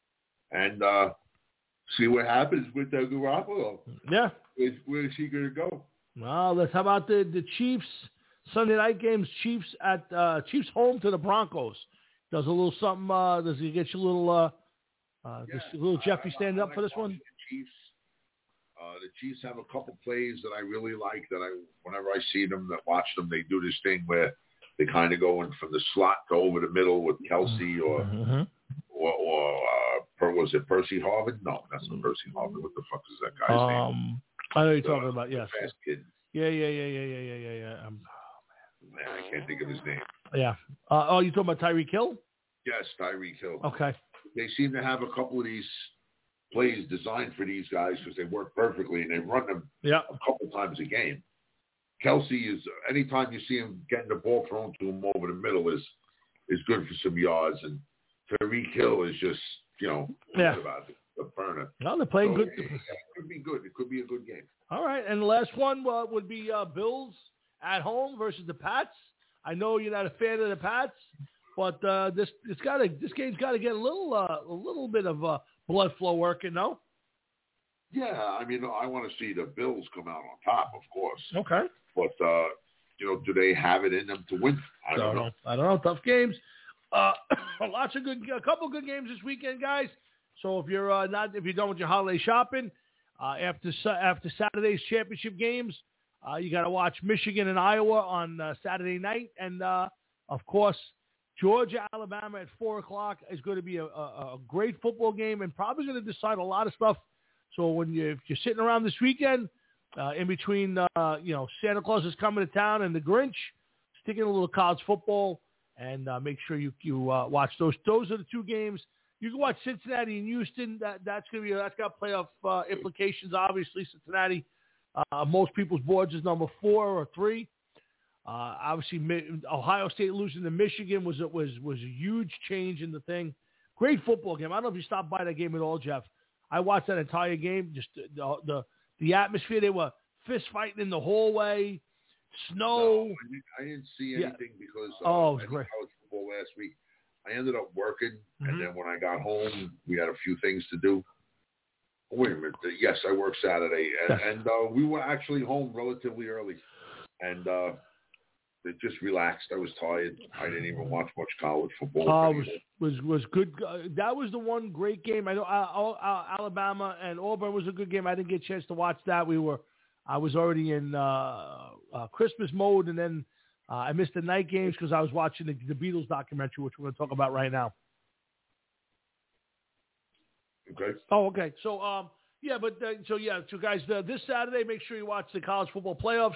And uh, see what happens with the Garoppolo. Yeah. Where, where is he going to go? Well, let's how about the, the Chiefs Sunday night games? Chiefs at uh, Chiefs home to the Broncos. Does a little something? Uh, does he get you a little? Uh, uh, yeah, a little Jeffrey stand I, I, up I for this like one? The Chiefs. Uh, the Chiefs have a couple plays that I really like. That I, whenever I see them, that watch them, they do this thing where they kind of go in from the slot to over the middle with Kelsey or mm-hmm. or, or uh, per, was it Percy Harvin? No, that's not Percy Harvin. What the fuck is that guy's um, name? I know you're the, talking about. Yes. Fast kid. Yeah, yeah, yeah, yeah, yeah, yeah, yeah, yeah. Um, oh, man. man, I can't think of his name. Yeah. Uh, oh, you talking about Tyreek Hill? Yes, Tyreek Hill. Okay. They seem to have a couple of these plays designed for these guys because they work perfectly and they run them yeah. a couple times a game. Kelsey is, anytime you see him getting the ball thrown to him over the middle is is good for some yards. And Tyreek Hill is just, you know, yeah. about it, the burner. No, they're playing so good. It, it could be good. It could be a good game. All right. And the last one uh, would be uh, Bills at home versus the Pats. I know you're not a fan of the Pats, but uh, this it's got to this game's got to get a little uh, a little bit of uh, blood flow working, no? Yeah, I mean, I want to see the Bills come out on top, of course. Okay. But, uh, you know, do they have it in them to win? I don't, don't know. know. I don't know. Tough games. Uh, lots of good, a couple good games this weekend, guys. So if you're uh, not, if you're done with your holiday shopping, uh, after after Saturday's championship games, uh, you got to watch Michigan and Iowa on uh, Saturday night, and uh, of course, Georgia, Alabama at four o'clock is going to be a, a, a great football game, and probably going to decide a lot of stuff. So when you if you're sitting around this weekend. Uh, in between, uh, you know, Santa Claus is coming to town and the Grinch, stick in a little college football and uh, make sure you you uh, watch those. Those are the two games. You can watch Cincinnati and Houston. That that's gonna be that's got playoff uh, implications. Obviously, Cincinnati, uh, most people's boards is number four or three. Uh, obviously, Ohio State losing to Michigan was was was a huge change in the thing. Great football game. I don't know if you stopped by that game at all, Jeff. I watched that entire game. Just the the, the atmosphere. They were fist fighting in the hallway. Snow. No, I, didn't, I didn't see anything yeah. because uh, oh, it was I great. college football last week. I ended up working, mm-hmm. and then when I got home, we had a few things to do. Wait a minute. Yes, I work Saturday, and, and uh, we were actually home relatively early, and uh, it just relaxed. I was tired. I didn't even watch much college football. Oh, uh, was was was good. Uh, that was the one great game. I know uh, uh, Alabama and Auburn was a good game. I didn't get a chance to watch that. We were, I was already in uh, uh, Christmas mode, and then uh, I missed the night games because I was watching the, the Beatles documentary, which we're going to talk about right now. Okay. Oh, okay. So, um, yeah, but uh, so yeah, so guys, uh, this Saturday, make sure you watch the college football playoffs.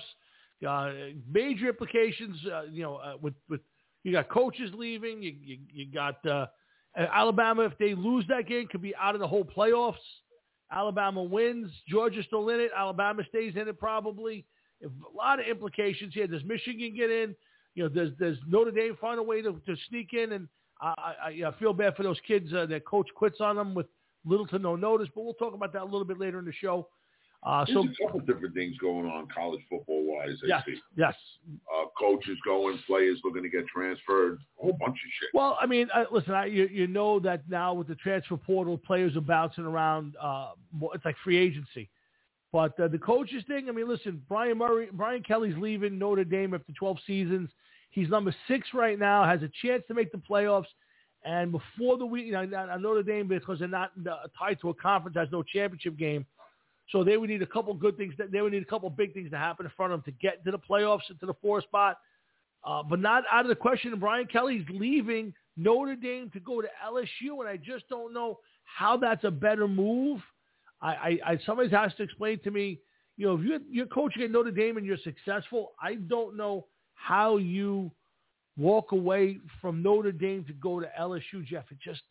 Uh, major implications, uh, you know, uh, with with you got coaches leaving, you you, you got uh, Alabama. If they lose that game, could be out of the whole playoffs. Alabama wins, Georgia's still in it. Alabama stays in it probably. If, a lot of implications here. Does Michigan get in? You know, does does Notre Dame find a way to, to sneak in? And I, I, I feel bad for those kids uh, that coach quits on them with little to no notice, but we'll talk about that a little bit later in the show. Uh, There's so, a couple different things going on college football-wise, I yes, see. Yes, uh, coaches going, players looking to get transferred, a whole bunch of shit. Well, I mean, uh, listen, I, you, you know that now with the transfer portal, players are bouncing around. Uh, it's like free agency. But uh, the coaches thing, I mean, listen, Brian Murray, Brian Kelly's leaving Notre Dame after twelve seasons. He's number six right now, has a chance to make the playoffs. And before the week, you know, Notre Dame, because they're not uh, tied to a conference, has no championship game. So they would need a couple good things. That, they would need a couple big things to happen in front of them to get to the playoffs, into the four spot. Uh, but not out of the question. Brian Kelly's leaving Notre Dame to go to L S U, and I just don't know how that's a better move. I, I, I somebody has to explain to me, you know, if you're, you're coaching at Notre Dame and you're successful, I don't know how you walk away from Notre Dame to go to L S U, Jeff. It just,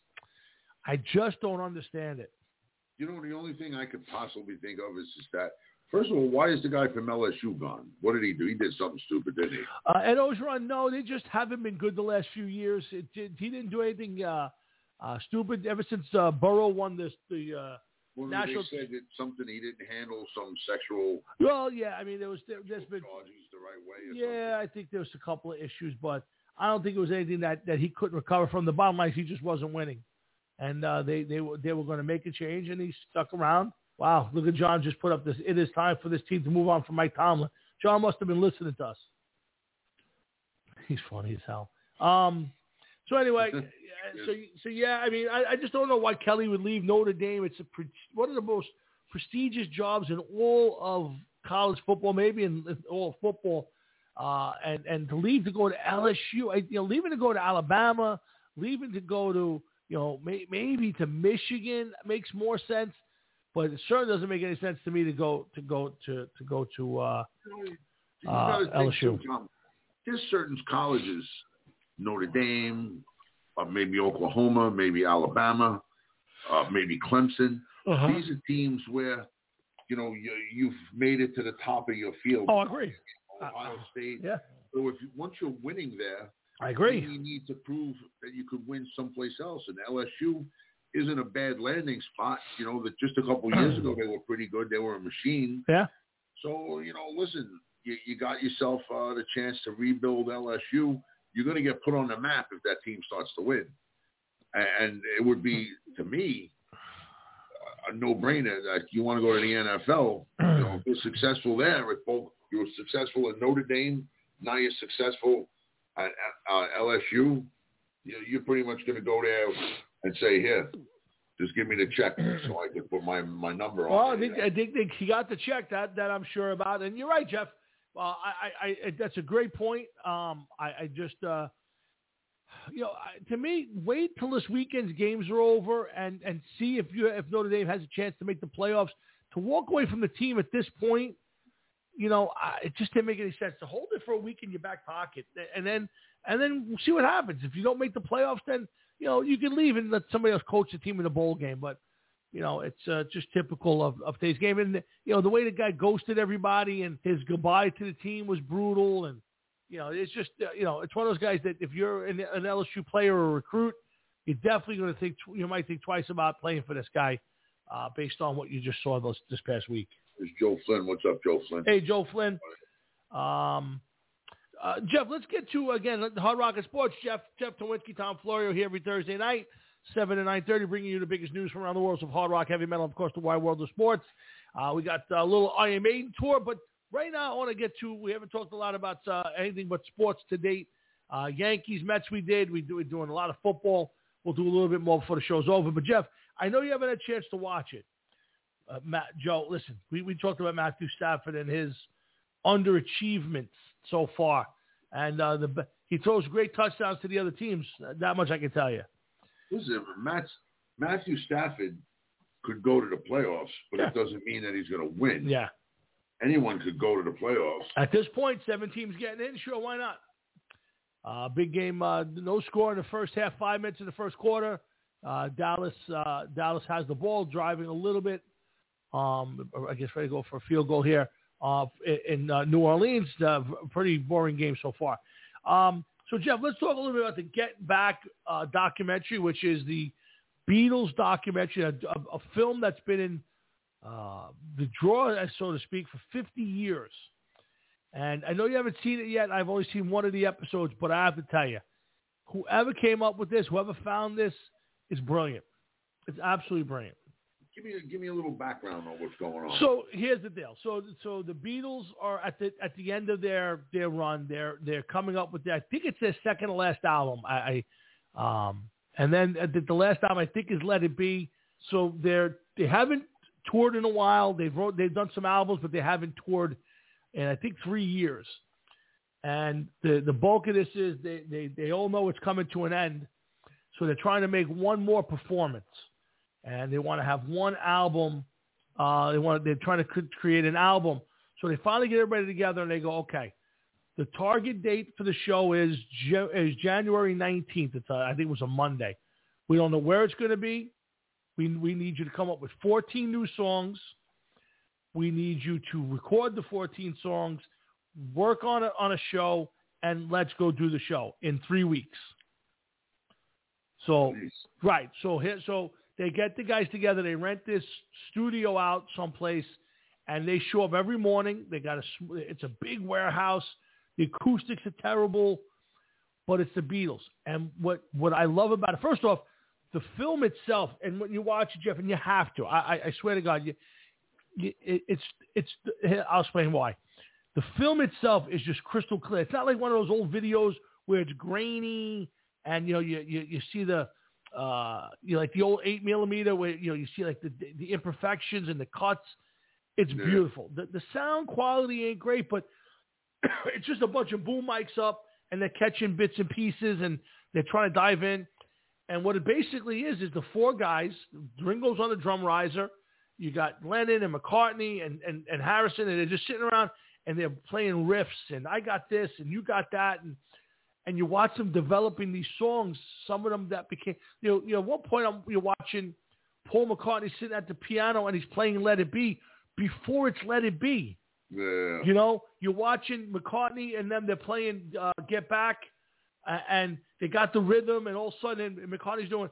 I just don't understand it. You know, the only thing I could possibly think of is, is that, first of all, why is the guy from L S U gone? What did he do? He did something stupid, didn't he? Uh, Ed Orgeron, no, they just haven't been good the last few years. It, it, he didn't do anything uh, uh, stupid ever since uh, Burrow won this the uh, well, national. They said that something he didn't handle, some sexual. Well, yeah, I mean, there was there, there's been charges the right way. Or yeah, something. I think there was a couple of issues, but I don't think it was anything that, that he couldn't recover from. The bottom line is he just wasn't winning. And uh, they, they were they were going to make a change, and he stuck around. Wow, look at John just put up this. It is time for this team to move on from Mike Tomlin. John must have been listening to us. He's funny as hell. Um, so anyway, so so yeah, I mean, I, I just don't know why Kelly would leave Notre Dame. It's a pre- one of the most prestigious jobs in all of college football, maybe in, in all of football, uh, and and to leave to go to L S U, I, you know, leaving to go to Alabama, leaving to go to you know, may, maybe to Michigan makes more sense, but it certainly doesn't make any sense to me to go to go to to go to uh, uh, L S U. Too, there's certain colleges, Notre Dame, uh, maybe Oklahoma, maybe Alabama, uh, maybe Clemson. Uh-huh. These are teams where, you know, you, you've made it to the top of your field. Oh, I agree. Ohio uh, State. Yeah. So if once you're winning there, I agree. You need to prove that you could win someplace else. And L S U isn't a bad landing spot. You know, that just a couple of years ago, they were pretty good. They were a machine. Yeah. So, you know, listen, you, you got yourself uh, the chance to rebuild L S U. You're going to get put on the map if that team starts to win. And it would be, to me, a no-brainer that you want to go to the N F L. You know, if you're successful there, if both you were successful at Notre Dame, now you're successful at uh, L S U, you're pretty much going to go there and say, here, just give me the check so I can put my, my number on. Well, I think, I think they, he got the check, that that I'm sure about. And you're right, Jeff. Uh, I, I, I, that's a great point. Um, I, I just, uh, you know, to me, wait till this weekend's games are over and, and see if you if Notre Dame has a chance to make the playoffs. To walk away from the team at this point, you know, uh, it just didn't make any sense. To hold it for a week in your back pocket, and then and then we'll see what happens. If you don't make the playoffs, then you know you can leave and let somebody else coach the team in the bowl game. But you know, it's uh, just typical of, of today's game. And you know, the way the guy ghosted everybody and his goodbye to the team was brutal. And you know, it's just uh, you know, it's one of those guys that if you're an, an L S U player or a recruit, you're definitely going to think you might think twice about playing for this guy. uh, based on what you just saw this, this past week. There's Joe Flynn. What's up, Joe Flynn? Hey, Joe Flynn. Um, uh, Jeff, let's get to, again, the Hard Rock and Sports. Jeff Jeff Towinski, Tom Florio here every Thursday night, seven to nine thirty, bringing you the biggest news from around the world of hard rock, heavy metal, and, of course, the wide world of sports. Uh, we got a little Iron Maiden tour, but right now I want to get to, we haven't talked a lot about uh, anything but sports to date. Uh, Yankees, Mets we did. We do, we're doing a lot of football. We'll do a little bit more before the show's over. But, Jeff, I know you haven't had a chance to watch it. Uh, Matt, Joe, listen, we, we talked about Matthew Stafford and his underachievements so far. And uh, the he throws great touchdowns to the other teams. That much I can tell you. Listen, Matt, Matthew Stafford could go to the playoffs, but yeah. it doesn't mean that he's going to win. Yeah. Anyone could go to the playoffs. At this point, seven teams getting in. Sure, why not? Uh, big game, uh, no score in the first half, five minutes in the first quarter. Uh, Dallas uh, Dallas has the ball, driving a little bit. Um, I guess ready to go for a field goal here uh, in uh, New Orleans. Uh, pretty boring game so far. Um, so, Jeff, let's talk a little bit about the Get Back uh, documentary, which is the Beatles documentary, a, a, a film that's been in uh, the drawer, so to speak, for fifty years. And I know you haven't seen it yet. I've only seen one of the episodes, but I have to tell you, whoever came up with this, whoever found this, is brilliant. It's absolutely brilliant. Give me a, give me a little background on what's going on. So here's the deal. So so the Beatles are at the at the end of their, their run. They're they're coming up with their, I think it's their second to last album. I, I um and then the, the last album I think is Let It Be. So they're they haven't toured in a while. They've wrote they've done some albums, but they haven't toured in I think three years. And the the bulk of this is they they they all know it's coming to an end. So they're trying to make one more performance. And they want to have one album. Uh, they want. They're trying to create an album. So they finally get everybody together and they go, okay, the target date for the show is is January nineteenth. It's a, I think it was a Monday. We don't know where it's going to be. We we need you to come up with fourteen new songs. We need you to record the fourteen songs, work on a, on a show, and let's go do the show in three weeks. So right. So here so. They get the guys together. They rent this studio out someplace, and they show up every morning. They got a. It's a big warehouse. The acoustics are terrible, but it's the Beatles. And what, what I love about it, first off, the film itself, and when you watch it, Jeff, and you have to. I, I swear to God, you, you, it, it's it's. I'll explain why. The film itself is just crystal clear. It's not like one of those old videos where it's grainy, and you know you you, you see the. Uh, you know, like the old eight millimeter where, you know, you see like the, the imperfections and the cuts. It's yeah. beautiful. The, the sound quality ain't great, but it's just a bunch of boom mics up and they're catching bits and pieces and they're trying to dive in. And what it basically is, is the four guys, Ringo's on the drum riser. You got Lennon and McCartney and, and, and Harrison, and they're just sitting around and they're playing riffs and I got this and you got that. And, And you watch them developing these songs. Some of them that became, you know, you know, at one point I'm, you're watching Paul McCartney sitting at the piano and he's playing Let It Be before it's Let It Be. Yeah. You know, you're watching McCartney and then they're playing uh, Get Back uh, and they got the rhythm and all of a sudden McCartney's doing,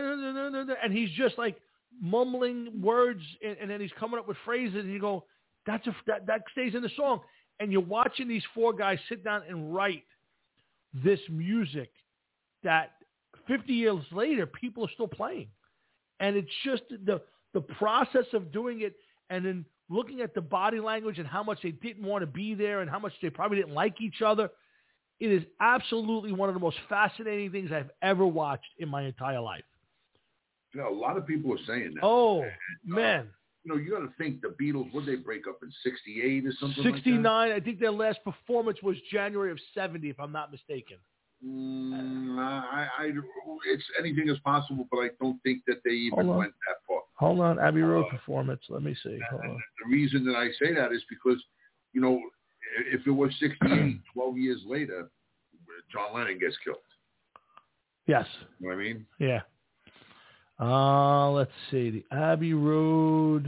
and he's just like mumbling words and, and then he's coming up with phrases and you go, that's a, that, that stays in the song. And you're watching these four guys sit down and write this music that fifty years later people are still playing. And it's just the the process of doing it and then looking at the body language and how much they didn't want to be there and how much they probably didn't like each other. It is absolutely one of the most fascinating things I've ever watched in my entire life. You know, a lot of people are saying that. Oh, and, man. Uh, you know, you got to think the Beatles, would they break up in sixty-eight or something sixty-nine, like that? I think their last performance was January of seventy, if I'm not mistaken. Mm, I, I, it's anything is possible, but I don't think that they even went that far. Hold on, Abbey Road uh, performance. Let me see. Hold on. The reason that I say that is because, you know, if it was sixty-eight, twelve years later, John Lennon gets killed. Yes. You know what I mean? Yeah. Uh, let's see. The Abbey Road,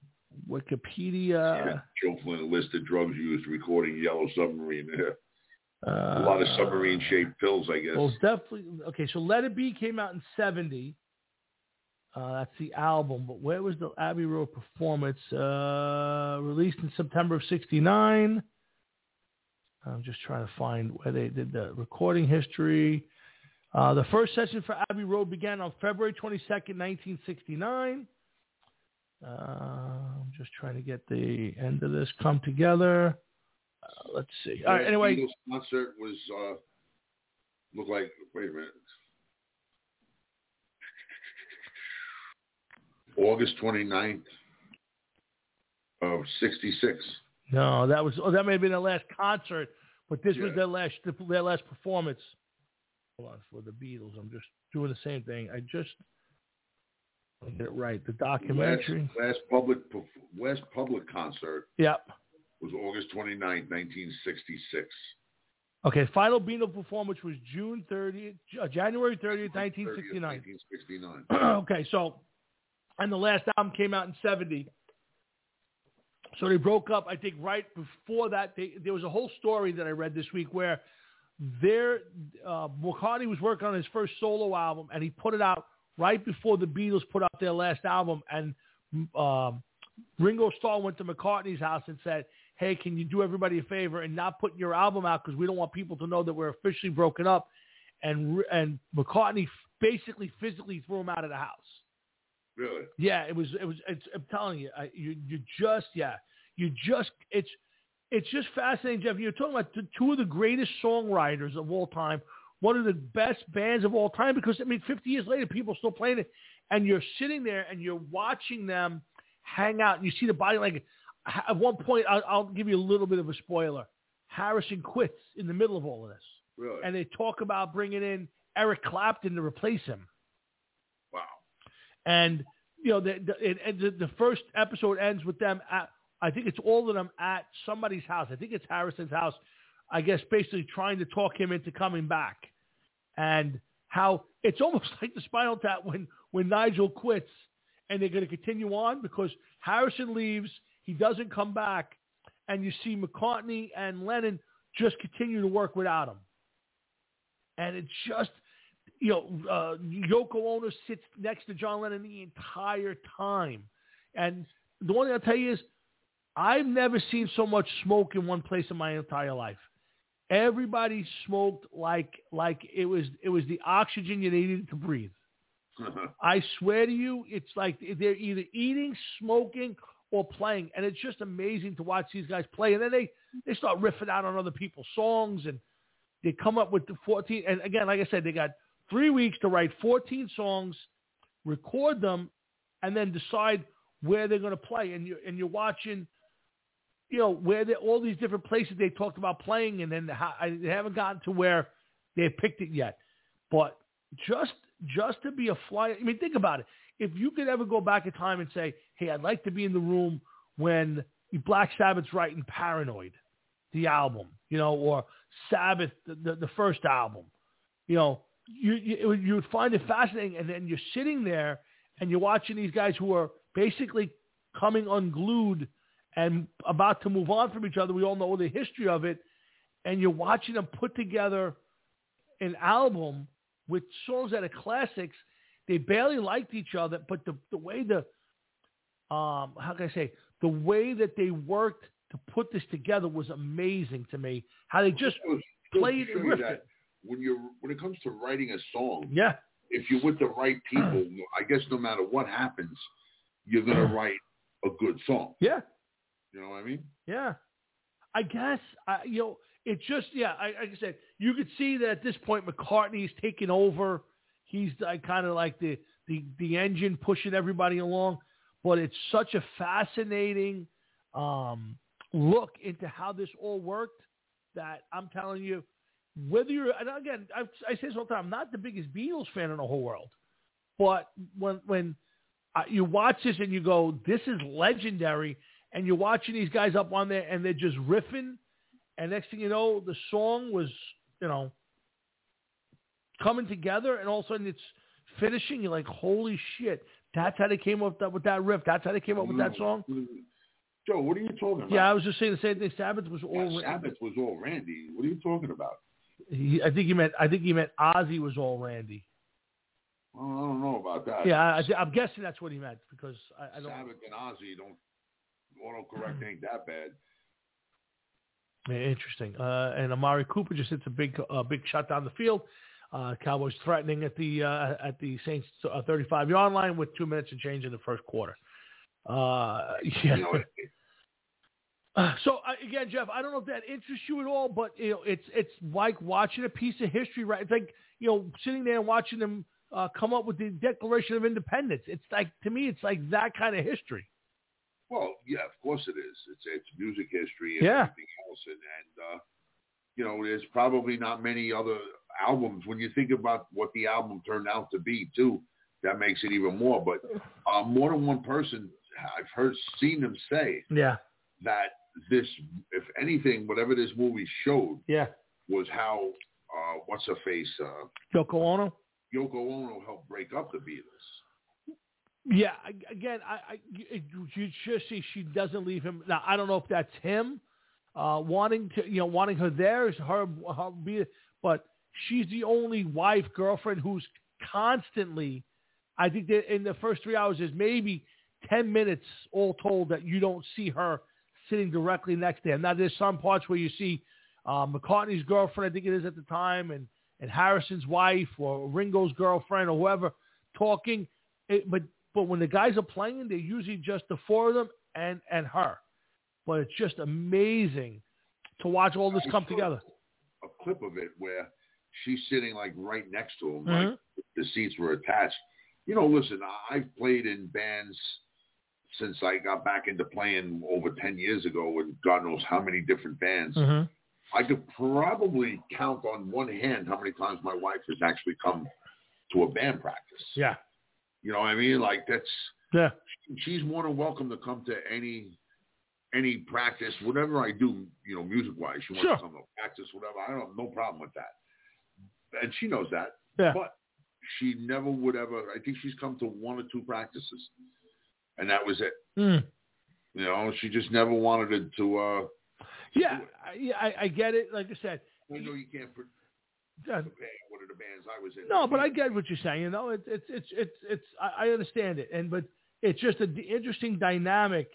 Wikipedia. Yeah, Joe Flynn listed drugs used recording Yellow Submarine. Uh, a lot of submarine-shaped pills, I guess. Well, definitely. Okay, so Let It Be came out in seventy. Uh, that's the album. But where was the Abbey Road performance? Uh, released in September of sixty-nine. I'm just trying to find where they did the recording history. Uh, the first session for Abbey Road began on February twenty-second, nineteen sixty-nine. Uh, I'm just trying to get the end of this come together. Uh, let's see. All right, anyway. Beatles concert was, uh, looked like, wait a minute. August twenty-ninth of sixty-six. No, that was oh, that may have been their last concert, but this Yeah. was their last their last performance. Hold on, for the Beatles. I'm just doing the same thing. I just I'll get it right. The documentary. Last, last public last public concert. Yep. Was August twenty-ninth, nineteen sixty-six. Okay, final Beatle performance was June thirtieth, uh, January thirtieth, nineteen sixty-nine. nineteen sixty-nine. Okay, so and the last album came out in seventy. So they broke up, I think, right before that. They, there was a whole story that I read this week where their uh, McCartney was working on his first solo album, and he put it out right before the Beatles put out their last album. And um, Ringo Starr went to McCartney's house and said, hey, can you do everybody a favor and not put your album out because we don't want people to know that we're officially broken up. And and McCartney basically physically threw him out of the house. Really? Yeah, it was. It was. It's, I'm telling you, I, you, you just, yeah, you just. It's, it's just fascinating, Jeff. You're talking about two of the greatest songwriters of all time, one of the best bands of all time. Because I mean, fifty years later, people are still playing it, and you're sitting there and you're watching them hang out, and you see the body language. At one point, I'll, I'll give you a little bit of a spoiler. Harrison quits in the middle of all of this, really? And they talk about bringing in Eric Clapton to replace him. Wow. And, you know, the, the, it, the, the first episode ends with them at, I think it's all of them at somebody's house. I think it's Harrison's house, I guess, basically trying to talk him into coming back. And how it's almost like the Spinal Tap when, when Nigel quits and they're going to continue on because Harrison leaves, he doesn't come back, and you see McCartney and Lennon just continue to work without him. And it's just... You know, uh, Yoko Ono sits next to John Lennon the entire time. And the one thing I'll tell you is I've never seen so much smoke in one place in my entire life. Everybody smoked like like it was it was the oxygen you needed to breathe. I swear to you, it's like they're either eating, smoking, or playing. And it's just amazing to watch these guys play. And then they, they start riffing out on other people's songs, and they come up with the fourteen. And again, like I said, they got three weeks to write fourteen songs, record them, and then decide where they're going to play. And you're, and you're watching, you know, where they, all these different places they talked about playing, and then the, they haven't gotten to where they picked it yet. But just just to be a fly, I mean, think about it. If you could ever go back in time and say, hey, I'd like to be in the room when Black Sabbath's writing Paranoid, the album, you know, or Sabbath, the, the, the first album, you know, You, you you would find it fascinating, and then you're sitting there and you're watching these guys who are basically coming unglued and about to move on from each other. We all know the history of it, and you're watching them put together an album with songs that are classics. They barely liked each other, but the the way the um how can I say the way that they worked to put this together was amazing to me. How they just played and riffed it. When you're when it comes to writing a song, yeah, if you're with the right people, I guess no matter what happens, you're gonna write a good song. Yeah, you know what I mean? Yeah, I guess I, you know it's just yeah. I, like I said, you could see that at this point McCartney's taking over. He's like, kind of like the, the the engine pushing everybody along. But it's such a fascinating um, look into how this all worked that I'm telling you. Whether you're, and again, I, I say this all the time, I'm not the biggest Beatles fan in the whole world, but when when uh, you watch this and you go, this is legendary, and you're watching these guys up on there and they're just riffing, and next thing you know, the song was, you know, coming together, and all of a sudden it's finishing. You're like, holy shit, that's how they came up with that, with that riff. That's how they came up with that song. Joe, what are you talking about? Yeah, I was just saying the same thing. Sabbath was all yeah, Sabbath was all Randy. What are you talking about? He, I think he meant. I think he meant Ozzy was all Randy. Well, I don't know about that. Yeah, I, I'm guessing that's what he meant because I, I don't. Sabbath and Ozzy don't autocorrect ain't that bad. Yeah, interesting. Uh, and Amari Cooper just hits a big, uh, big shot down the field. Uh, Cowboys threatening at the uh, at the Saints uh, thirty-five yard line with two minutes and change in the first quarter. Uh, yeah. You know, it, Uh, so uh, again, Jeff, I don't know if that interests you at all, but you know, it's it's like watching a piece of history, right? It's like you know, sitting there and watching them uh, come up with the Declaration of Independence. It's like to me, it's like that kind of history. Well, yeah, of course it is. It's it's music history and yeah. everything else, and and uh, you know, there's probably not many other albums when you think about what the album turned out to be too. That makes it even more. But uh, more than one person, I've heard seen them say yeah. that. This, if anything, whatever this movie showed, yeah, was how uh, what's her face, uh, Yoko Ono. Yoko Ono helped break up the Beatles. Yeah, again, I, I you just see she doesn't leave him. Now I don't know if that's him uh, wanting to, you know, wanting her there is her, her be, but she's the only wife girlfriend who's constantly. I think that in the first three hours is maybe ten minutes all told that you don't see her sitting directly next to him. Now, there's some parts where you see uh, McCartney's girlfriend, I think it is at the time, and, and Harrison's wife or Ringo's girlfriend or whoever talking. It, but but when the guys are playing, they're usually just the four of them and, and her. But it's just amazing to watch all this come together. A clip of it where she's sitting like right next to him, mm-hmm. like the seats were attached. You know, listen, I've played in bands since I got back into playing over ten years ago with God knows how many different bands. Mm-hmm. I could probably count on one hand how many times my wife has actually come to a band practice. Yeah. You know what I mean? Like that's, yeah. She's more than welcome to come to any, any practice, whatever I do, you know, music wise. She wants sure. to come to practice, whatever. I don't have no problem with that. And she knows that. Yeah. But she never would ever, I think she's come to one or two practices. And that was it. Mm. You know, she just never wanted it to. Uh, yeah, I, yeah, I, I get it. Like I said, I know you can't put uh, one of the bands I was in. No, but I get what you're saying. You know, it's it's it's it's it's. I, I understand it, and but it's just an interesting dynamic.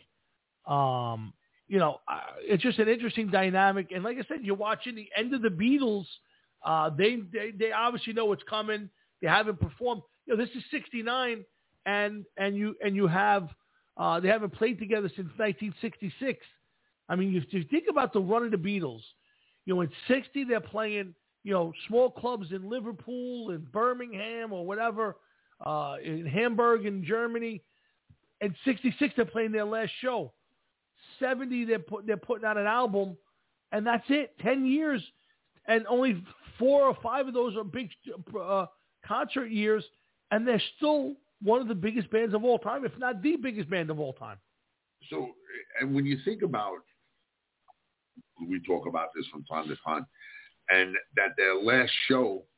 Um, you know, uh, it's just an interesting dynamic, and like I said, you're watching the end of the Beatles. Uh, they they they obviously know what's coming. They haven't performed. You know, this is sixty-nine. And and you and you have uh, they haven't played together since nineteen sixty-six. I mean, if you think about the run of the Beatles, you know, in sixty they're playing, you know, small clubs in Liverpool and Birmingham or whatever, uh, in Hamburg in Germany. In sixty-six they're playing their last show. seventy they're put, they're putting out an album, and that's it. Ten years, and only four or five of those are big uh, concert years, and they're still one of the biggest bands of all time, if not the biggest band of all time. So, and when you think about, we talk about this from time to time, and that their last show